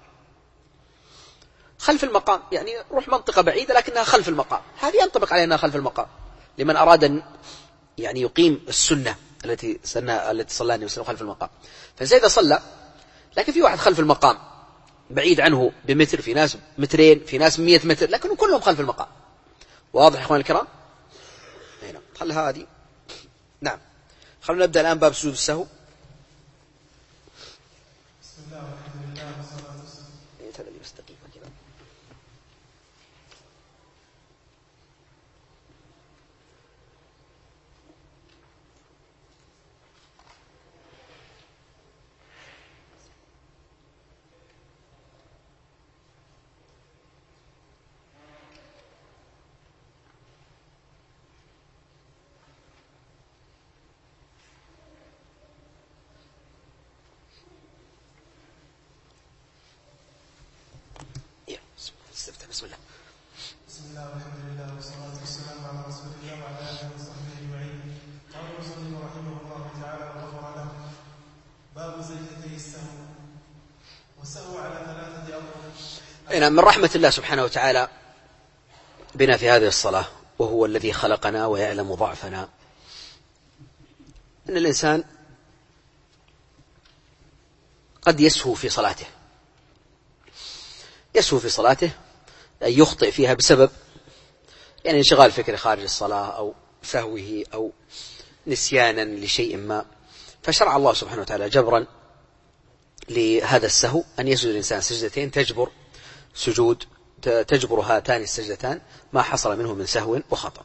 خلف المقام يعني روح منطقة بعيدة لكنها خلف المقام، هذه ينطبق عليها أنها خلف المقام لمن أراد أن يعني يقيم السنة التي صلى النبي صلى الله عليه وسلم خلف المقام. فإذا صلى لكن في واحد خلف المقام بعيد عنه بمتر، في ناس مترين، في ناس 100 متر، لكن كلهم خلف المقام. واضح يا إخوان الكرام؟ هنا خل هذه. نعم، خلونا نبدأ الآن باب سجود السهو. بسم الله والحمد لله والصلاة والسلام. هذا اللي مستقيم كذا. بسم الله. بسم الله والحمد لله والصلاة والسلام على رسول الله وعلى آله وصحبه أجمعين. قال المصنف رحمه الله تعالى وغفر له: باب سجدتي السهو. والسهو على 3 أضرب. من رحمة الله سبحانه وتعالى بنا في هذه الصلاة، وهو الذي خلقنا ويعلم ضعفنا، أن الإنسان قد يسهو في صلاته، يسهو في صلاته أن يخطئ فيها بسبب يعني انشغال فكري خارج الصلاة أو سهوه أو نسيانا لشيء ما. فشرع الله سبحانه وتعالى جبرا لهذا السهو أن يسجد الإنسان سجدتين تجبر هاتان السجدتان ما حصل منه من سهو وخطأ.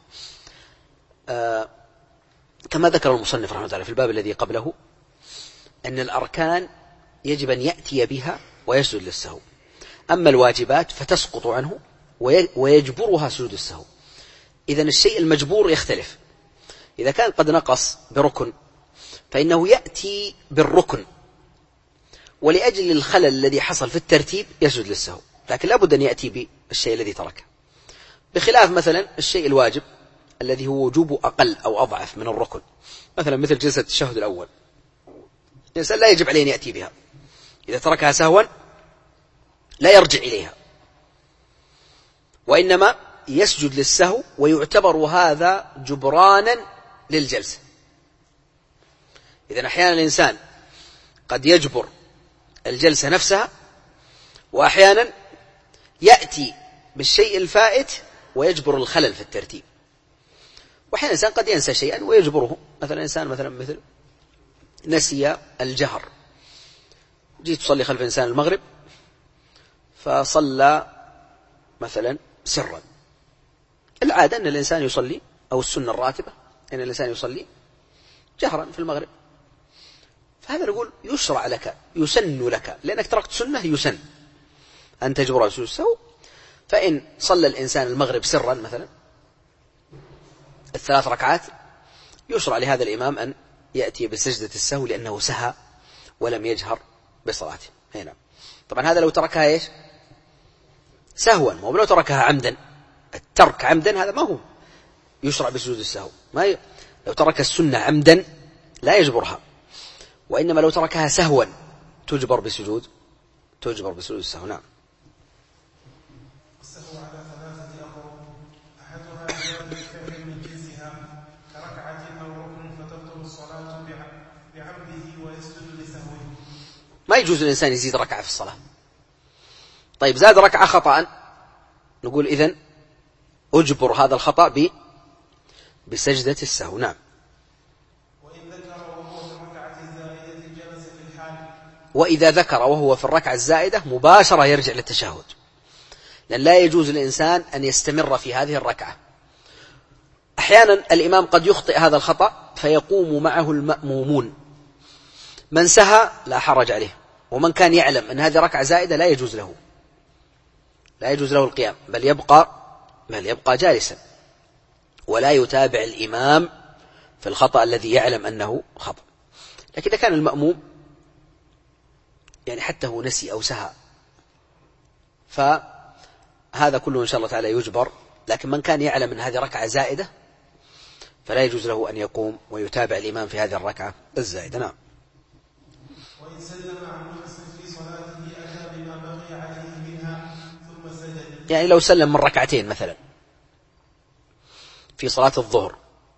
كما ذكر المصنف رحمه الله في الباب الذي قبله أن الأركان يجب أن يأتي بها ويسجد للسهو، أما الواجبات فتسقط عنه ويجبرها سجود السهو. إذن الشيء المجبور يختلف، إذا كان قد نقص بركن فإنه يأتي بالركن ولأجل الخلل الذي حصل في الترتيب يسجد للسهو، لكن لا بد أن يأتي بالشيء الذي تركه، بخلاف مثلا الشيء الواجب الذي هو وجوب أقل أو أضعف من الركن، مثل جلسة التشهد الأول الإنسان لا يجب عليه أن يأتي بها، إذا تركها سهوا لا يرجع إليها، وإنما يسجد للسهو، ويعتبر هذا جبرانا للجلسة. إذن أحيانا الإنسان قد يجبر الجلسة نفسها، وأحيانا يأتي بالشيء الفائت ويجبر الخلل في الترتيب، وأحيانا الإنسان قد ينسى شيئا ويجبره. مثلا إنسان مثل نسي الجهر، جيت تصلي خلف إنسان المغرب فصلى مثلا سرا، العادة أن الإنسان يصلي، أو السنة الراتبة أن الإنسان يصلي جهرا في المغرب، فهذا نقول يشرع لك، يسن لك، لأنك تركت سنة يسن أن تجبر سجود السهو. فإن صلى الإنسان المغرب سرا مثلا 3 ركعات، يشرع لهذا الإمام أن يأتي بسجدة السهو لأنه سهى ولم يجهر بصلاته. هنا طبعا هذا لو تركها إيش؟ سهوا، ما هو لو تركها عمدا. الترك عمدا هذا ما هو يشرع بسجود السهو. لو ترك السنة عمدا لا يجبرها، وإنما لو تركها سهوا تجبر بسجود السهو. نعم. السهو على 3 أضرب، أحدها زيادة الفعل من جنسها كركعة أو ركن فتبطل الصلاة بعمده ويسجد لسهوه. ما يجوز الإنسان يزيد ركعة في الصلاة. طيب زاد ركعة خطأ، نقول إذن أجبر هذا الخطأ بسجدة السهو. نعم. وإذا ذكر وهو في الركعة الزائدة مباشرة يرجع للتشهد، لأن لا يجوز للإنسان أن يستمر في هذه الركعة. أحيانا الإمام قد يخطئ هذا الخطأ فيقوم معه المأمومون، من سهى لا حرج عليه، ومن كان يعلم أن هذه ركعة زائدة لا يجوز له القيام، بل يبقى جالسا ولا يتابع الإمام في الخطأ الذي يعلم أنه خطأ. لكن إذا كان المأموم يعني حتى هو نسي أو سهى فهذا كله إن شاء الله تعالى يجبر. لكن من كان يعلم أن هذه ركعة زائدة فلا يجوز له أن يقوم ويتابع الإمام في هذه الركعة الزائدة. نعم. وإن سلم عن نقص في صلاته أتى بما بقي عليه منها ثم سجد. يعني لو سلم من ركعتين مثلا في صلاة الظهر،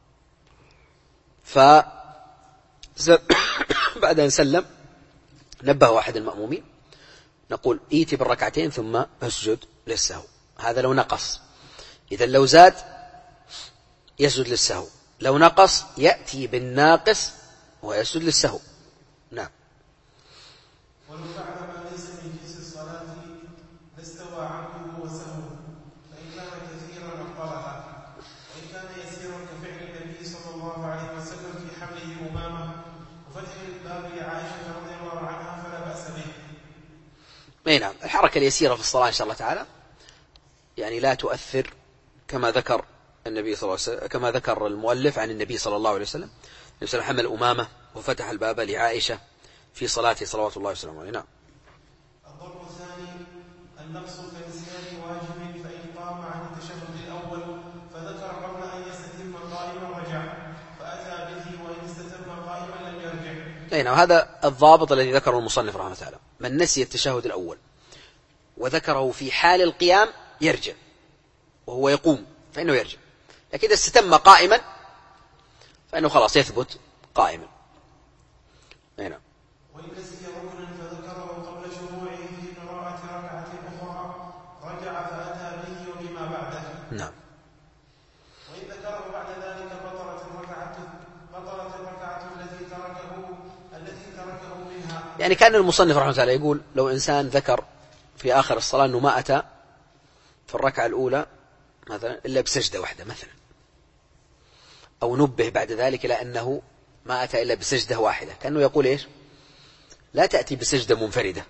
بعد أن سلم نبه أحد المأمومين، نقول ائت بالركعتين ثم اسجد للسهو. هذا لو نقص. إذا لو زاد يسجد للسهو، لو نقص يأتي بالناقص ويسجد للسهو. نعم. ولو فعل ما ليس من جنس الصلاة لاستوى عمده وسهوه، فإن كان كثيرا أبطلها، وإن كان يسيرا كفعل النبي صلى الله عليه وسلم في حمله أمامه وفتح الباب لعائشة رضي الله عنها فلا بأس به. نعم. الحركة اليسيرة في الصلاة إن شاء الله تعالى يعني لا تؤثر، كما ذكر النبي صلى الله عليه وسلم، كما ذكر المؤلف عن النبي صلى الله عليه وسلم، النبي صلى الله عليه وسلم حمل أمامه وفتح الباب لعائشة في صلاته صلوات الله وسلامه عليه. نعم. الضرب الثاني النقص كنسيان واجب، فإن قام عن التشهد الأول فذكر قبل أن يستتم قائما رجع فأتى به، وإن استتم قائما لم يرجع. نعم. هذا الضابط الذي ذكره المصنف رحمه الله تعالى، من نسي التشهد الأول وذكره في حال القيام يرجع، وهو يقوم فإنه يرجع. لكن إذا استتم قائما فإنه خلاص يثبت قائما. نعم. وإن نسي ركنا فذكره قبل شروعه في قراءة ركعة أخرى رجع فأتى به وبما بعده. نعم. وإن ذكره بعد ذلك بطلت الركعة التي تركه منها. يعني كان المصنف رحمه الله تعالى يقول لو إنسان ذكر في آخر الصلاة أنه ما أتى في الركعة الأولى مثلا إلا بسجدة واحدة مثلا، أو نبه بعد ذلك إلى أنه ما أتى إلا بسجدة واحدة، كأنه يقول إيش؟ لا تأتي بسجدة منفردة،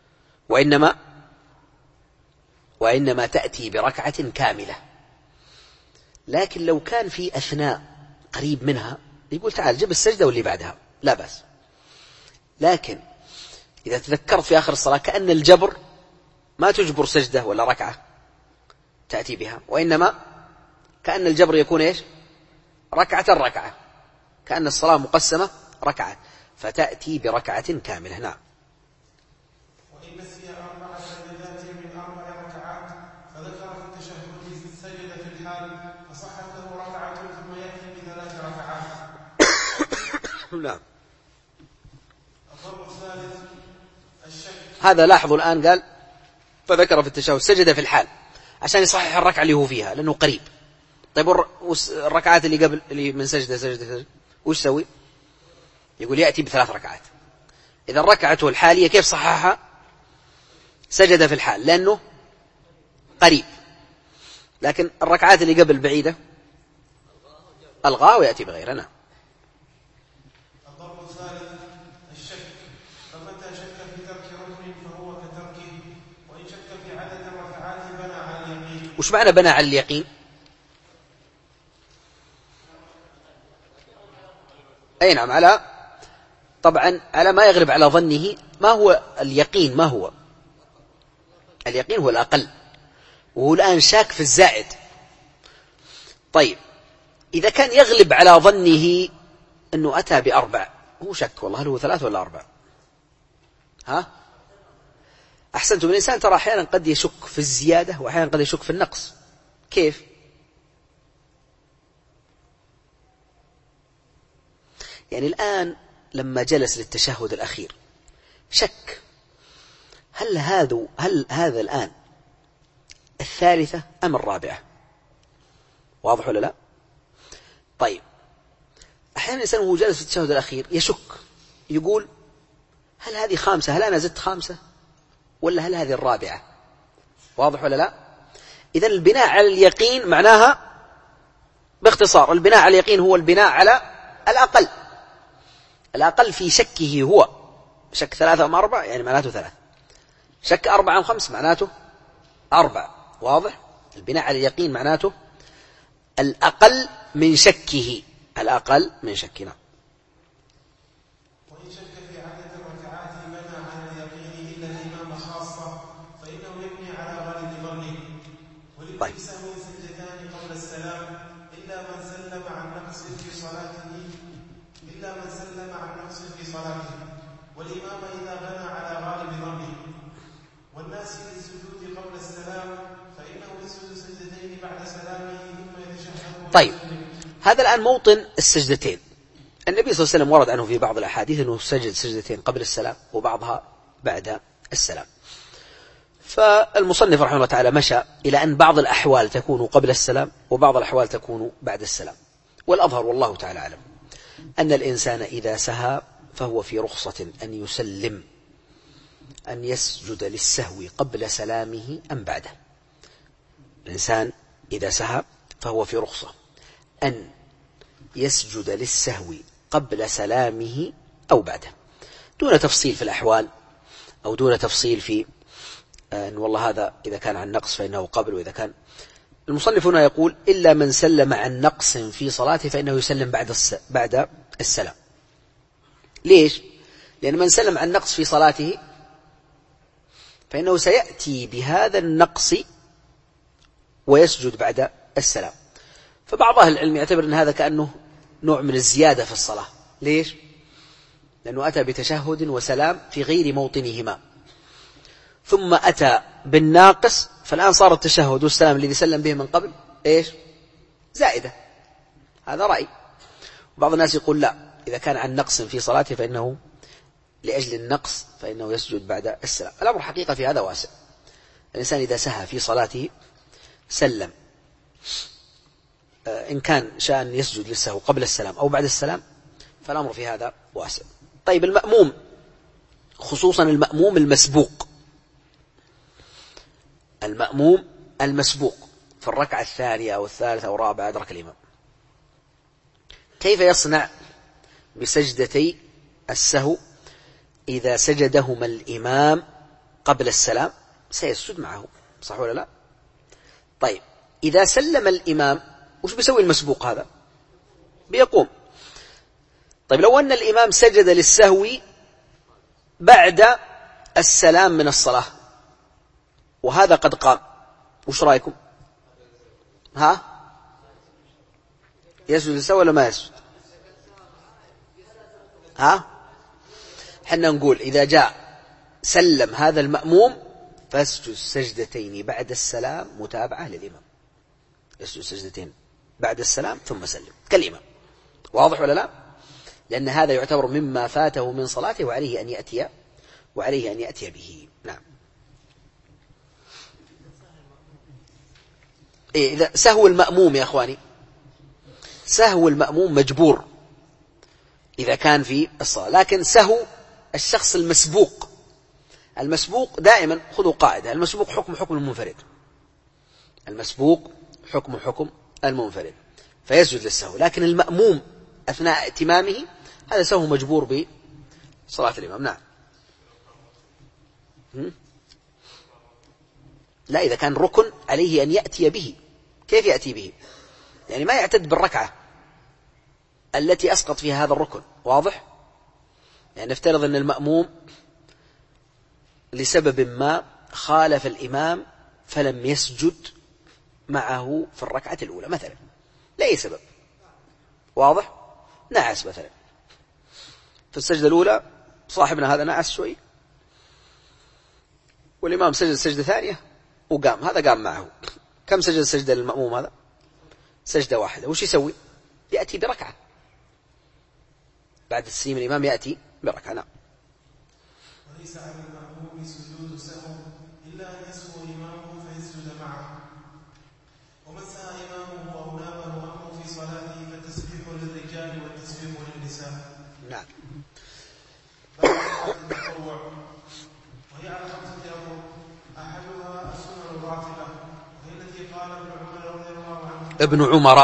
وإنما تأتي بركعة كاملة. لكن لو كان في أثناء قريب منها يقول تعال جب السجدة واللي بعدها لا بأس. لكن إذا تذكرت في آخر الصلاة كأن الجبر ما تجبر سجدة ولا ركعة تأتي بها، وإنما كأن الجبر يكون إيش؟ ركعة، كأن الصلاة مقسمة ركعة، فتأتي بركعة كاملة. نعم. وإن نسي 4 سجدات من 4 ركعات فذكر في التشهد سجد في الحال فصحت له ركعة ثم يأتي ب3 ركعات. نعم. الضرب الثالث الشك. هذا لاحظوا الآن قال فذكر في التشهد سجد في الحال عشان يصحح الركعة اللي هو فيها لأنه قريب. طيب الركعات اللي قبل اللي من سجدة وش سوي؟ يقول يأتي ب3 ركعات. إذا ركعته الحالية كيف صححها؟ سجد في الحال لأنه قريب، لكن الركعات اللي قبل بعيدة ألغاه ويأتي بغيرنا. الضرب الثالث الشك وش معنى بنى على اليقين؟ أي نعم، طبعا على ما يغلب على ظنه. ما هو اليقين؟ ما هو اليقين؟ هو الأقل، وهو الآن شاك في الزائد. طيب إذا كان يغلب على ظنه أنه أتى ب4، هو شك والله هل هو 3 ولا 4؟ ها؟ أحسنتم. الإنسان ترى أحيانا قد يشك في الزيادة وأحيانا قد يشك في النقص. كيف؟ يعني الآن لما جلس للتشهد الأخير شك هل هذا الآن 3 أم 4؟ واضح ولا لا؟ طيب أحيانا الإنسان وهو جالس في التشهد الأخير يشك، يقول هل هذه 5؟ هل أنا زدت 5 ولا هل هذه 4؟ واضح ولا لا؟ إذن البناء على اليقين معناها باختصار، البناء على اليقين هو البناء على الأقل في شكه. هو شك 3 أم 4 يعني معناته 3، شك 4 أم 5 معناته 4. واضح؟ البناء على اليقين معناته الأقل من شكه، الأقل من شكنا. وإن شك في عدد الركعات بنى على اليقين إلا الإمام خاصة فإنه يبني على غالب ظنه. ولكل سهو سجدتان قبل السلام إلا من سلم عن نقص في صلاته، والإمام إذا بنى على غالب ظنه. والناس في السجود قبل السلام فإنه يسجد سجدتين بعد سلامه ثم يتشهد. طيب هذا الآن موطن السجدتين. النبي صلى الله عليه وسلم ورد عنه في بعض الأحاديث أنه سجد سجدتين قبل السلام وبعضها بعد السلام. فالمصنف رحمه الله تعالى مشى إلى أن بعض الأحوال تكون قبل السلام وبعض الأحوال تكون بعد السلام. والأظهر والله تعالى أعلم أن الإنسان إذا سهى فهو في رخصة أن يسلم، أن يسجد للسهو قبل سلامه أم بعده. الإنسان إذا سهى فهو في رخصة أن يسجد للسهو قبل سلامه أو بعده، دون تفصيل في الأحوال أو دون تفصيل في أن والله هذا إذا كان عن نقص فإنه قبل، وإذا كان. المصنف هنا يقول إلا من سلم عن نقص في صلاته فإنه يسلم بعد السلام. ليش؟ لأن من سلم عن نقص في صلاته فإنه سيأتي بهذا النقص ويسجد بعد السلام. فبعض أهل العلم يعتبر أن هذا كأنه نوع من الزيادة في الصلاة. ليش؟ لأنه أتى بتشهد وسلام في غير موطنهما، ثم أتى بالناقص، فالآن صار التشهد والسلام الذي سلم به من قبل إيش؟ زائدة. هذا رأي. وبعض الناس يقول لا، إذا كان عن نقص في صلاته فإنه لأجل النقص فإنه يسجد بعد السلام. الأمر حقيقة في هذا واسع. الإنسان إذا سهى في صلاته سلم، إن كان شأن يسجد للسهو قبل السلام أو بعد السلام فالأمر في هذا واسع. طيب المأموم، خصوصا المأموم المسبوق، المأموم المسبوق في الركعة الثانية أو الثالثة أو الرابعة أدرك الإمام، كيف يصنع بسجدتي السهو إذا سجدهما الإمام قبل السلام؟ سيسجد معه، صح ولا لا؟ طيب إذا سلم الإمام وش بيسوي المسبوق هذا؟ بيقوم. طيب لو أن الإمام سجد للسهو بعد السلام من الصلاة وهذا قد قام، وش رأيكم؟ يسجد للسهو ولا ما يسجد؟ حنا نقول إذا جاء سلم هذا المأموم فاسجد سجدتين بعد السلام متابعة للإمام، يسجد سجدتين بعد السلام ثم سلم كالإمام. واضح ولا لا؟ لأن هذا يعتبر مما فاته من صلاته وعليه أن يأتي به. نعم. إذا سهو المأموم يا أخواني، سهو المأموم مجبور إذا كان في الصلاة، لكن سهو الشخص المسبوق دائما خذوا قاعدة، المسبوق حكم المنفرد، المسبوق حكم المنفرد فيسجد للسهو. لكن المأموم أثناء ائتمامه هذا سهو مجبور بصلاة الإمام. نعم. لا، إذا كان ركن عليه أن يأتي به. كيف يأتي به؟ يعني ما يعتد بالركعة التي أسقط فيها هذا الركن. واضح؟ يعني نفترض أن المأموم لسبب ما خالف الإمام فلم يسجد معه في الركعة الأولى مثلا، لأي سبب. واضح؟ نعس مثلا في السجدة الأولى، صاحبنا هذا نعس شوي، والإمام سجد سجدة ثانية وقام، هذا قام معه. كم سجد السجدة للمأموم هذا؟ سجدة واحدة. وش يسوي؟ يأتي بركعة بعد تسليم الإمام، يأتي بركعة. نعم. وليس على المأموم سجود سهو إلا أن يسهو إمامه فيسجد معه، ومن سهى إمامه أو نابه أمره في صلاته فالتسبيح للرجال والتسبيح للنساء. نعم. بعد التطوع، وهي على 5 أمور. أحدها السنن الراتبة، وهي التي قال ابن عمر رضي الله عنه، ابن عمر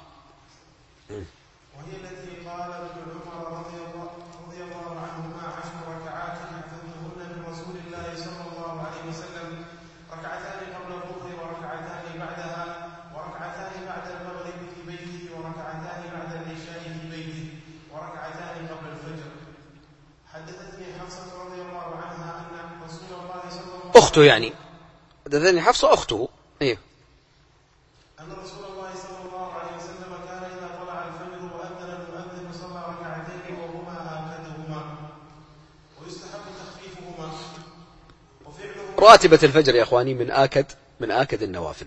وهي التي قال ابن عمر رضي الله عنهما 10 ركعات يحفظهن من رسول الله صلى الله عليه وسلم، ركعتان قبل الظهر وركعتان بعدها، وركعتان بعد المغرب في بيته، وركعتان بعد العشاء في بيته، وركعتان قبل الفجر. حدثتني حفصة رضي الله عنها أن رسول الله صلى الله عليه وسلم، أخته يعني، حدثتني حفصة أخته، إيه، أن رسول الله صلى الله عليه وسلم كان إذا طلع الفجر وأذن المؤذن صلى ركعتين وهما آكدهما، ويستحب تخفيفهما، وفعله راتبة الفجر يا أخواني من آكد النوافل.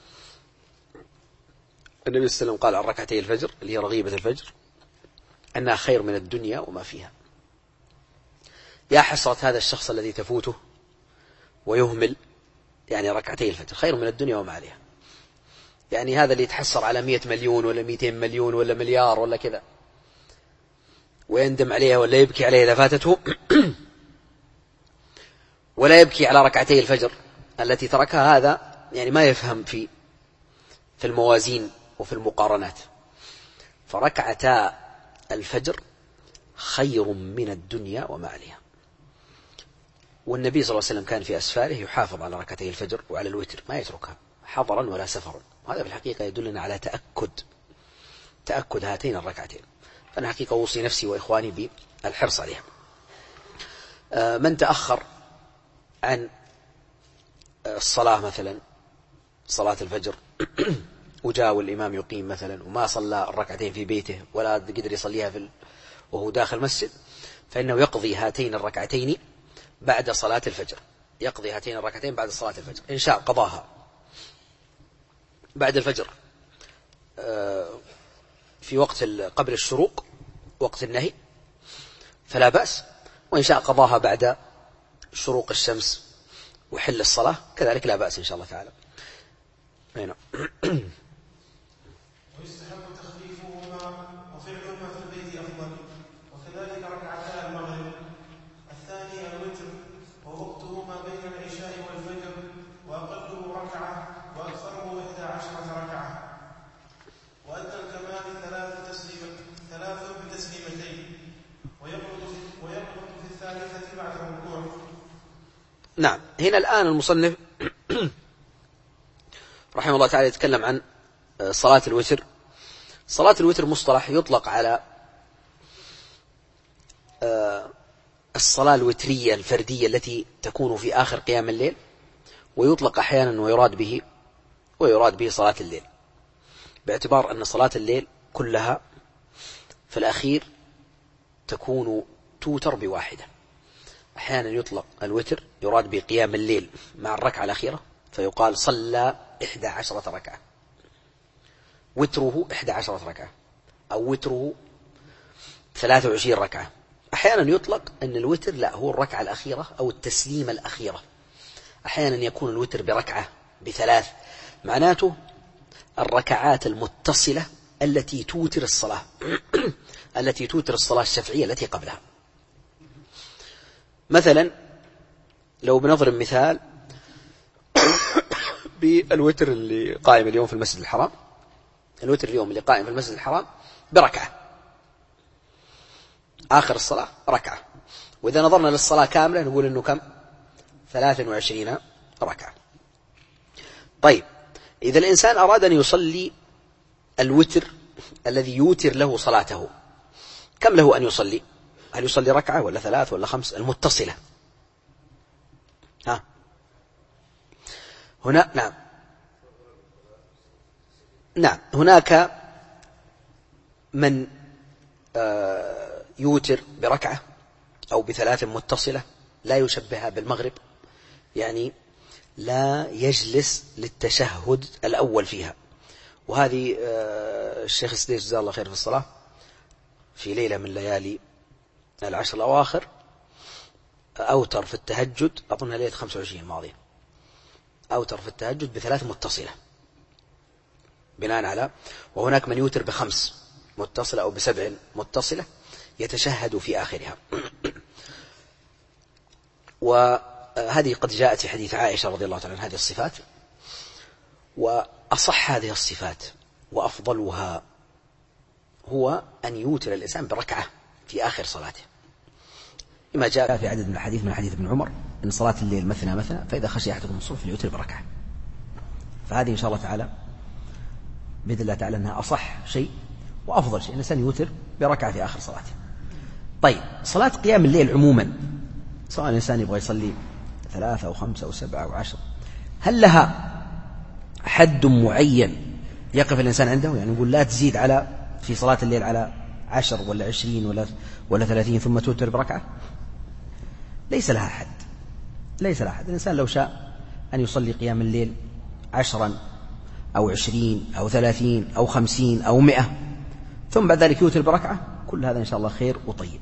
النبي صلى الله عليه وسلم قال عن ركعتي الفجر اللي هي رغيبة الفجر أنها خير من الدنيا وما فيها. يا حسرة هذا الشخص الذي تفوته ويهمل يعني ركعتي الفجر، خير من الدنيا وما عليها. يعني هذا اللي يتحسر على 100 مليون ولا 200 مليون ولا مليار ولا كذا ويندم عليها ولا يبكي عليها إذا فاتته ولا يبكي على ركعتي الفجر التي تركها، هذا يعني ما يفهم في الموازين وفي المقارنات. فركعتا الفجر خير من الدنيا وما عليها. والنبي صلى الله عليه وسلم كان في أسفاره يحافظ على ركعتي الفجر وعلى الوتر، ما يتركها حضرا ولا سفرا. هذا في الحقيقة يدلنا على تأكد هاتين الركعتين. فأنا حقيقة أوصي نفسي وإخواني بالحرص عليها. من تأخر عن الصلاة مثلا صلاة الفجر وجاء والإمام يقيم مثلا وما صلى الركعتين في بيته ولا قدر يصليها وهو داخل المسجد، فإنه يقضي هاتين الركعتين بعد صلاة الفجر. يقضي هاتين الركعتين بعد صلاة الفجر، إن شاء قضاها بعد الفجر في وقت قبل الشروق وقت النهي فلا بأس، وإن شاء قضاها بعد شروق الشمس وحل الصلاة كذلك لا بأس إن شاء الله تعالى. هنا. ويستحب تخفيفهما وفعلهما في البيت أفضل، وكذلك ركعتا المغرب. الثاني الوتر، ووقته ما بين العشاء والفجر، وأقله ركعة وأكثره 11 ركعة، وأدنى الكمال 3 بتسليمتين، ويقنط في الثالثة بعد الركوع. نعم. هنا الآن المصنف رحمه الله تعالى يتكلم عن صلاة الوتر. صلاة الوتر مصطلح يطلق على الصلاة الوترية الفردية التي تكون في آخر قيام الليل، ويطلق أحيانا ويراد به صلاة الليل، باعتبار أن صلاة الليل كلها في الأخير تكون توتر بواحدة. أحيانا يطلق الوتر يراد بقيام الليل مع الركعة الأخيرة فيقال صلى 11 ركعة، وتره 11 ركعة، أو وتره 23 ركعة. أحيانا يطلق أن الوتر لا هو الركعة الأخيرة أو التسليمة الأخيرة. أحيانا يكون الوتر بركعة ب3، معناته الركعات المتصلة التي توتر الصلاة التي توتر الصلاة الشفعية التي قبلها. مثلا لو بنضرب مثال بالوتر اللي قائم اليوم في المسجد الحرام، الوتر اليوم اللي قائم في المسجد الحرام بركعة، آخر الصلاة ركعة. وإذا نظرنا للصلاة كاملة نقول إنه كم؟ 23 ركعة. طيب، إذا الإنسان أراد أن يصلي الوتر الذي يوتر له صلاته، كم له أن يصلي؟ هل يصلي ركعة ولا 3 ولا 5 المتصلة؟ هنا نعم هناك من يوتر بركعة أو ب3 متصلة، لا يشبهها بالمغرب، يعني لا يجلس للتشهد الأول فيها. وهذه الشيخ السديس جزاه الله خير في الصلاة في ليلة من ليالي 10 الأواخر أوتر في التهجد، أظنها ليلة 25 الماضية، أوتر في التهجد ب3 متصلة بناء على، وهناك من يوتر ب5 متصلة أو ب7 متصلة يتشهد في آخرها. وهذه قد جاءت في حديث عائشة رضي الله تعالى عن هذه الصفات. وأصح هذه الصفات وأفضلها هو أن يوتر الإنسان بركعة في آخر صلاته، لما جاء في عدد من الحديث من حديث ابن عمر إن صلاة الليل مثنى مثنى، فإذا خشي أحدكم الصبح فليوتر بركعة. فهذه إن شاء الله تعالى بإذن الله تعالى أنها أصح شيء وأفضل شيء، الإنسان يوتر بركعة في آخر صلاته. طيب، صلاة قيام الليل عموما، سواء الإنسان يبغى يصلي 3 أو 5 أو 7 أو 10، هل لها حد معين يقف الإنسان عنده؟ يعني نقول لا تزيد على في صلاة الليل على 10 ولا 20 ولا 30 ثم توتر بركعة؟ ليس لها حد، ليس لها حد. الإنسان لو شاء أن يصلي قيام الليل 10 أو 20 أو 30 أو 50 أو 100 ثم بعد ذلك يوتر بركعة، كل هذا إن شاء الله خير وطيب.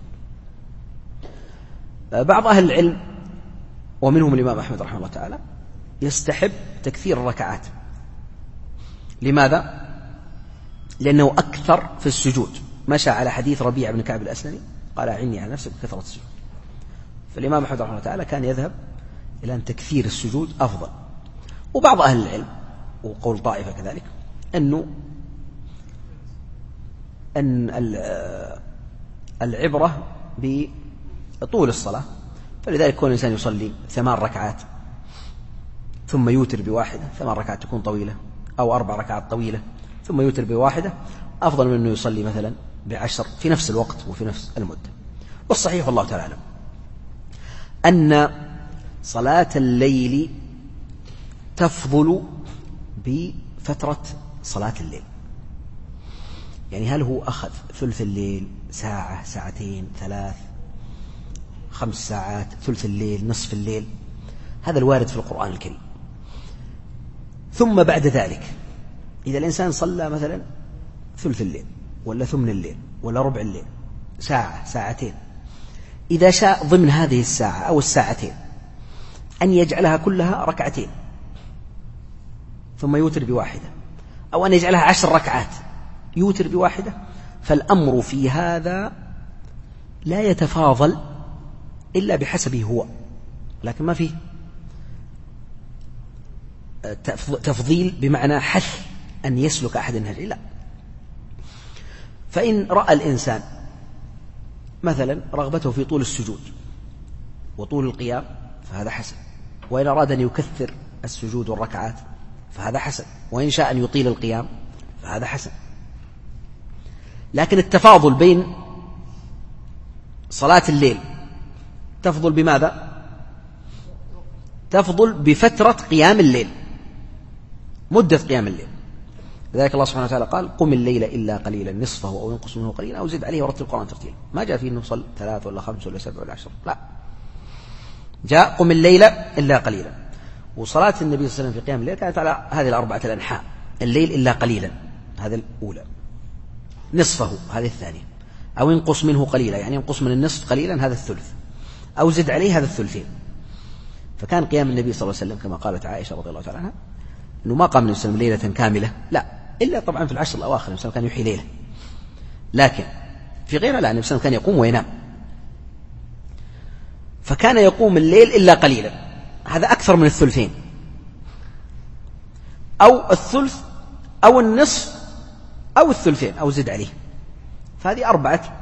بعض أهل العلم ومنهم الإمام أحمد رحمه الله تعالى يستحب تكثير الركعات. لماذا؟ لأنه أكثر في السجود، مشى على حديث ربيع بن كعب الأسلمي قال أعني على نفسك بكثرة السجود. فالإمام أحمد رحمه الله تعالى كان يذهب إلى أن تكثير السجود أفضل. وبعض أهل العلم وقول طائفة كذلك أن العبرة بطول الصلاة، فلذلك كون الإنسان يصلي 8 ركعات ثم يوتر بواحدة، 8 ركعات تكون طويلة، أو 4 ركعات طويلة ثم يوتر بواحدة، أفضل من أنه يصلي مثلا ب10 في نفس الوقت وفي نفس المدة. والصحيح والله تعالى أعلم أن صلاة الليل تفضل بفترة صلاة الليل. يعني هل هو أخذ ثلث الليل، ساعة، ساعتين، 3، 5 ساعات، ثلث الليل، نصف الليل، هذا الوارد في القرآن الكريم. ثم بعد ذلك إذا الإنسان صلى مثلا ثلث الليل ولا ثمن الليل ولا ربع الليل، ساعة، ساعتين، إذا شاء ضمن هذه الساعة أو الساعتين أن يجعلها كلها ركعتين ثم يوتر بواحدة، أو أن يجعلها 10 ركعات يوتر بواحدة، فالأمر في هذا لا يتفاضل إلا بحسبه هو، لكن ما فيه تفضيل بمعنى حث أن يسلك أحد النهج، لا. فإن رأى الإنسان مثلا رغبته في طول السجود وطول القيام فهذا حسن، وإن أراد أن يكثر السجود والركعات فهذا حسن، وإن شاء أن يطيل القيام فهذا حسن. لكن التفاضل بين صلاة الليل تفضل بماذا؟ تفضل بفترة قيام الليل، مدة قيام الليل. لذلك الله سبحانه وتعالى قال قم الليل إلا قليلا نصفه أو ينقص منه قليلا أو زد عليه ورتل القرآن ترتيلا. ما جاء فيه أنه صل 3 ولا 5 ولا 7 ولا 10، لا، جاء قم الليل إلا قليلا. وصلاة النبي صلى الله عليه وسلم في قيام الليل كانت على هذه ال4 الأنحاء: الليل إلا قليلا هذا الأولى، نصفه هذه الثانية، أو ينقص منه قليلا يعني ينقص من النصف قليلا هذا الثلث، أو زد عليه هذا الثلثين. فكان قيام النبي صلى الله عليه وسلم كما قالت عائشة رضي الله تعالى عنها أنه ما قام النبي صلى الله عليه وسلم ليلة كاملة، لا، إلا طبعا في ال10 الأواخر النبي صلى الله عليه وسلم كان يحيي ليلة، لكن في غيرها لا، النبي صلى الله عليه وسلم كان يقوم وينام. فكان يقوم الليل إلا قليلا، هذا أكثر من الثلثين، أو الثلث أو النصف أو الثلثين أو زد عليه. فهذه 4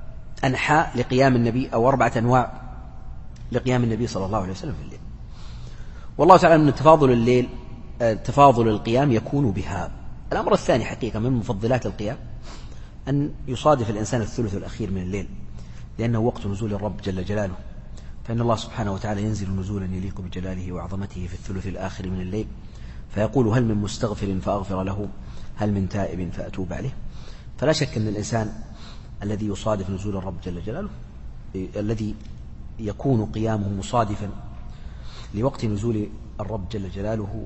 أنحاء لقيام النبي، أو 4 أنواع لقيام النبي صلى الله عليه وسلم في الليل. والله تعالى من تفاضل القيام يكون بها. الأمر الثاني حقيقة من مفضلات القيام أن يصادف الإنسان الثلث الأخير من الليل، لأنه وقت نزول الرب جل جلاله، فإن الله سبحانه وتعالى ينزل نزولا يليق بجلاله وعظمته في الثلث الآخر من الليل، فيقول هل من مستغفر فأغفر له، هل من تائب فأتوب عليه. فلا شك أن الإنسان الذي يصادف نزول الرب جل جلاله، الذي يكون قيامه مصادفا لوقت نزول الرب جل جلاله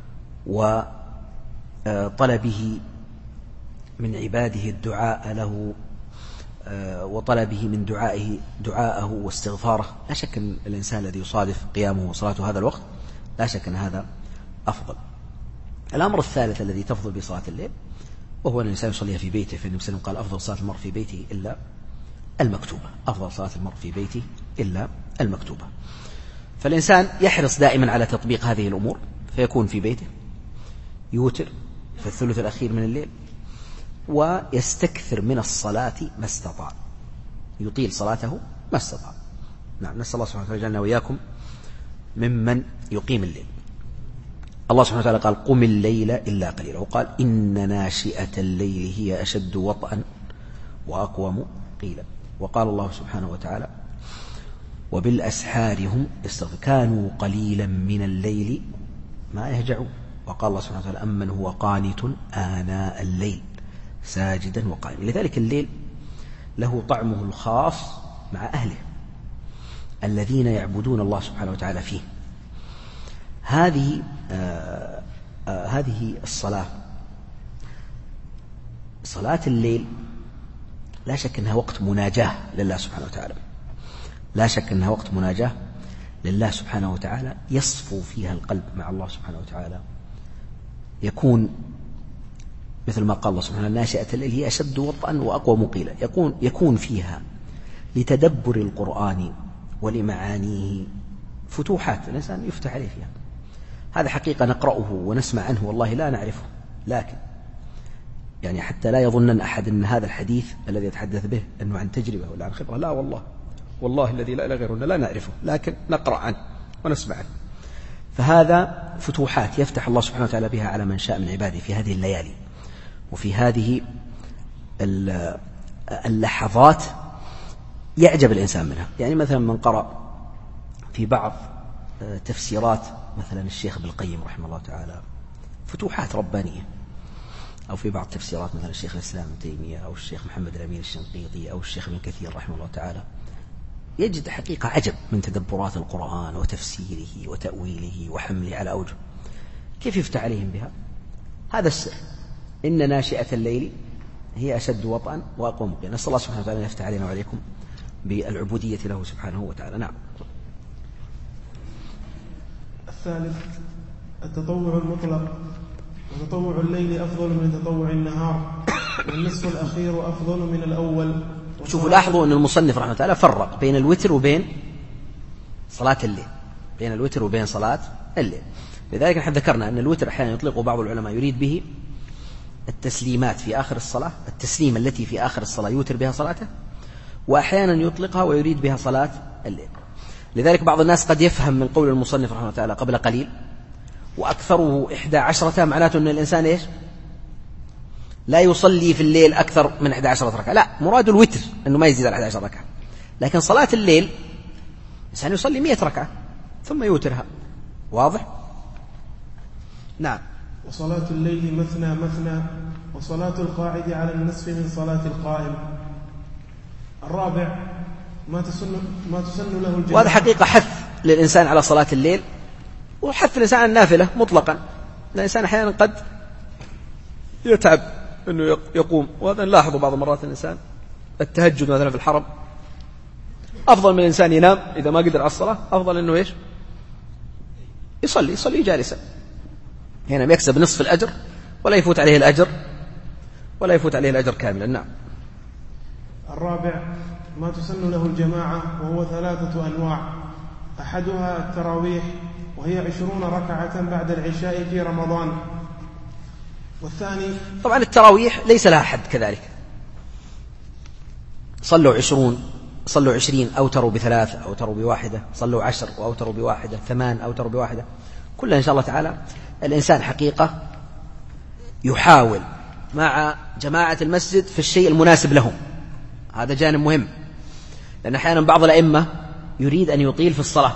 وطلبه من عباده الدعاء له وطلبه من دعائه واستغفاره، لا شك أن الإنسان الذي يصادف قيامه وصلاته هذا الوقت لا شك أن هذا أفضل. الأمر الثالث الذي تفضل بصلاة الليل وهو أن الإنسان يصليها في بيته، فإن النبي قال أفضل صلاة المرء في بيته إلا المكتوبة، أفضل صلاة المرء في بيته إلا المكتوبة. فالإنسان يحرص دائما على تطبيق هذه الأمور، فيكون في بيته يوتر في الثلث الأخير من الليل، ويستكثر من الصلاة ما استطاع، يطيل صلاته ما استطاع. نعم، نسأل الله سبحانه وتعالى يجعلنا وإياكم ممن يقيم الليل. الله سبحانه وتعالى قال قم الليل إلا قليلا، وقال إن ناشئة الليل هي أشد وطئا وأقوم قيلا. وقال الله سبحانه وتعالى وبالأسحار هم يستغفرون كانوا قليلا من الليل ما يهجعون. وقال الله سبحانه وتعالى أمن هو قانت آناء الليل ساجدا وقائما. لذلك الليل له طعمه الخاص مع أهله الذين يعبدون الله سبحانه وتعالى فيه. هذه الصلاة، صلاة الليل، لا شك أنها وقت مناجاة لله سبحانه وتعالى، لا شك أنها وقت مناجاة لله سبحانه وتعالى، يصفو فيها القلب مع الله سبحانه وتعالى، يكون مثل ما قال الله سبحانه ناشئة الليل هي أشد وطئا وأقوم قيلا، يكون فيها لتدبر القرآن ولمعانيه فتوحات، الإنسان يفتح عليه فيها. هذا حقيقة نقرأه ونسمع عنه والله لا نعرفه، لكن يعني حتى لا يظن أحد أن هذا الحديث الذي يتحدث به أنه عن تجربة ولا عن خبرة، لا والله الذي لا إله غيرنا لا نعرفه، لكن نقرأ عنه ونسمع عنه. فهذا فتوحات يفتح الله سبحانه وتعالى بها على من شاء من عباده في هذه الليالي وفي هذه اللحظات يعجب الإنسان منها. يعني مثلا من قرأ في بعض تفسيرات مثلا الشيخ ابن القيم رحمه الله تعالى فتوحات ربانية، أو في بعض تفسيرات مثلا الشيخ الإسلام ابن تيمية أو الشيخ محمد الأمين الشنقيطي أو الشيخ ابن كثير رحمه الله تعالى، يجد حقيقة عجب من تدبرات القرآن وتفسيره وتأويله وحمله على أوجه، كيف يفتح عليهم بها. هذا السر، إن ناشئة الليل هي أشد وطئا وأقوم قيلا. نسأل الله سبحانه وتعالى أن يفتح علينا وعليكم بالعبودية له سبحانه وتعالى. نعم. الثالث التطوع المطلق، وتطوع الليل أفضل من تطوع النهار، والنصف الأخير أفضل من الأول. شوفوا لاحظوا أن المصنف رحمه الله فرق بين الوتر وبين صلاة الليل، بين الوتر وبين صلاة الليل. لذلك نحن ذكرنا أن الوتر أحيانا يطلقه بعض العلماء يريد به التسليمات في آخر الصلاة، التسليم التي في آخر الصلاة يوتر بها صلاته، وأحيانا يطلقها ويريد بها صلاة الليل. لذلك بعض الناس قد يفهم من قول المصنف رحمه الله تعالى قبل قليل وأكثره 11 معناته أن الإنسان إيش؟ لا يصلي في الليل أكثر من 11 ركعة، لا، مراد الوتر أنه ما يزيد على 11 ركعة. لكن صلاة الليل الإنسان يصلي 100 ركعة ثم يوترها. واضح؟ نعم. وصلاة الليل مثنى مثنى، وصلاة القاعد على النصف من صلاة القائم. الرابع ما تسن له الجماعة. وهذا حقيقة حث للإنسان على صلاة الليل، وحث الإنسان على النافلة مطلقا. الإنسان أحيانا قد يتعب أنه يقوم، وهذا نلاحظه بعض مرات الإنسان التهجد مثلا في الحرم أفضل من الإنسان ينام إذا ما قدر على الصلاة، أفضل أنه إيش؟ يصلي جالسا، هنا يكسب نصف الأجر ولا يفوت عليه الأجر كاملا. نعم. الرابع ما تسن له الجماعة، وهو 3 أنواع. أحدها التراويح، وهي 20 ركعة بعد العشاء في رمضان. والثاني طبعا التراويح ليس لها حد كذلك، صلوا 20 صلوا 20 أوتروا ب3 أوتروا ب1، صلوا 10 وأوتروا ب1، 8 أوتروا ب1. كلها إن شاء الله تعالى الإنسان حقيقة يحاول مع جماعة المسجد في الشيء المناسب لهم. هذا جانب مهم، لأن أحيانا بعض الأئمة يريد أن يطيل في الصلاة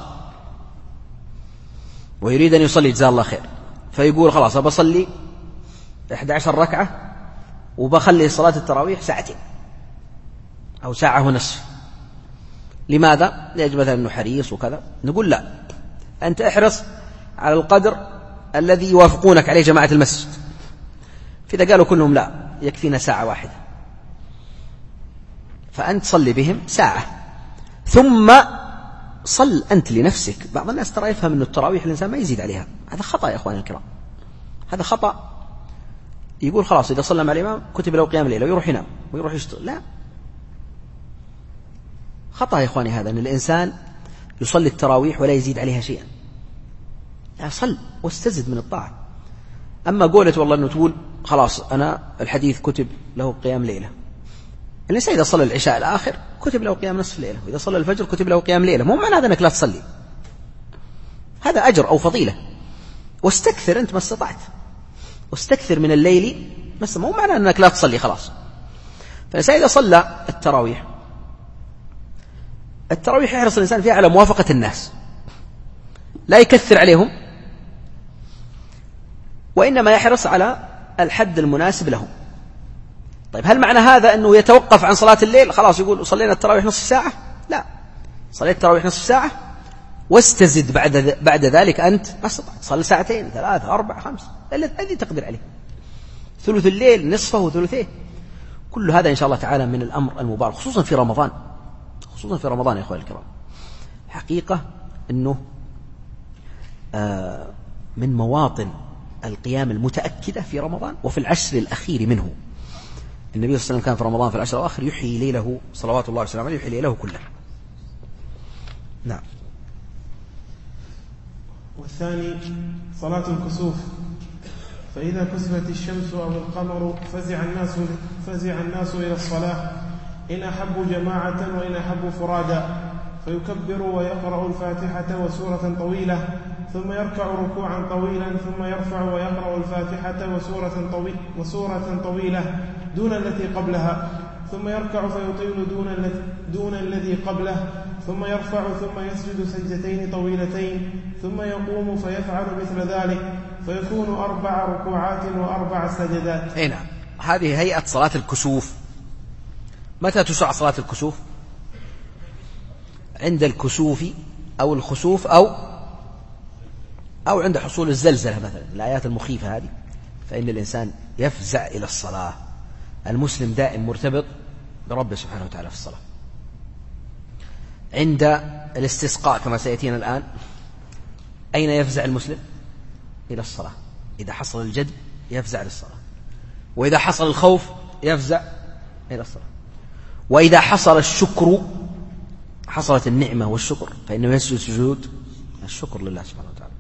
ويريد أن يصلي جزاه الله خير، فيقول خلاص بصلي 11 ركعة وبخلي صلاة التراويح ساعتين أو ساعة ونصف. لماذا؟ لأجل مثلا أنه حريص وكذا. نقول لا، أنت احرص على القدر الذي يوافقونك عليه جماعة المسجد. فإذا قالوا كلهم لا يكفينا ساعة واحدة، فأنت صلي بهم ساعة ثم صل أنت لنفسك. بعض الناس ترى يفهم أن التراويح الإنسان ما يزيد عليها. هذا خطأ يا أخواني الكرام، هذا خطأ. يقول خلاص إذا صلى مع الإمام كتب له قيام الليل ويروح ينام ويروح يشتغل. لا، خطأ يا إخواني هذا، أن الإنسان يصلي التراويح ولا يزيد عليها شيئا. لا، صل واستزد من الطاعة. أما قولة والله أنه تقول خلاص أنا الحديث كتب له قيام ليلة، الإنسان إذا صلى العشاء الآخر كتب له قيام نصف ليلة، وإذا صلى الفجر كتب له قيام ليلة. مو معنى هذا أنك لا تصلي، هذا أجر أو فضيلة. واستكثر أنت ما استطعت، واستكثر من الليل، بس مو معنى أنك لا تصلي خلاص. فالإنسان إذا صلى التراويح يحرص الإنسان فيها على موافقة الناس، لا يكثر عليهم، وإنما يحرص على الحد المناسب لهم. طيب هل معنى هذا أنه يتوقف عن صلاة الليل خلاص يقول صلينا التراويح نصف ساعة؟ لا، صليت التراويح نصف ساعة واستزد بعد ذلك أنت ما استطعت. صلي 2 3 4 5 الذي تقدر عليه، ثلث الليل نصفه وثلثيه. كل هذا إن شاء الله تعالى من الأمر المبارك، خصوصا في رمضان، خصوصا في رمضان يا أخواني الكرام. حقيقة أنه من مواطن القيام المتأكدة في رمضان وفي العشر الأخير منه. النبي صلى الله عليه وسلم كان في رمضان في العشر الأواخر يحيي ليله صلوات الله وسلامه عليه، يحيي ليله كله. نعم. والثاني صلاة الكسوف، فإذا كسفت الشمس أو القمر فزع الناس إلى الصلاة، إن أحبوا جماعة وإن أحبوا فرادا، فيكبر ويقرأ الفاتحة وسورة طويلة، ثم يركع ركوعا طويلا، ثم يرفع ويقرأ الفاتحة وسورة طويلة دون التي قبلها، ثم يركع فيطيل دون الذي قبله، ثم يرفع ثم يسجد سجدتين طويلتين، ثم يقوم فيفعل مثل ذلك، فيكون 4 ركوعات و4 سجدات. نعم، هذه هيئة صلاة الكسوف. متى تشرع صلاة الكسوف؟ عند الكسوف أو الخسوف أو عند حصول الزلزلة مثلا، الآيات المخيفة هذه، فإن الإنسان يفزع إلى الصلاة. المسلم دائم مرتبط بربه سبحانه وتعالى في الصلاة. عند الاستسقاء كما سيأتينا الآن، أين يفزع المسلم؟ إلى الصلاة. إذا حصل الجد يفزع للصلاة، وإذا حصل الخوف يفزع إلى الصلاة، وإذا حصل الشكر، حصلت النعمة والشكر، فإنه يسجد سجود الشكر لله سبحانه وتعالى.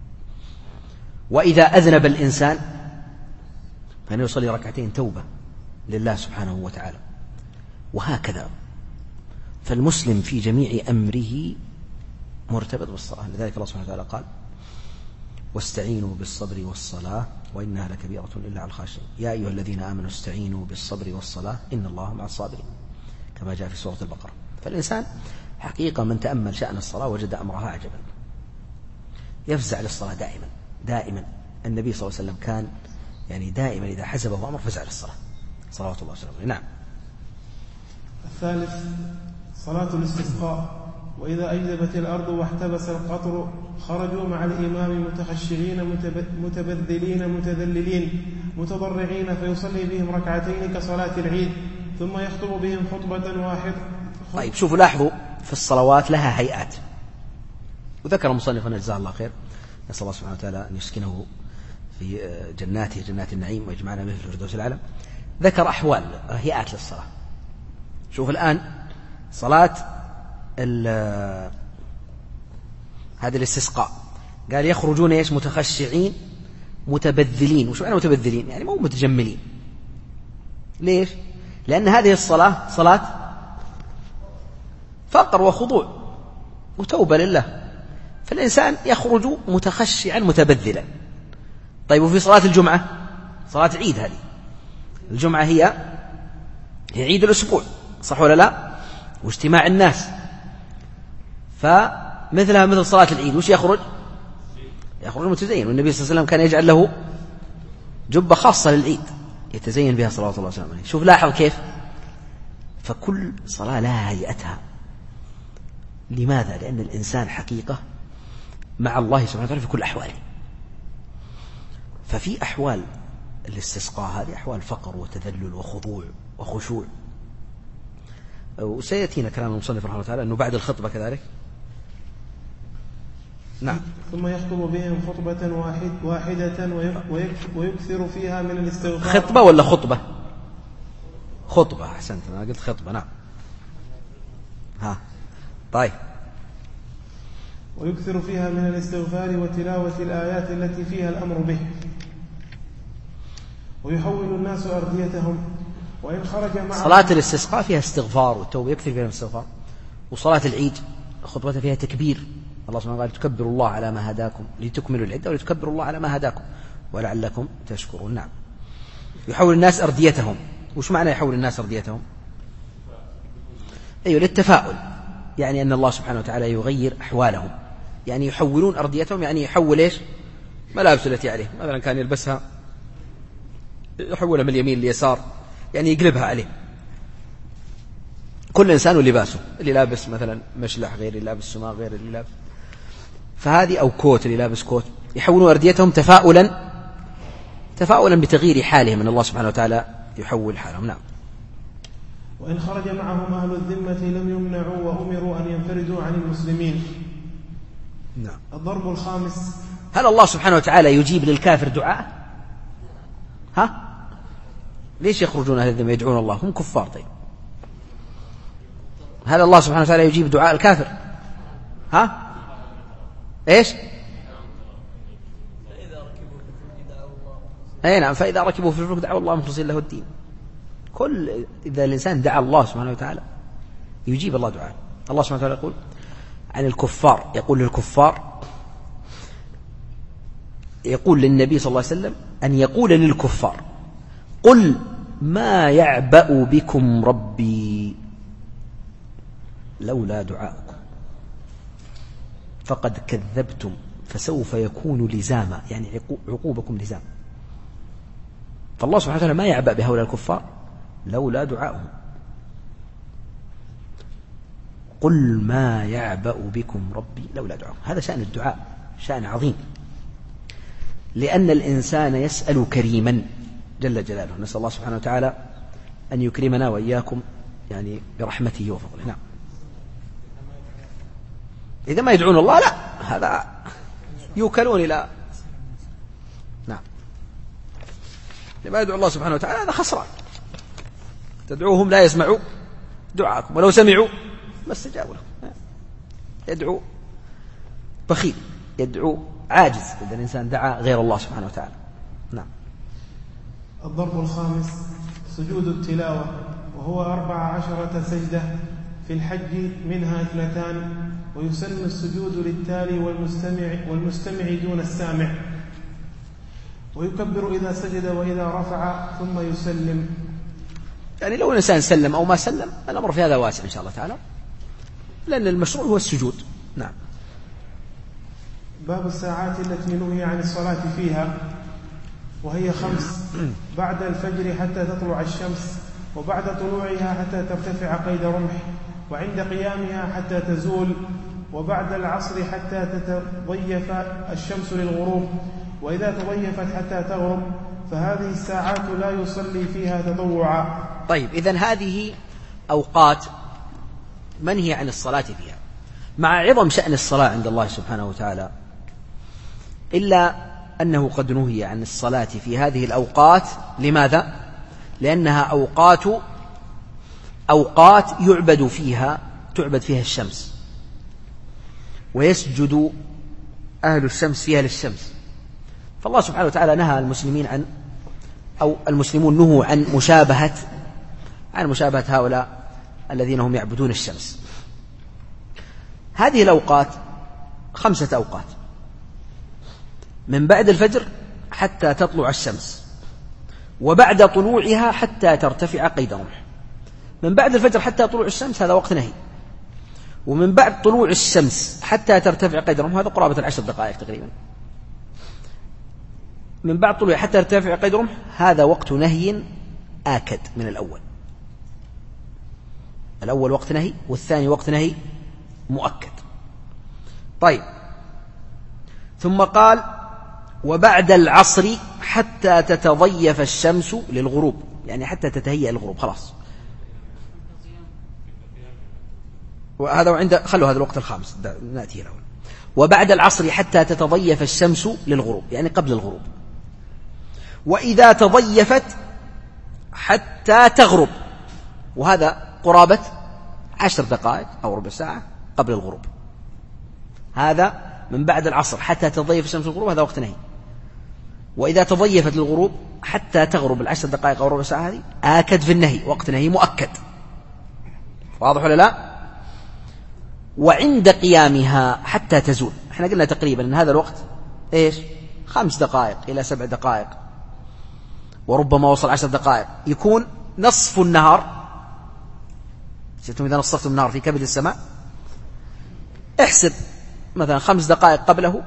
وإذا أذنب الإنسان فإنه يصلي 2 ركعتين توبة لله سبحانه وتعالى. وهكذا فالمسلم في جميع أمره مرتبط بالصلاة. لذلك الله سبحانه وتعالى قال: واستعينوا بالصبر والصلاة وإنها لكبيرة إلا على الخاشعين، يا أيها الذين آمنوا استعينوا بالصبر والصلاة إن الله مع الصابرين، كما جاء في سورة البقرة. فالإنسان حقيقة من تأمل شأن الصلاة وجد أمرها عجبا، يفزع للصلاة دائما. النبي صلى الله عليه وسلم كان يعني دائما إذا حسبه أمر فزع للصلاة صلوات الله وسلامه. نعم. الثالث صلاة الاستسقاء، وإذا أجدبت الأرض واحتبس القطر خرجوا مع الإمام متخشعين متبذلين متذللين متضرعين، فيصلي بهم 2 ركعتين كصلاة العيد، ثم يخطب بهم خطبة واحدة. طيب شوفوا، لاحظوا في الصلوات لها هيئات، وذكر المصنف جزاه الله خير، نسأل الله سبحانه وتعالى أن يسكنه في جناته جنات النعيم ويجمعنا به في الفردوس الأعلى. ذكر أحوال هيئات للصلاة. شوف الآن صلاة هذا الاستسقاء، قال يخرجون ايش؟ متخشعين متبذلين. وشو معنى متبذلين؟ يعني مو متجملين. ليش؟ لأن هذه الصلاة صلاة فقر وخضوع وتوبة لله، فالإنسان يخرج متخشعا متبذلا. طيب وفي صلاة الجمعة، صلاة عيد، هذه الجمعة هي عيد الأسبوع، صح ولا لا؟ واجتماع الناس، فمثلها مثل صلاة العيد وش يخرج متزين. والنبي صلى الله عليه وسلم كان يجعل له جبة خاصة للعيد يتزين بها صلى الله عليه وسلم. شوف لاحظ كيف، فكل صلاة لها هيئتها. لماذا؟ لأن الإنسان حقيقة مع الله سبحانه وتعالى في كل أحواله. ففي أحوال الاستسقاء هذه أحوال فقر وتذلل وخضوع وخشوع، وسيأتينا كلام المصنف رحمه الله تعالى أنه بعد الخطبة كذلك. نعم. ثم يخطب بهم خطبة واحدة ويكثر فيها من الاستغفار. خطبة ولا خطبة؟ خطبة، أحسنت، أنا قلت خطبة. نعم. طيب. ويكثر فيها من الاستغفار وتلاوة الآيات التي فيها الأمر به، ويحول الناس أرديتهم. وإن خرج معهم صلاة الاستسقاء فيها استغفار والتوبة، يكثر فيها الاستغفار. وصلاة العيد خطبتها فيها تكبير، الله سبحانه وتعالى تكبروا الله على ما هداكم لتكملوا العدة ولتكبروا الله على ما هداكم ولعلكم تشكرون. نعم. يحول الناس أرديتهم. وش معنى يحول الناس أرديتهم؟ أيوة، للتفاؤل، يعني أن الله سبحانه وتعالى يغير أحوالهم، يعني يحولون أرديتهم، يعني يحول إيش؟ ملابس التي عليه، مثلا كان يلبسها يحولها من اليمين لليسار، يعني يقلبها عليه. كل إنسان ولباسه، اللي لابس مثلا مشلح غير اللي لابس سماغ غير اللي لابس، فهذه أو كوت اللي لابس كوت، يحولون أرديتهم تفاؤلا بتغيير حالهم من الله سبحانه وتعالى يحول حالهم. نعم. وإن خرج معهم أهل الذمة لم يمنعوا وأمروا أن ينفردوا عن المسلمين. نعم. الضرب الخامس. هل الله سبحانه وتعالى يجيب للكافر دعاء؟ ليش يخرجون أهل الذمة يدعون الله؟ هم كفار. طيب هل الله سبحانه وتعالى يجيب دعاء الكافر؟ إيش؟ نعم. فإذا ركبوا في الفلك دعوا الله مخلصين له الدين. إذا الإنسان دعا الله سبحانه وتعالى يجيب الله دعاء. الله سبحانه وتعالى يقول عن الكفار، يقول للكفار، يقول للنبي صلى الله عليه وسلم أن يقول للكفار: قل ما يعبأ بكم ربي لولا دعاؤكم فقد كذبتم فسوف يكون لزاما، يعني عقوبكم لزاما. فالله سبحانه وتعالى ما يعبأ بهؤلاء الكفار لولا دعاؤهم. قل ما يعبأ بكم ربي لولا دعاؤكم. هذا شأن الدعاء، شأن عظيم، لأن الإنسان يسأل كريما جل جلاله. نسأل الله سبحانه وتعالى أن يكرمنا وإياكم يعني برحمته وفضله. نعم. إذا ما يدعون الله لا، هذا يوكلون إلى نعم. لما يدعو الله سبحانه وتعالى هذا خسران. تدعوهم لا يسمعوا دعاءكم، ولو سمعوا ما استجابوا لكم. يدعو بخيل، يدعو عاجز إذا الإنسان دعا غير الله سبحانه وتعالى. نعم. الضرب الخامس سجود التلاوة، وهو 14 سجدة في الحج، منها 2، ويسن السجود للتالي والمستمع دون السامع، ويكبر إذا سجد وإذا رفع ثم يسلم. يعني لو الإنسان سلم أو ما سلم الأمر في هذا واسع إن شاء الله تعالى، لأن المشروع هو السجود. نعم. باب الساعات التي نهي عن الصلاة فيها، وهي 5: بعد الفجر حتى تطلع الشمس، وبعد طلوعها حتى ترتفع قيد رمح، وعند قيامها حتى تزول، وبعد العصر حتى تتضيف الشمس للغروب، وإذا تضيفت حتى تغرب، فهذه الساعات لا يصلي فيها تطوعا. طيب إذن هذه أوقات منهي عن الصلاة فيها، مع عظم شأن الصلاة عند الله سبحانه وتعالى، إلا أنه قد نهي عن الصلاة في هذه الأوقات. لماذا؟ لأنها أوقات تعبد فيها الشمس، ويسجد أهل الشمس فيها للشمس. فالله سبحانه وتعالى نهى المسلمين المسلمون نهوا عن مشابهة هؤلاء الذين هم يعبدون الشمس. هذه الأوقات 5 أوقات: من بعد الفجر حتى تطلع الشمس، وبعد طلوعها حتى ترتفع قيد رمح. من بعد الفجر حتى طلوع الشمس هذا وقت نهي، ومن بعد طلوع الشمس حتى ترتفع قيد رمح هذا قرابة 10 دقائق تقريبا. من بعد طلوع حتى يرتفع قيد رمح هذا وقت نهي آكد من الأول. الأول وقت نهي والثاني وقت نهي مؤكد. طيب، ثم قال: وبعد العصر حتى تتضيف الشمس للغروب، يعني حتى تتهيأ الغروب خلاص. وهذا عند خلوا هذا الوقت الخامس نأتي له. وبعد العصر حتى تتضيف الشمس للغروب، يعني قبل الغروب. وإذا تضيفت حتى تغرب، وهذا قرابة 10 دقائق أو ربع ساعة قبل الغروب. هذا من بعد العصر حتى تضيف الشمس للغروب هذا وقت نهي. وإذا تضيفت للغروب حتى تغرب 10 دقائق أو ربع ساعة هذه آكد في النهي، وقت نهي مؤكد. واضح ولا لا؟ وعند قيامها حتى تزول، احنا قلنا تقريبا ان هذا الوقت ايش 5 دقائق إلى 7 دقائق، وربما وصل 10 دقائق، يكون نصف النهار. شفتم إذا نصفتم النهار في كبد السماء، احسب مثلا 5 دقائق قبله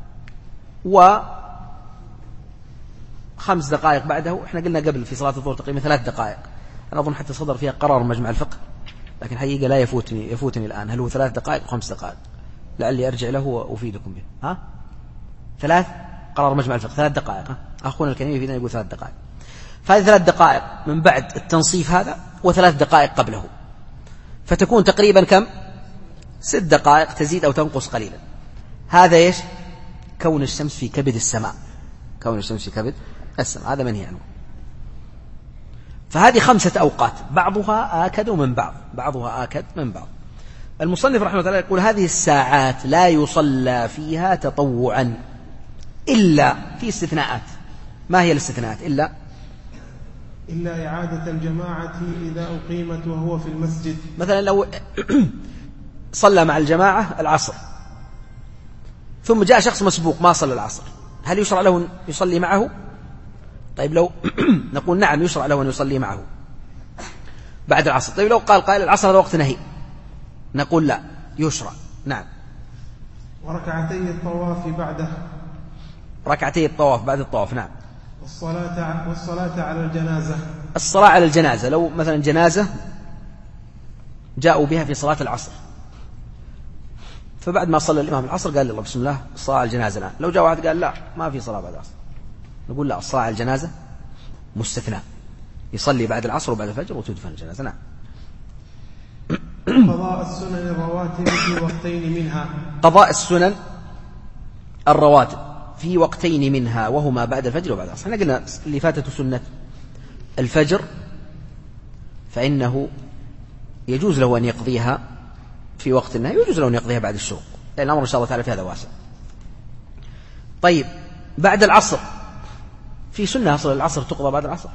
و5 دقائق بعده. احنا قلنا قبل في صلاة الظهر تقريبا 3 دقائق، أنا أظن حتى صدر فيها قرار مجمع الفقه، لكن حقيقة لا يفوتني الآن هل هو 3 دقائق أو 5 دقائق، لعلي أرجع له وأفيدكم به. 3 قرار مجمع الفقه 3 دقائق. أخونا الكريم يفيدنا يقول 3 دقائق. فهذه 3 دقائق من بعد التنصيف هذا و3 دقائق قبله، فتكون تقريبا كم 6 دقائق تزيد أو تنقص قليلا. هذا إيش كون الشمس في كبد السماء، كون الشمس في كبد السماء هذا منهي عنه. فهذه 5 أوقات بعضها آكد من بعض، بعضها آكد من بعض. المصنف رحمه الله يقول: هذه الساعات لا يصلى فيها تطوعا إلا في استثناءات. ما هي الاستثناءات؟ إلا إعادة الجماعة إذا أقيمت وهو في المسجد. مثلا لو صلى مع الجماعة العصر ثم جاء شخص مسبوق ما صلى العصر، هل يشرع له أن يصلي معه؟ طيب لو نقول نعم يشرع له أن يصلي معه بعد العصر. طيب لو قال قائل العصر هذا وقت نهي، نقول لا يشرع. نعم. وركعتي الطواف بعده، ركعتي الطواف بعد الطواف. نعم. والصلاة على الجنازة، الصلاة على الجنازة. لو مثلا جنازة جاءوا بها في صلاة العصر، فبعد ما صلى الإمام العصر قال الله بسم الله الصلاة على الجنازة الآن. لو جاء واحد قال لا ما في صلاة بعد العصر، نقول لا الصلاة على الجنازة مستثنى، يصلي بعد العصر وبعد الفجر وتدفن الجنازة. نعم. قضاء السنن الرواتب في وقتين منها، قضاء السنن الرواتب في وقتين منها وهما بعد الفجر وبعد العصر. احنا قلنا اللي فاتته سنة الفجر فإنه يجوز له أن يقضيها في وقت النهي، ويجوز له أن يقضيها بعد الشروق، لأن الأمر إن شاء الله تعالى في هذا واسع. طيب بعد العصر في سنة أصل العصر تقضى بعد العصر.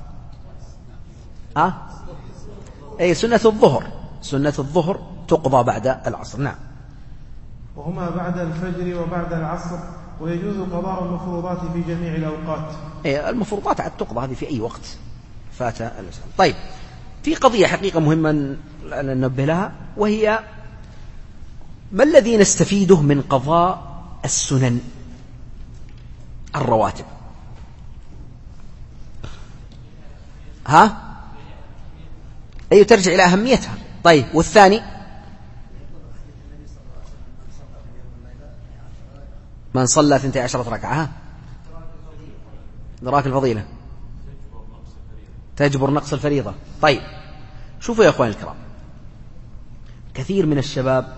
أي سنة الظهر، سنة الظهر تقضى بعد العصر. نعم. وهما بعد الفجر وبعد العصر، ويجوز قضاء المفروضات في جميع الأوقات. أي المفروضات عاد تقضى هذه في أي وقت فات الإنسان. طيب في قضية حقيقة مهمة ننبه لها، وهي ما الذي نستفيده من قضاء السنن الرواتب؟ أي ترجع إلى أهميتها. طيب والثاني من صلى 12 ركعة دراك الفضيلة تجبر نقص الفريضة. طيب شوفوا يا أخواني الكرام، كثير من الشباب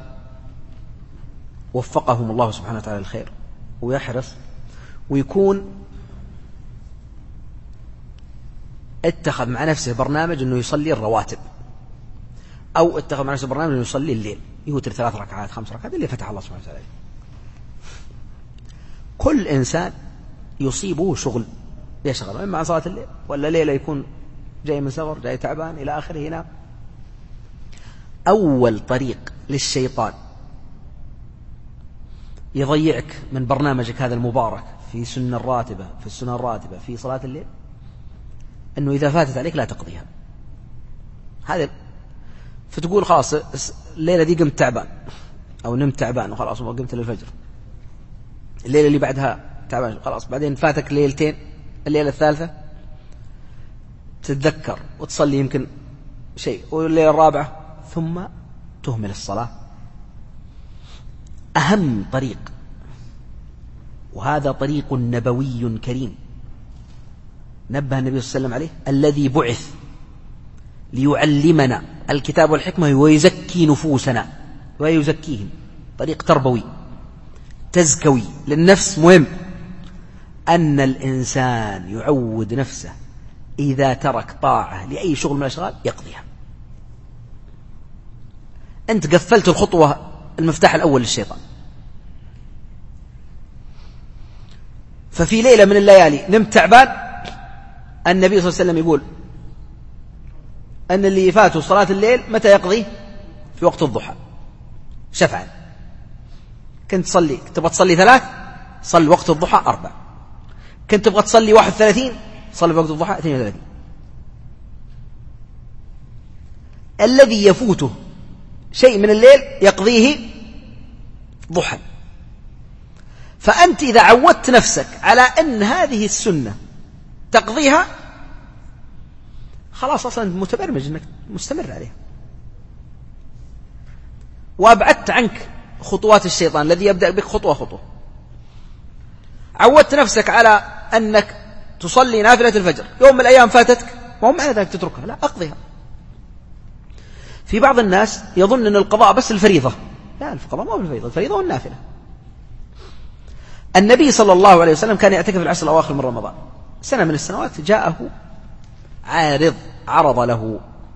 وفقهم الله سبحانه وتعالى الخير ويحرص ويكون اتخذ مع نفسه برنامج أنه يصلي الرواتب، أو اتخذ مع نفسه برنامج أنه يصلي الليل، يوتر 3 ركعات 5 ركعات اللي فتح الله سبحانه وتعالى. كل إنسان يصيبه شغل يشغل، إما عن صلاة الليل ولا ليلة يكون جاي من سفر جاي تعبان إلى آخره. هنا أول طريق للشيطان يضيعك من برنامجك هذا المبارك في السنة الراتبة في صلاة الليل، أنه إذا فاتت عليك لا تقضيها. هذا فتقول خلاص الليلة دي قمت تعبان أو نمت تعبان وخلاص وقمت للفجر، الليلة اللي بعدها تعبان خلاص، بعدين فاتك ليلتين، الليلة الثالثة تتذكر وتصلي يمكن شيء، والليلة الرابعة ثم تهمل الصلاة. أهم طريق، وهذا طريق نبوي كريم نبه النبي صلى الله عليه وسلم عليه، الذي بعث ليعلمنا الكتاب والحكمة ويزكي نفوسنا ويزكيهم، طريق تربوي تزكوي للنفس مهم، أن الإنسان يعود نفسه إذا ترك طاعة لأي شغل من الأشغال يقضيها. أنت قفلت الخطوة المفتاح الأول للشيطان، ففي ليلة من الليالي نمت تعبان، النبي صلى الله عليه وسلم يقول أن اللي فاته صلاة الليل متى يقضي؟ في وقت الضحى شفعا. كنت تبغى تصلي 3 صل وقت الضحى 4، كنت تبغى تصلي 31 صل وقت الضحى 32. الذي يفوته شيء من الليل يقضيه ضحى. فأنت إذا عودت نفسك على أن هذه السنة تقضيها خلاص أصلا متبرمج أنك مستمر عليها، وأبعدت عنك خطوات الشيطان الذي يبدأ بك خطوة خطوة. عودت نفسك على أنك تصلي نافلة الفجر، يوم من الأيام فاتتك، ما هو معنى ذلك تتركها، لا، أقضيها. في بعض الناس يظن أن القضاء بس الفريضة، لا، القضاء ما هو الفريضة، الفريضة والنافلة. النبي صلى الله عليه وسلم كان يعتكف في العشر الأواخر من رمضان. سنة من السنوات جاءه عرض له،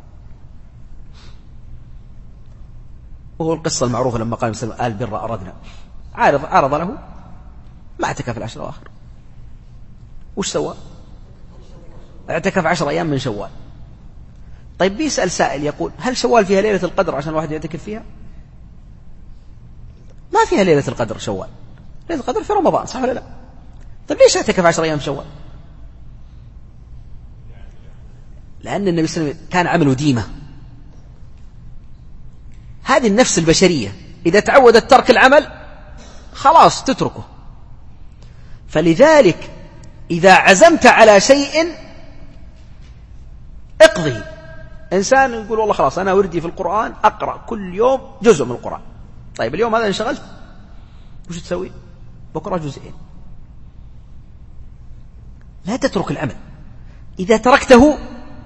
وهو القصة المعروفة لما قال وسلم آل بر أردنا، عرض له، ما اعتكف في العشر الأواخر. وش سوى؟ اعتكف 10 أيام من شوال. طيب بيسأل سائل يقول هل شوال فيها ليلة القدر عشان الواحد يعتكف فيها؟ ما فيها ليلة القدر شوال، ليلة القدر في رمضان، صح ولا لا؟ طيب ليش اعتكف 10 أيام شوال؟ لأن النبي صلى الله عليه وسلم كان عمله ديمة. هذه النفس البشرية إذا تعودت ترك العمل خلاص تتركه. فلذلك إذا عزمت على شيء اقضه. إنسان يقول والله خلاص أنا وردي في القرآن أقرأ كل يوم جزء من القرآن، طيب اليوم هذا انشغلت، وش تسوي؟ بقرأ جزئين. لا تترك العمل، إذا تركته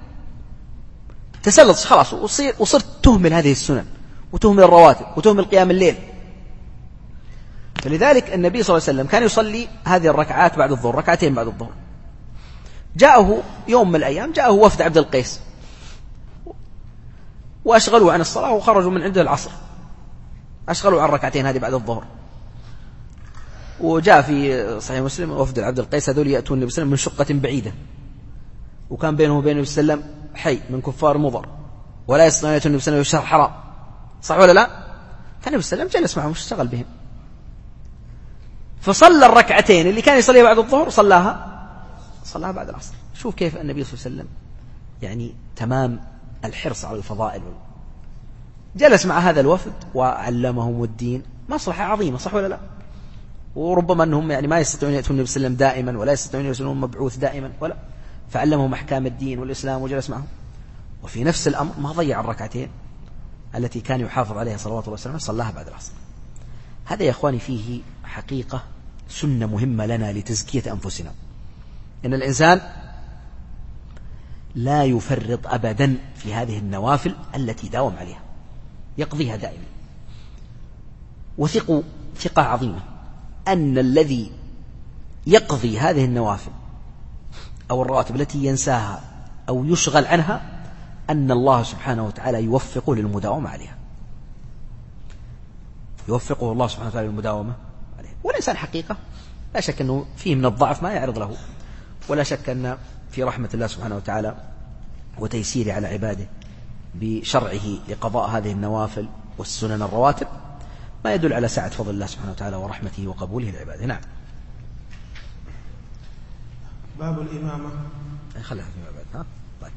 تسلط خلاص وصرت تهمل هذه السنن وتهمل الرواتب وتهمل قيام الليل. فلذلك النبي صلى الله عليه وسلم كان يصلي هذه الركعات بعد الظهر، ركعتين بعد الظهر. جاءه يوم من الأيام جاءه وفد عبد القيس وأشغلوا عن الصلاة وخرجوا من عنده العصر، أشغلوا عن ركعتين هذه بعد الظهر. وجاء في صحيح مسلم وفد عبد القيس هذول يأتون النبي صلى الله عليه وسلم من شقة بعيدة، وكان بينه وبين النبي صلى الله عليه وسلم حي من كفار مضر، ولا يستطيعون يأتون النبي صلى الله عليه وسلم الشهر حرام، صح ولا لا؟ فالنبي صلى الله عليه وسلم جلس معهم واشتغل بهم، فصلى الركعتين اللي كان يصليها بعد الظهر صلاها بعد العصر. شوف كيف النبي صلى الله عليه وسلم يعني تمام الحرص على الفضائل. جلس مع هذا الوفد وعلمهم الدين، مصلحة عظيمة، صح ولا لا؟ وربما أنهم يعني ما يستطيعون يأتون النبي صلى الله عليه وسلم دائما، ولا يستطيعون يرسلون مبعوث دائما، ولا، فعلمهم أحكام الدين والإسلام وجلس معهم. وفي نفس الأمر ما ضيع الركعتين التي كان يحافظ عليها صلوات الله وسلامه، صلاها بعد العصر. هذا يا أخواني فيه حقيقة سنة مهمة لنا لتزكية أنفسنا، إن الإنسان لا يفرط أبدا في هذه النوافل التي داوم عليها، يقضيها دائما. وثقوا ثقة عظيمة أن الذي يقضي هذه النوافل أو الرواتب التي ينساها أو يشغل عنها أن الله سبحانه وتعالى يوفقه للمداومة عليها، يوفقه الله سبحانه وتعالى للمداومة عليها. والإنسان حقيقة لا شك أنه فيه من الضعف ما يعرض له، ولا شك أن في رحمة الله سبحانه وتعالى وتيسيره على عباده بشرعه لقضاء هذه النوافل والسنن الرواتب ما يدل على سعة فضل الله سبحانه وتعالى ورحمته وقبوله لعباده. نعم. باب الإمامة. خليها فيما بعد. طيب.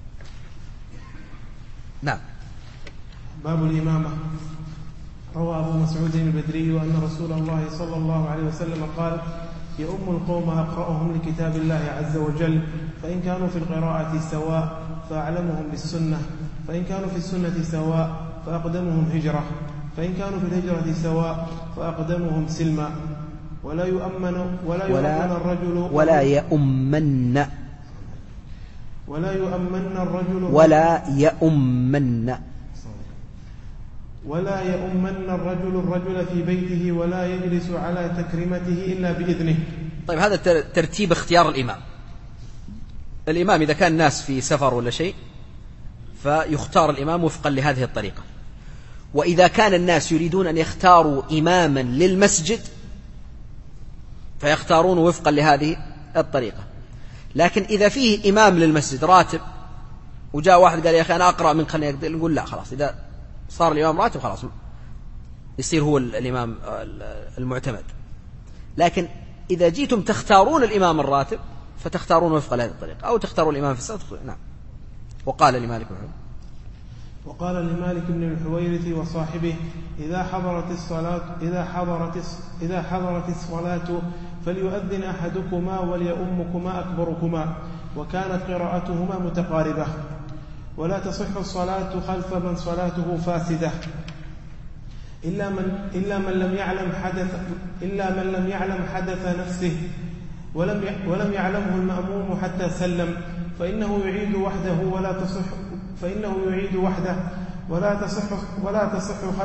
نعم. باب الإمامة. روى أبو مسعود البدري أن رسول الله صلى الله عليه وسلم قال: يؤم القوم أقرأهم لكتاب الله عز وجل، فإن كانوا في القراءة سواء فأعلمهم بالسنة، فإن كانوا في السنة سواء فأقدمهم هجرة، فإن كانوا في الهجرة سواء فأقدمهم سلما. ولا يؤمن الرجل الرجل في بيته ولا يجلس على تكريمته إلا بإذنه. طيب، هذا ترتيب اختيار الإمام. الإمام إذا كان الناس في سفر ولا شيء فيختار الإمام وفقا لهذه الطريقة، وإذا كان الناس يريدون أن يختاروا إماما للمسجد فيختارون وفقا لهذه الطريقة. لكن إذا فيه إمام للمسجد راتب وجاء واحد قال: يا أخي أنا أقرأ من خلينا، نقول: لا، خلاص، إذا صار الإمام راتب خلاص يصير هو الإمام المعتمد. لكن إذا جيتم تختارون الإمام الراتب فتختارون وفق هذه الطريقة، أو تختارون الإمام في السفر. نعم. وقال لمالك بن الحويرث وصاحبه: إذا حضرت الصلاة فليؤذن أحدكما وليؤمكما أكبركما، وكانت قراءتهما متقاربة، ولا تصح الصلاة خلف من صلاته فاسدة إلا من لم يعلم حدث نفسه ولم يعلمه المأموم حتى سلم، فإنه يعيد وحده ولا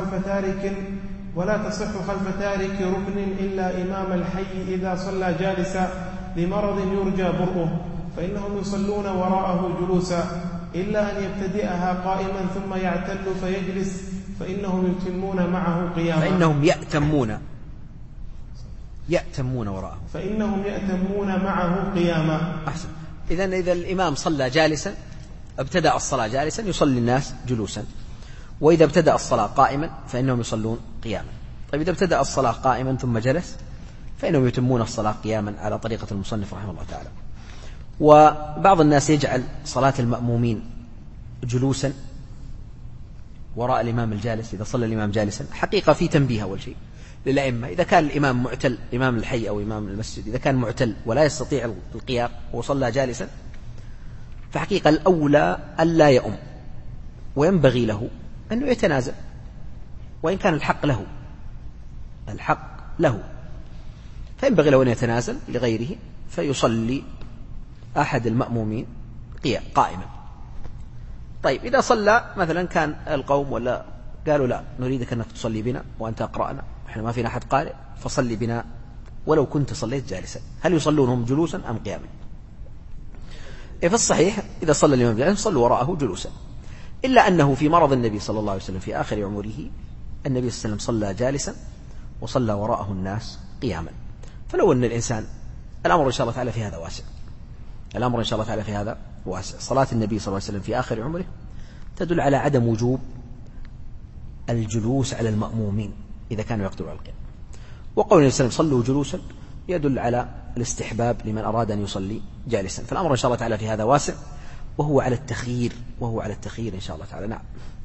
تصح خلف تارك ركن إلا إمام الحي إذا صلى جالسا لمرض يرجى برؤه، فإنهم يصلون وراءه جلوسا، إلا أن يبتدئها قائما ثم يعتل فيجلس، فإنهم يتمون معه قياما. فإنهم يأتمون وراءه. فإنهم يأتمون معه قياما. أحسن. إذن إذا الإمام صلى جالسا، ابتدأ الصلاة جالسا، يصلي الناس جلوسا. وإذا ابتدأ الصلاة قائما فإنهم يصلون قياما. طيب، إذا ابتدأ الصلاة قائما ثم جلس فإنهم يتمون الصلاة قياما على طريقة المصنف رحمه الله تعالى. وبعض الناس يجعل صلاة المأمومين جلوسا وراء الإمام الجالس إذا صلى الإمام جالسا. حقيقة في تنبيه أول شيء للأئمة: إذا كان الإمام معتل، إمام الحي أو إمام المسجد، إذا كان معتل ولا يستطيع القيام وصلى جالسا، فحقيقة الأولى ألا يؤم، وينبغي له أنه يتنازل، وإن كان الحق له فينبغي له أن يتنازل لغيره فيصلي أحد المأمومين قائما. طيب، إذا صلى مثلا كان القوم ولا قالوا: لا، نريدك أنك تصلي بنا وأنت أقرأنا، إحنا ما فينا أحد قارئ، فصلي بنا ولو كنت صليت جالسا. هل يصلونهم جلوسا أم قياما؟ في الصحيح إذا صلى الإمام جالسا صلوا وراءه جلوسا، إلا أنه في مرض النبي صلى الله عليه وسلم في آخر عمره النبي صلى الله عليه وسلم صلى جالسا وصلى وراءه الناس قياما. فلو أن الإنسان، الأمر إن شاء الله تعالى في هذا واسع. صلاة النبي صلى الله عليه وسلم في آخر عمره تدل على عدم وجوب الجلوس على المأمومين إذا كانوا يقدروا على القيام، وقول النبي صلى الله عليه وسلم صلوا جلوسا يدل على الاستحباب لمن أراد أن يصلي جالسا. فالأمر إن شاء الله تعالى في هذا واسع، وهو على التخيير إن شاء الله تعالى. نعم.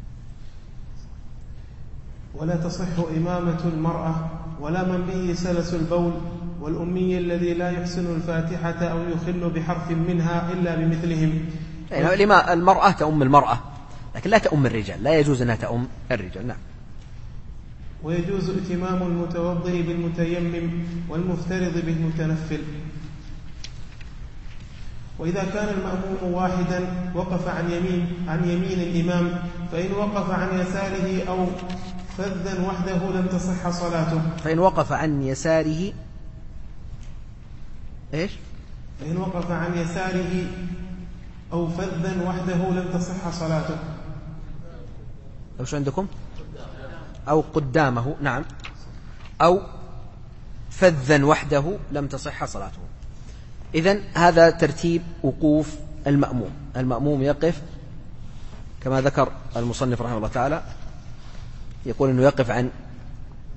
ولا تصح إمامة المرأة ولا من به سلس البول والأمي الذي لا يحسن الفاتحة أو يخل بحرف منها إلا بمثلهم. المرأة تؤم المرأة، لكن لا تؤم الرجال، لا يجوز أنها تؤم الرجال. نعم. ويجوز ائتمام المتوضئ بالمتيمم والمفترض بالمتنفل. وإذا كان المأموم واحدا وقف عن يمين الإمام، فإن وقف عن يساره أو فذا وحده لم تصح صلاته. فإن وقف عن يساره فإن وقف عن يساره أو فذا وحده لم تصح صلاته. أو شو عندكم؟ أو قدامه. نعم. أو فذا وحده لم تصح صلاته. إذن هذا ترتيب وقوف المأموم. المأموم يقف كما ذكر المصنف رحمه الله تعالى، يقول أنه يقف عن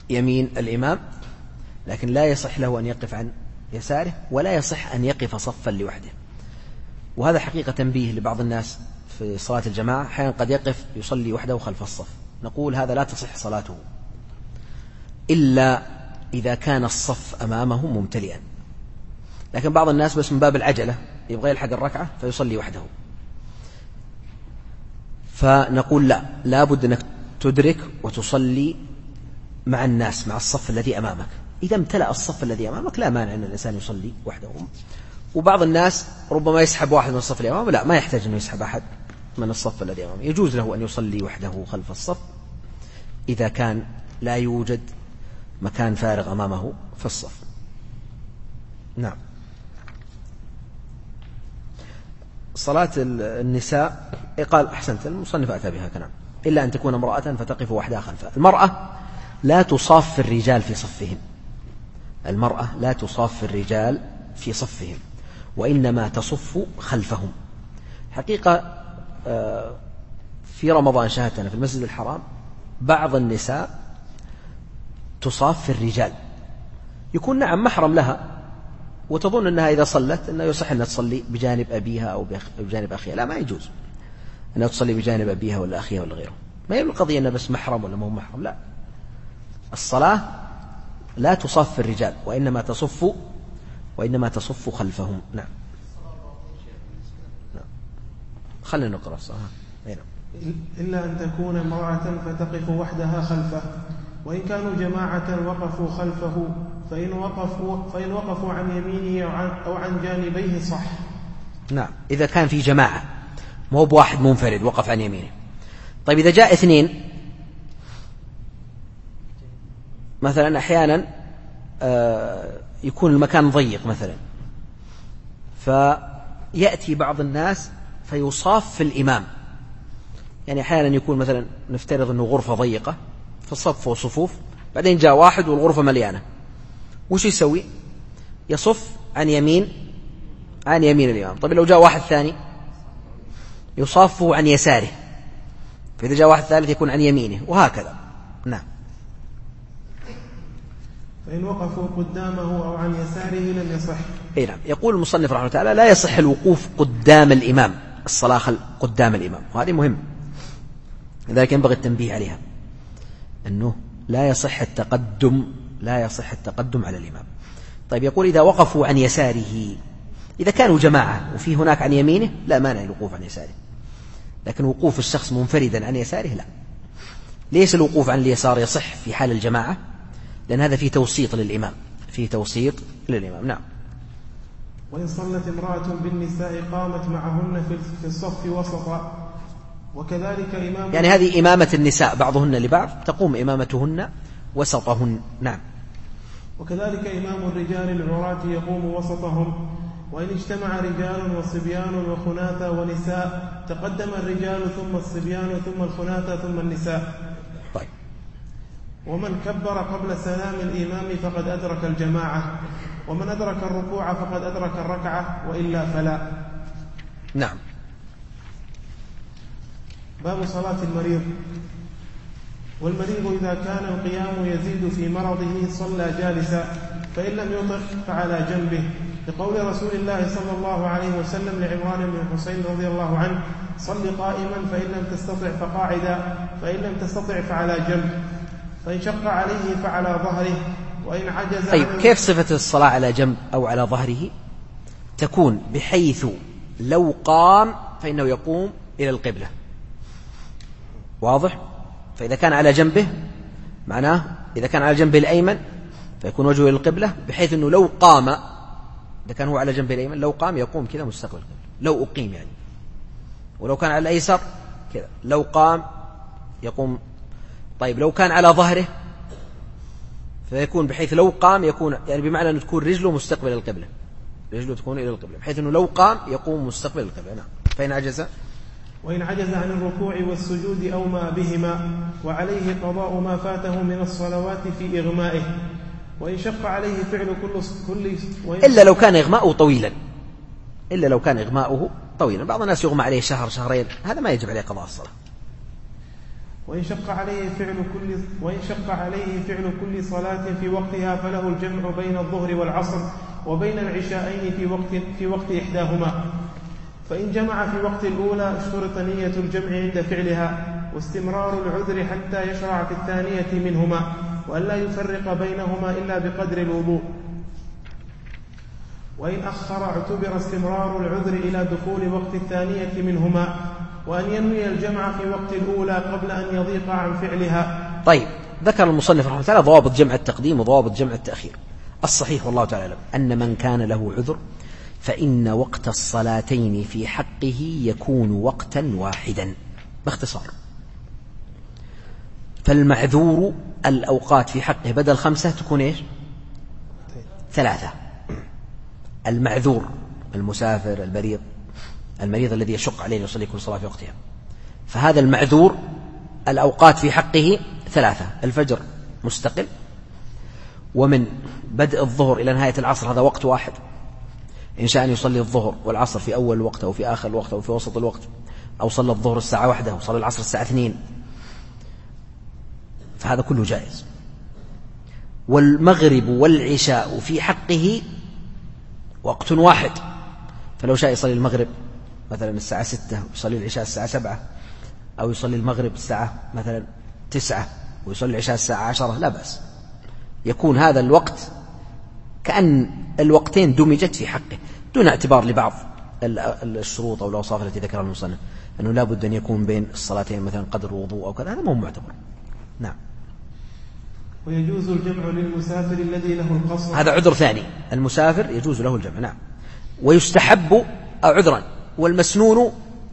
يمين الإمام، لكن لا يصح له أن يقف عن يساره، ولا يصح أن يقف صفا لوحده. وهذا حقيقة تنبيه لبعض الناس في صلاة الجماعة، أحيانا قد يقف يصلي وحده خلف الصف، نقول هذا لا تصح صلاته إلا إذا كان الصف أمامه ممتلئا. لكن بعض الناس بس من باب العجلة يبغى يلحق الركعة فيصلي وحده، فنقول لا بد أنك تدرك وتصلي مع الناس، مع الصف الذي أمامك. إذا امتلأ الصف الذي أمامك لا مانع أن الإنسان يصلي وحده. وبعض الناس ربما يسحب واحد من الصف الذي أمامه، لا، ما يحتاج أن يسحب أحد من الصف الذي أمامه، يجوز له أن يصلي وحده خلف الصف إذا كان لا يوجد مكان فارغ أمامه في الصف. نعم. صلاة النساء قال أحسنت، المصنف أتى بها كلام، إلا أن تكون امرأة فتقف وحدها خلفها. المرأة لا تصاف الرجال في صفهم، المرأة لا تصاف الرجال في صفهم، وإنما تصف خلفهم. حقيقة في رمضان شاهدتنا في المسجد الحرام بعض النساء تصاف الرجال، يكون نعم محرم لها، وتظن أنها إذا صلت أنه يصح أنها تصلي بجانب أبيها أو بجانب أخيها. لا، ما يجوز أنها تصلي بجانب أبيها ولا أخيها ولا غيره. ما هي القضية أنها بس محرم ولا ما هو محرم، لا، الصلاة لا تصف الرجال وإنما تصف خلفهم. نعم. خلينا نقرأ الصلاة. إلا أن تكون امرأة فتقف وحدها خلفه، وإن كانوا جماعة وقفوا خلفه، فإن وقفوا عن يمينه أو عن جانبيه صح. نعم، إذا كان في جماعة، مو بواحد منفرد وقف عن يمينه. طيب إذا جاء اثنين مثلا، أحيانا يكون المكان ضيق مثلا، فيأتي بعض الناس فيصاف في الإمام. يعني أحيانا يكون مثلا نفترض أنه غرفة ضيقة في الصف وصفوف، بعدين جاء واحد والغرفة مليانة، وش يسوي؟ يصف عن يمين الإمام. طيب لو جاء واحد ثاني يصافه عن يساره، فإذا جاء واحد ثالث يكون عن يمينه، وهكذا. نعم. فإن وقفوا قدامه أو عن يساره لم يصح. أي نعم. يقول المصنف رحمه الله تعالى: لا يصح الوقوف قدام الإمام، الصلاة قدام الإمام، وهذه مهم، لذلك ينبغي التنبيه عليها، أنه لا يصح التقدم على الإمام. طيب يقول: إذا وقفوا عن يساره، إذا كانوا جماعة وفي هناك عن يمينه لا مانع الوقوف عن يساره، لكن وقوف الشخص منفردا عن يساره لا. ليس الوقوف عن اليسار يصح في حال الجماعة، لأن هذا فيه توسيط للإمام. نعم. وإن صلت امرأة بالنساء قامت معهن في الصف وسطا، وكذلك إمام، يعني هذه إمامة النساء بعضهن لبعض، تقوم إمامتهن وسطهن. نعم. وكذلك إمام الرجال العراة يقوم وسطهم. وإن اجتمع رجال وصبيان وخناثة ونساء تقدم الرجال ثم الصبيان ثم الخناثة ثم النساء. طيب. ومن كبر قبل سلام الإمام فقد أدرك الجماعة، ومن أدرك الركوع فقد أدرك الركعة، وإلا فلا. نعم. باب صلاة المريض. والمريض إذا كان القيام يزيد في مرضه صلى جالسا، فإن لم يطق فعلى جنبه، لقول رسول الله صلى الله عليه وسلم لعمران بن حسين رضي الله عنه: صل قائما فإن لم تستطع فقاعدا، فإن لم تستطع فعلى جنب، فإن شق عليه فعلى ظهره، وإن عجز. طيب كيف صفة الصلاة على جنب أو على ظهره؟ تكون بحيث لو قام فإنه يقوم إلى القبلة، واضح؟ فإذا كان على جنبه معناه إذا كان على جنبه الأيمن فيكون وجهه إلى القبلة، بحيث أنه لو قام، إذا كان هو على جنبه الأيمن لو قام يقوم كذا مستقبل القبلة، لو أقيم يعني. ولو كان على الأيسر كذا، لو قام يقوم. طيب لو كان على ظهره فيكون بحيث لو قام يكون، يعني بمعنى أن تكون رجله مستقبل القبلة، رجله تكون إلى القبلة، بحيث أنه لو قام يقوم مستقبل القبلة. نعم. فإن عجز، وإن عجز عن الركوع والسجود أو ما بهما، وعليه قضاء ما فاته من الصلوات في إغمائه. وإن شق عليه فعل كل إلا لو كان إغماؤه طويلا، بعض الناس يغمى عليه شهر شهرين، هذا ما يجب عليه قضاء الصلاة. وإن شق عليه فعل كل صلاة في وقتها فله الجمع بين الظهر والعصر وبين العشاءين في وقت إحداهما. فإن جمع في وقت الأولى اشترط نية الجمع عند فعلها واستمرار العذر حتى يشرع في الثانية منهما، وأن لا يفرق بينهما إلا بقدر الوضوء. وإن أخر اعتبر استمرار العذر إلى دخول وقت الثانية منهما، وأن ينوي الجمع في وقت الأولى قبل أن يضيق عن فعلها. طيب، ذكر المصنف رحمه الله تعالى ضوابط جمع التقديم وضوابط جمع التأخير. الصحيح والله تعالى أعلم أن من كان له عذر فإن وقت الصلاتين في حقه يكون وقتا واحدا باختصار. فالمعذور الأوقات في حقه بدل 5 تكون إيش؟ 3. المعذور المسافر المريض الذي يشق عليه يصلي كل صلاة في وقتها، فهذا المعذور الأوقات في حقه 3. الفجر مستقل، ومن بدء الظهر إلى نهاية العصر هذا وقت واحد، إن شاء أن يصلي الظهر والعصر في أول الوقت أو في آخر الوقت أو في وسط الوقت، أو صلى الظهر الساعة 1 وصلى العصر الساعة 2، فهذا كله جائز. والمغرب والعشاء في حقه وقت واحد، فلو شاء يصلي المغرب مثلا الساعة 6 ويصلي العشاء الساعة 7، أو يصلي المغرب الساعة مثلا 9 ويصلي العشاء الساعة 10، لا بأس. يكون هذا الوقت كأن الوقتين دمجت في حقه دون اعتبار لبعض الشروط أو الأوصاف التي ذكرها المصنف أنه لا بد أن يكون بين الصلاتين مثلا قدر وضوء أو كذا، هذا ما هو معتبر. نعم. ويجوز الجمع للمسافر الذي له القصر، هذا عذر ثاني، المسافر يجوز له الجمع. نعم. ويستحب عذرا، والمسنون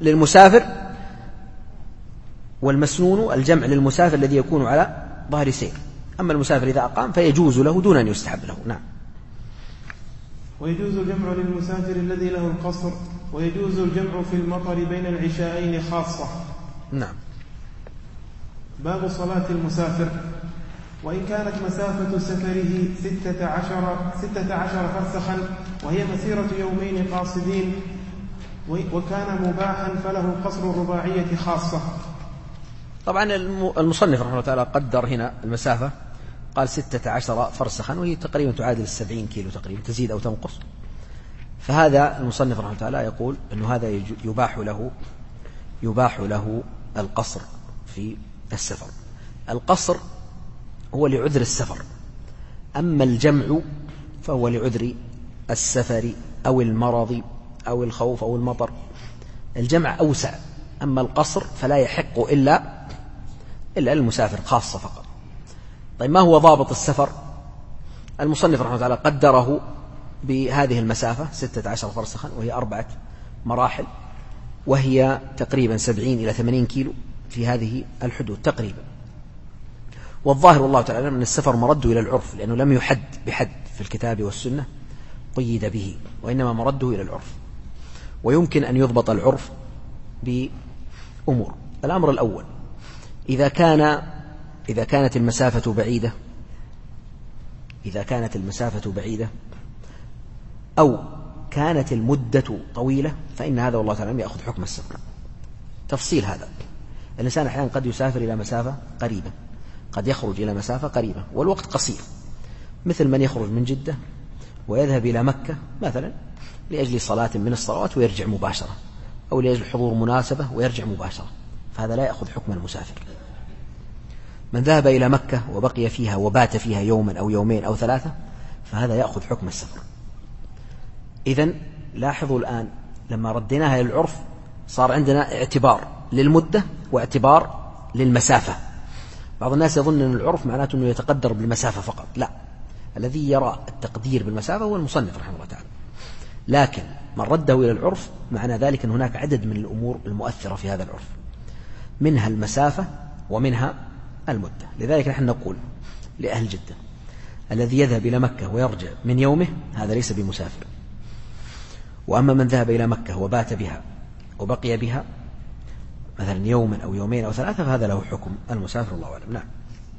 الجمع للمسافر الذي يكون على ظهر سير. أما المسافر إذا أقام فيجوز له دون أن يستحب له. نعم. ويجوز الجمع للمسافر الذي له القصر، ويجوز الجمع في المطر بين العشاءين خاصة. نعم. باب صلاة المسافر. وإن كانت مسافة سفره 16 فرسخا وهي مسيرة يومين قاصدين وكان مباحا فله قصر الرباعية خاصة. طبعا المصنف رحمه الله تعالى قدر هنا المسافة، قال 16 فرسخا، وهي تقريبا تعادل 70 كيلو تقريبا، تزيد أو تنقص. فهذا المصنف رحمه الله تعالى يقول أنه هذا يباح له القصر في السفر. القصر هو لعذر السفر، أما الجمع فهو لعذر السفر أو المرض أو الخوف أو المطر. الجمع أوسع، أما القصر فلا يحق إلا المسافر خاصة فقط. طيب، ما هو ضابط السفر؟ المصنف رحمه الله تعالى قدره بهذه المسافة 16 فرسخا، وهي 4 مراحل، وهي تقريبا 70 إلى 80 كيلو في هذه الحدود تقريبا. والظاهر والله تعالى أن السفر مرده إلى العرف، لأنه لم يحد بحد في الكتاب والسنة قيد به، وإنما مرده إلى العرف. ويمكن أن يضبط العرف بأمور. الأمر الأول، إذا كانت المسافة بعيدة أو كانت المدة طويلة، فإن هذا والله تعالى يأخذ حكم السفر. تفصيل هذا، الإنسان أحيانا قد يسافر إلى مسافة قريبة، قد يخرج إلى مسافة قريبة والوقت قصير، مثل من يخرج من جدة ويذهب إلى مكة مثلا لأجل صلاة من الصلوات ويرجع مباشرة، أو لأجل حضور مناسبة ويرجع مباشرة، فهذا لا يأخذ حكم المسافر. من ذهب إلى مكة وبقي فيها وبات فيها يوما أو يومين أو 3، فهذا يأخذ حكم السفر. إذن لاحظوا الآن لما رديناها للعرف صار عندنا اعتبار للمدة واعتبار للمسافة. بعض الناس يظن أن العرف معناته أنه يتقدر بالمسافة فقط، لا، الذي يرى التقدير بالمسافة هو المصنف رحمه الله تعالى، لكن من رده إلى العرف معنى ذلك أن هناك عدد من الأمور المؤثرة في هذا العرف، منها المسافة ومنها المدة. لذلك نحن نقول لأهل جدة الذي يذهب إلى مكة ويرجع من يومه هذا ليس بمسافر، وأما من ذهب إلى مكة وبات بها وبقي بها مثلا يوما أو يومين أو 3، فهذا له حكم المسافر الله أعلم. نعم.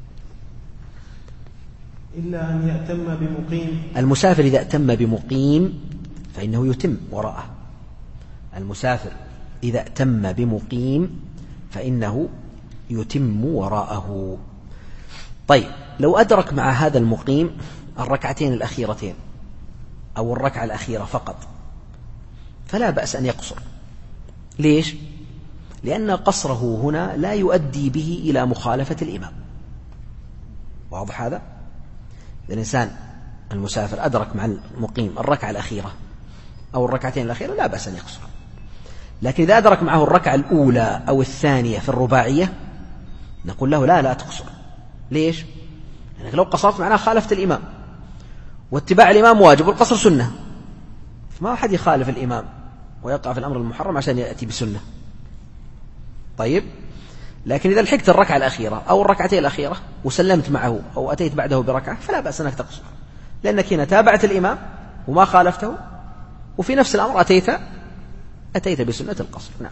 إلا أن يأتم بمقيم. المسافر إذا أتم بمقيم فإنه يتم وراءه. المسافر إذا أتم بمقيم فإنه يتم وراءه. طيب لو أدرك مع هذا المقيم الركعتين الأخيرتين أو الركعة الأخيرة فقط فلا بأس أن يقصر. ليش؟ لأن قصره هنا لا يؤدي به إلى مخالفة الإمام. واضح هذا؟ الإنسان المسافر أدرك مع المقيم الركعة الأخيرة أو الركعتين الأخيرة لا بأس أن يقصر. لكن إذا أدرك معه الركعة الأولى أو الثانية في الرباعية نقول له لا تقصر. ليش؟ لأنك لو قصرت معناه خالفت الإمام، واتباع الإمام واجب والقصر سنة، فما أحد يخالف الإمام ويقع في الأمر المحرم عشان يأتي بسنة. طيب لكن إذا لحقت الركعة الأخيرة أو الركعتين الأخيرة وسلمت معه أو أتيت بعده بركعة فلا بأس أنك تقصر، لأنك هنا تابعت الإمام وما خالفته، وفي نفس الأمر أتيت بسنة القصر. نعم.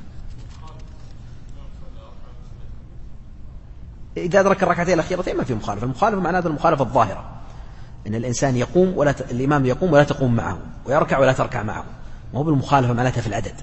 إذا أدرك الركعتين الأخيرتين ما في مخالفة. المخالفة معناته المخالفة الظاهرة، إن الإنسان يقوم الإمام يقوم ولا تقوم معه، ويركع ولا تركع معه، ما هو بالمخالفة معناتها في العدد.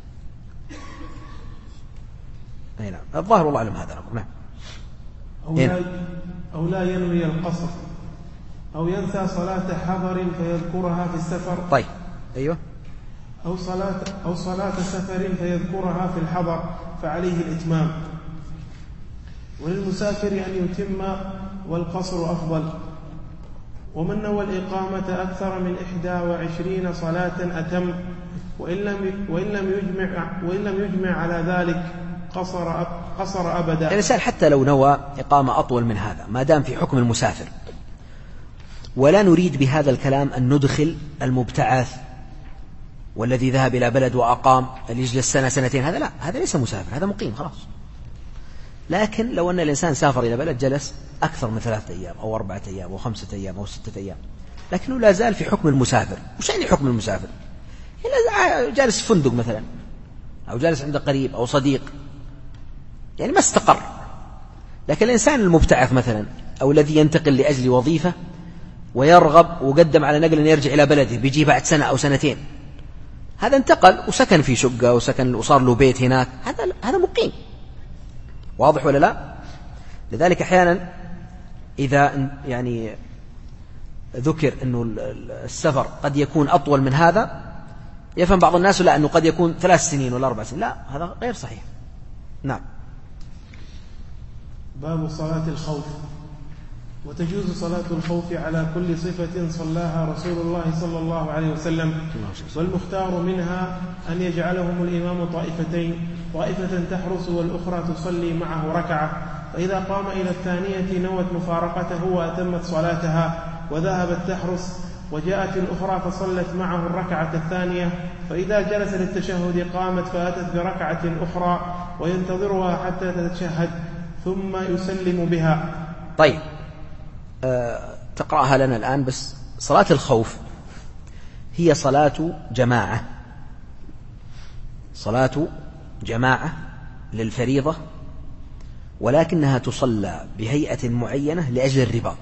نعم. الظاهر والله أعلم هذا الأمر. نعم. أو لا ينوي القصر، أو ينسى صلاة حضر فيذكرها في السفر. طيب أيوة. أو صلاة سفر فيذكرها في الحضر فعليه الإتمام. وللمسافر أن يتم والقصر أفضل. ومن نوى الإقامة أكثر من 21 صلاة أتم، وإن لم يجمع على ذلك قصر أبدا. الإنسان حتى لو نوى إقامة أطول من هذا ما دام في حكم المسافر، ولا نريد بهذا الكلام أن ندخل المبتعث والذي ذهب إلى بلد وأقام اللي يجلس سنة سنتين، هذا لا، هذا ليس مسافر، هذا مقيم خلاص. لكن لو أن الإنسان سافر إلى بلد جلس أكثر من 3 أيام أو 4 أيام أو 5 أيام أو 6 أيام لكنه لا زال في حكم المسافر. وش يعني حكم المسافر؟ جالس في فندق مثلا، أو جالس عند قريب أو صديق، يعني ما استقر. لكن الإنسان المبتعث مثلا أو الذي ينتقل لأجل وظيفة ويرغب وقدم على نقل أن يرجع إلى بلده بيجي بعد 1 أو 2 هذا انتقل وسكن في شقة وصار له بيت هناك، هذا مقيم. واضح ولا لا؟ لذلك أحيانا إذا يعني ذكر أنه السفر قد يكون أطول من هذا يفهم بعض الناس لا أنه قد يكون 3 سنين ولا 4 سنين، لا، هذا غير صحيح. نعم. باب صلاة الخوف. وتجوز صلاة الخوف على كل صفة صلاها رسول الله صلى الله عليه وسلم، والمختار منها أن يجعلهم الإمام طائفتين، طائفة تحرس والأخرى تصلي معه ركعة، فإذا قام إلى الثانية نوت مفارقته وأتمت صلاتها وذهبت تحرس، وجاءت الأخرى فصلت معه الركعة الثانية، فإذا جلس للتشهد قامت فأتت بركعة أخرى وينتظرها حتى تتشهد ثم يسلم بها. طيب تقرأها لنا الآن. بس صلاة الخوف هي صلاة جماعة للفريضة، ولكنها تصلى بهيئة معينة لأجل الرباط.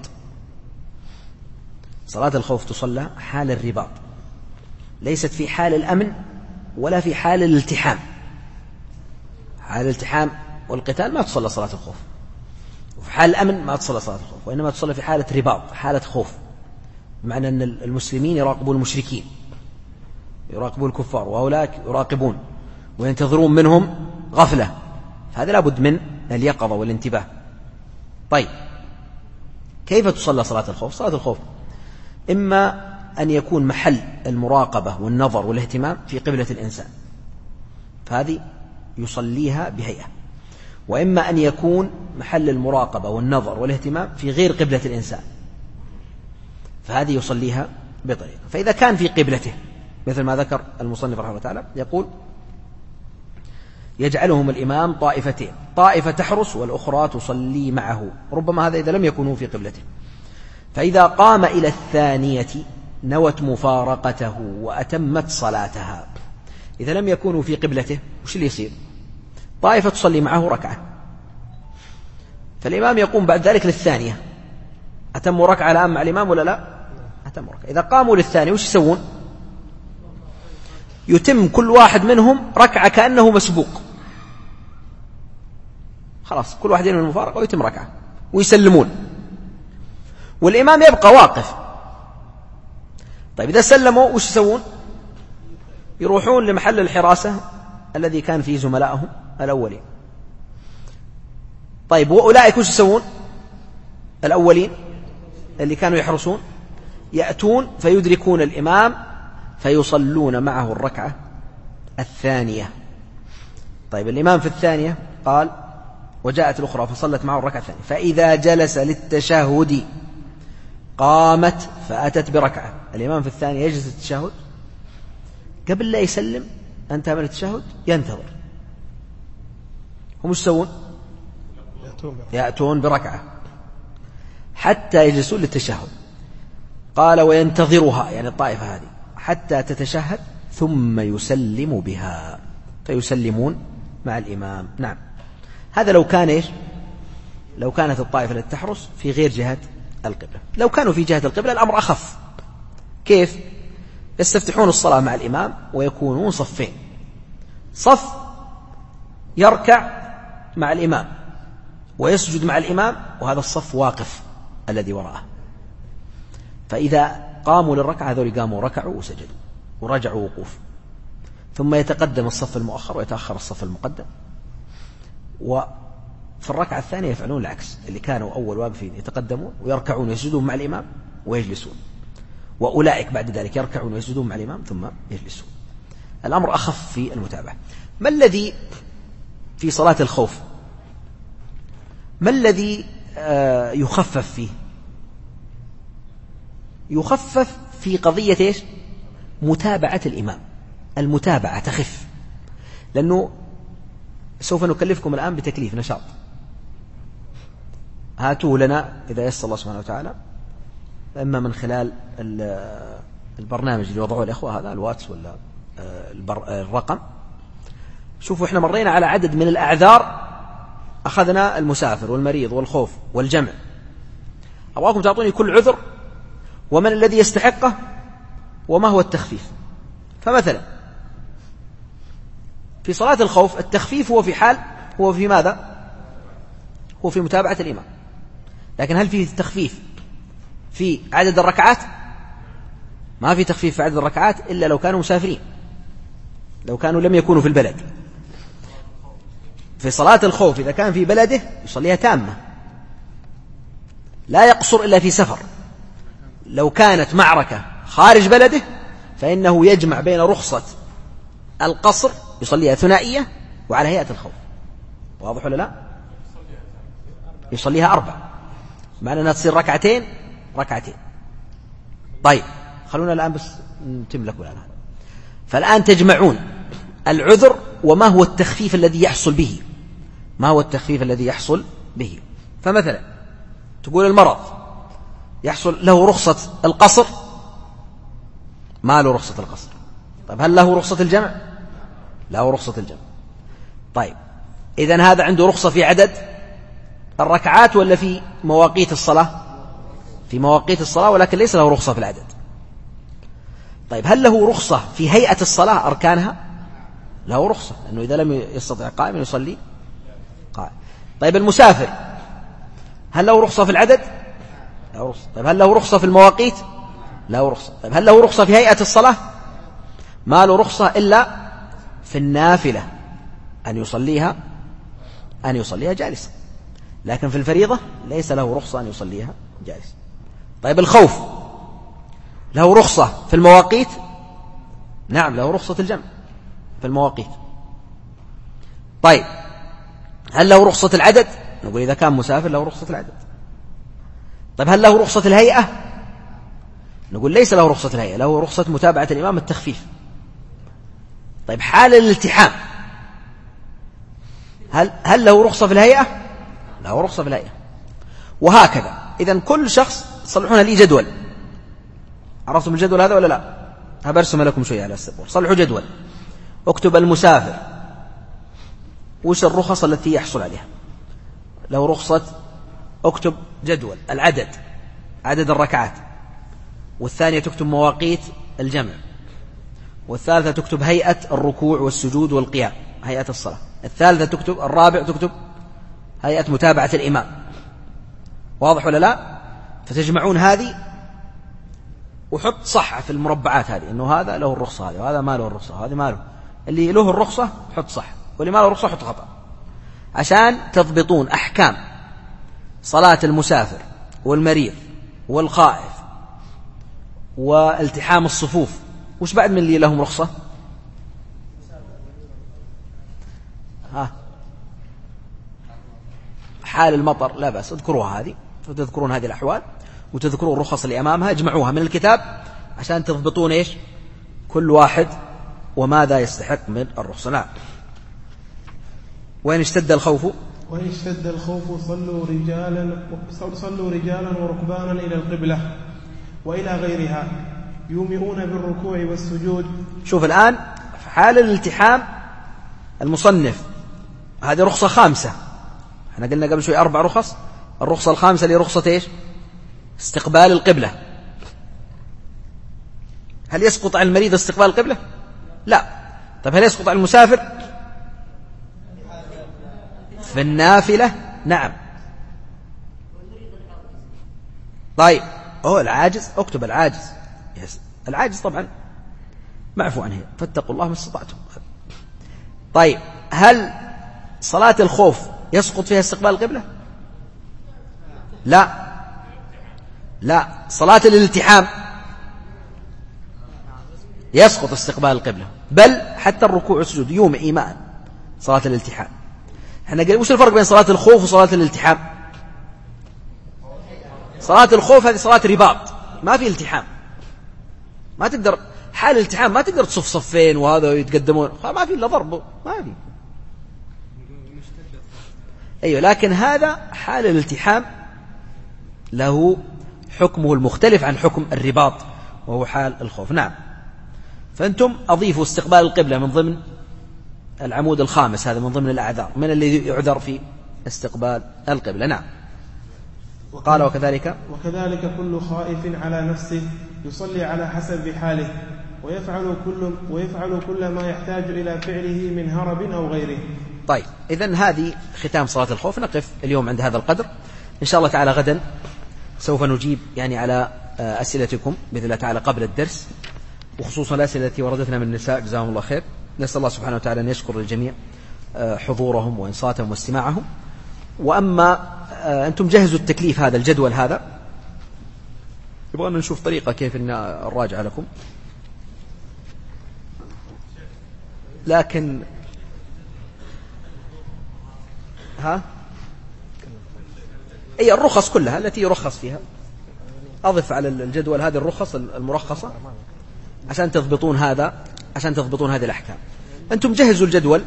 صلاة الخوف تصلى حال الرباط، ليست في حال الأمن ولا في حال الالتحام. حال الالتحام والقتال ما تصلى صلاة الخوف، وفي حال الأمن ما تصلى صلاة الخوف، وإنما تصلى في حالة رباط، حالة خوف، بمعنى أن المسلمين يراقبون المشركين، يراقبون الكفار، وهؤلاء يراقبون وينتظرون منهم غفلة، فهذا لابد من اليقظة والانتباه. طيب كيف تصلى صلاة الخوف؟ صلاة الخوف إما أن يكون محل المراقبة والنظر والاهتمام في قبلة الإنسان، فهذه يصليها بهيئة، وإما أن يكون محل المراقبة والنظر والاهتمام في غير قبلة الإنسان، فهذه يصليها بطريقة. فإذا كان في قبلته مثل ما ذكر المصنف رحمه الله تعالى يقول يجعلهم الإمام طائفتين، طائفة تحرس والأخرى تصلي معه، ربما هذا إذا لم يكونوا في قبلته. فإذا قام إلى الثانية نوت مفارقته وأتمت صلاتها. إذا لم يكونوا في قبلته وش اللي يصير؟ طائفة تصلي معه ركعة، فالإمام يقوم بعد ذلك للثانية، أتموا ركعة الآن مع الإمام ولا لا؟ أتموا ركعة. إذا قاموا للثانية وش يسوون؟ يتم كل واحد منهم ركعة كأنه مسبوق، خلاص كل واحد ينوي المفارقة ويتم ركعة ويسلمون، والإمام يبقى واقف. طيب إذا سلموا وش يسوون؟ يروحون لمحل الحراسة الذي كان فيه زملائهم الأولين. طيب وأولئك وش يسوون؟ الأولين اللي كانوا يحرسون يأتون فيدركون الإمام فيصلون معه الركعة الثانية. طيب الإمام في الثانية قال وجاءت الأخرى فصلت معه الركعة الثانية، فإذا جلس للتشهد قامت فأتت بركعة. الإمام في الثانية يجلس للتشهد، قبل لا يسلم أنتهى من التشهد ينتظر. هم يسوون؟ يأتون بركعة حتى يجلسون للتشهد. قال وينتظرها يعني الطائفة هذه حتى تتشهد ثم يسلم بها، فيسلمون مع الإمام. نعم، هذا لو كان إيش؟ لو كانت الطائفة التي تحرس في غير جهة القبلة. لو كانوا في جهة القبلة الأمر أخف. كيف؟ يستفتحون الصلاة مع الإمام ويكونون صفين، صف يركع مع الإمام ويسجد مع الإمام، وهذا الصف واقف الذي وراءه. فإذا قاموا للركعة هذول قاموا ركعوا وسجدوا ورجعوا وقوف، ثم يتقدم الصف المؤخر ويتأخر الصف المقدم. وفي الركعة الثانية يفعلون العكس، اللي كانوا أول واقفين يتقدمون ويركعون ويسجدون مع الإمام ويجلسون، وأولئك بعد ذلك يركعون ويسجدون مع الإمام ثم يجلسون. الأمر أخف في المتابعة. ما الذي في صلاة الخوف؟ ما الذي يخفف فيه؟ يخفف في قضية إيش؟ متابعة الإمام. المتابعة تخف، لأنه سوف نكلفكم الآن بتكليف نشاط. هاتوا لنا إذا يسر الله سبحانه وتعالى، إما من خلال البرنامج اللي وضعوه الأخوة هذا الواتس ولا الرقم. شوفوا إحنا مرينا على عدد من الأعذار، أخذنا المسافر والمريض والخوف والجمع. أبغاكم تعطوني كل عذر ومن الذي يستحقه وما هو التخفيف. فمثلا في صلاة الخوف التخفيف هو في حال هو في ماذا؟ هو في متابعة الإمام. لكن هل فيه تخفيف في عدد الركعات؟ ما في تخفيف في عدد الركعات إلا لو كانوا مسافرين، لو كانوا لم يكونوا في البلد. في صلاة الخوف إذا كان في بلده يصليها تامة، لا يقصر إلا في سفر. لو كانت معركة خارج بلده فإنه يجمع بين رخصة القصر يصليها ثنائية وعلى هيئة الخوف. واضح ولا لا؟ يصليها 4، معنى أنها تصير ركعتين. طيب خلونا الآن بس نتم لكم الآن. فالآن تجمعون العذر وما هو التخفيف الذي يحصل به. ما هو التخفيف الذي يحصل به؟ فمثلا تقول المرض يحصل له رخصة القصر، ما له رخصة القصر. طيب هل له رخصة الجمع؟ له رخصة الجمع. طيب إذن هذا عنده رخصة في عدد الركعات ولا في مواقيت الصلاة؟ في مواقيت الصلاة، ولكن ليس له رخصة في العدد. طيب هل له رخصة في هيئة الصلاة أركانها؟ له رخصة، لأنه إذا لم يستطع قائما يصلي قائم. طيب المسافر هل له رخصة في العدد؟ له رخصة. طيب هل له رخصة في المواقيت؟ له رخصة. طيب هل له رخصة في هيئة الصلاة؟ ما له رخصة إلا في النافلة أن يصليها جالسا، لكن في الفريضة ليس له رخصة أن يصليها جالسا. طيب الخوف له رخصة في المواقيت؟ نعم له رخصة الجمع في المواقيت. طيب هل له رخصة العدد؟ نقول إذا كان مسافر له رخصة العدد. طيب هل له رخصة الهيئة؟ نقول ليس له رخصة الهيئة، له رخصة متابعة الإمام التخفيف. طيب حال الالتحام هل له رخصة في الهيئة؟ له رخصة في الهيئة. وهكذا. إذن كل شخص صلحونا لي جدول. عرفتم الجدول هذا ولا لا؟ هبرسم لكم شوية على السبور. صلحوا جدول، اكتب المسافر وش الرخص التي يحصل عليها. له رخصة، اكتب جدول العدد، عدد الركعات، والثانية تكتب مواقيت الجمع، والثالثة تكتب هيئة الركوع والسجود والقيام، هيئة الصلاة. الثالثة تكتب، الرابع تكتب هيئة متابعة الإمام، واضح ولا لا؟ فتجمعون هذه وحط صح في المربعات هذه، إنه هذا له الرخصة هذه وهذا ما له الرخصة، هذا ما له، اللي له الرخصة حط صح واللي ما له الرخصة حط خطأ، عشان تضبطون أحكام صلاة المسافر والمريض والخائف والتحام الصفوف. وش بعد من اللي لهم رخصة؟ حال المطر لا بأس، اذكروها هذه، وتذكرون هذه الأحوال وتذكرون الرخص اللي أمامها، اجمعوها من الكتاب عشان تضبطون إيش كل واحد وماذا يستحق من الرخصة. نعم. وإن اشتد الخوف صلوا رجالا وركبانا إلى القبلة وإلى غيرها يومئون بالركوع والسجود. شوف الآن في حال الالتحام المصنف هذه رخصة خامسة، احنا قلنا قبل شوي 4 رخص، الرخصة الخامسة اللي رخصة ايش؟ استقبال القبلة. هل يسقط عن المريض استقبال القبلة؟ لا. طيب هل يسقط عن المسافر؟ في النافلة نعم. طيب العاجز، اكتب العاجز، العاجز طبعا معفو عنه، فاتقوا الله ما استطعتم. طيب هل صلاة الخوف يسقط فيها استقبال القبلة؟ لا. صلاة الالتحام يسقط استقبال القبلة، بل حتى الركوع والسجود يومئ إيماء صلاة الالتحام. احنا قلنا وش الفرق بين صلاة الخوف وصلاة الالتحام؟ صلاة الخوف هذه صلاة رباط، ما في التحام، ما تقدر حال الالتحام ما تقدر تصف صفين وهذا يتقدمون، ما في إلا ضرب، ما في. أيوة، لكن هذا حال الالتحام له حكمه المختلف عن حكم الرباط وهو حال الخوف. نعم. فأنتم أضيفوا استقبال القبلة من ضمن العمود الخامس، هذا من ضمن الأعذار، من الذي يعذر في استقبال القبلة. نعم. قال وكذلك كل خائف على نفسه يصلي على حسب حاله ويفعل كل ما يحتاج إلى فعله من هرب أو غيره. طيب إذن هذه ختام صلاة الخوف. نقف اليوم عند هذا القدر، إن شاء الله تعالى غدا سوف نجيب على أسئلتكم بإذن الله تعالى قبل الدرس، وخصوصا الأسئلة التي وردتنا من النساء جزاهم الله خير. نسأل الله سبحانه وتعالى أن يشكر للجميع حضورهم وإنصاتهم واستماعهم. وأما أنتم جهزوا التكليف هذا، الجدول هذا، يبغى نشوف طريقة كيف أن الراجع لكم، لكن أي الرخص كلها التي يرخص فيها أضف على الجدول هذه الرخص المرخصة عشان تضبطون هذا، عشان تضبطون هذه الأحكام. أنتم جهزوا الجدول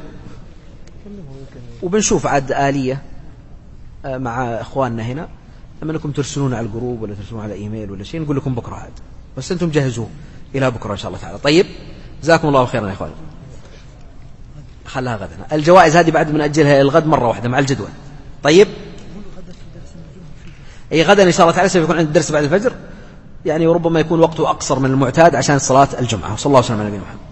وبنشوف عاد آلية مع إخواننا هنا، لما أنكم ترسلون على الجروب ولا ترسلون على إيميل ولا شيء نقول لكم بكرة عاد، بس أنتم جهزوه إلى بكرة إن شاء الله تعالى. طيب جزاكم الله خيرا يا إخوان. خلها غدا، الجوائز هذه بعد من أجلها الغد مرة واحدة مع الجدول. طيب أي غدا إن شاء الله تعالى سيكون عند الدرس بعد الفجر، وربما يكون وقته أقصر من المعتاد عشان صلاة الجمعة. وصلى الله وسلم على نبينا محمد.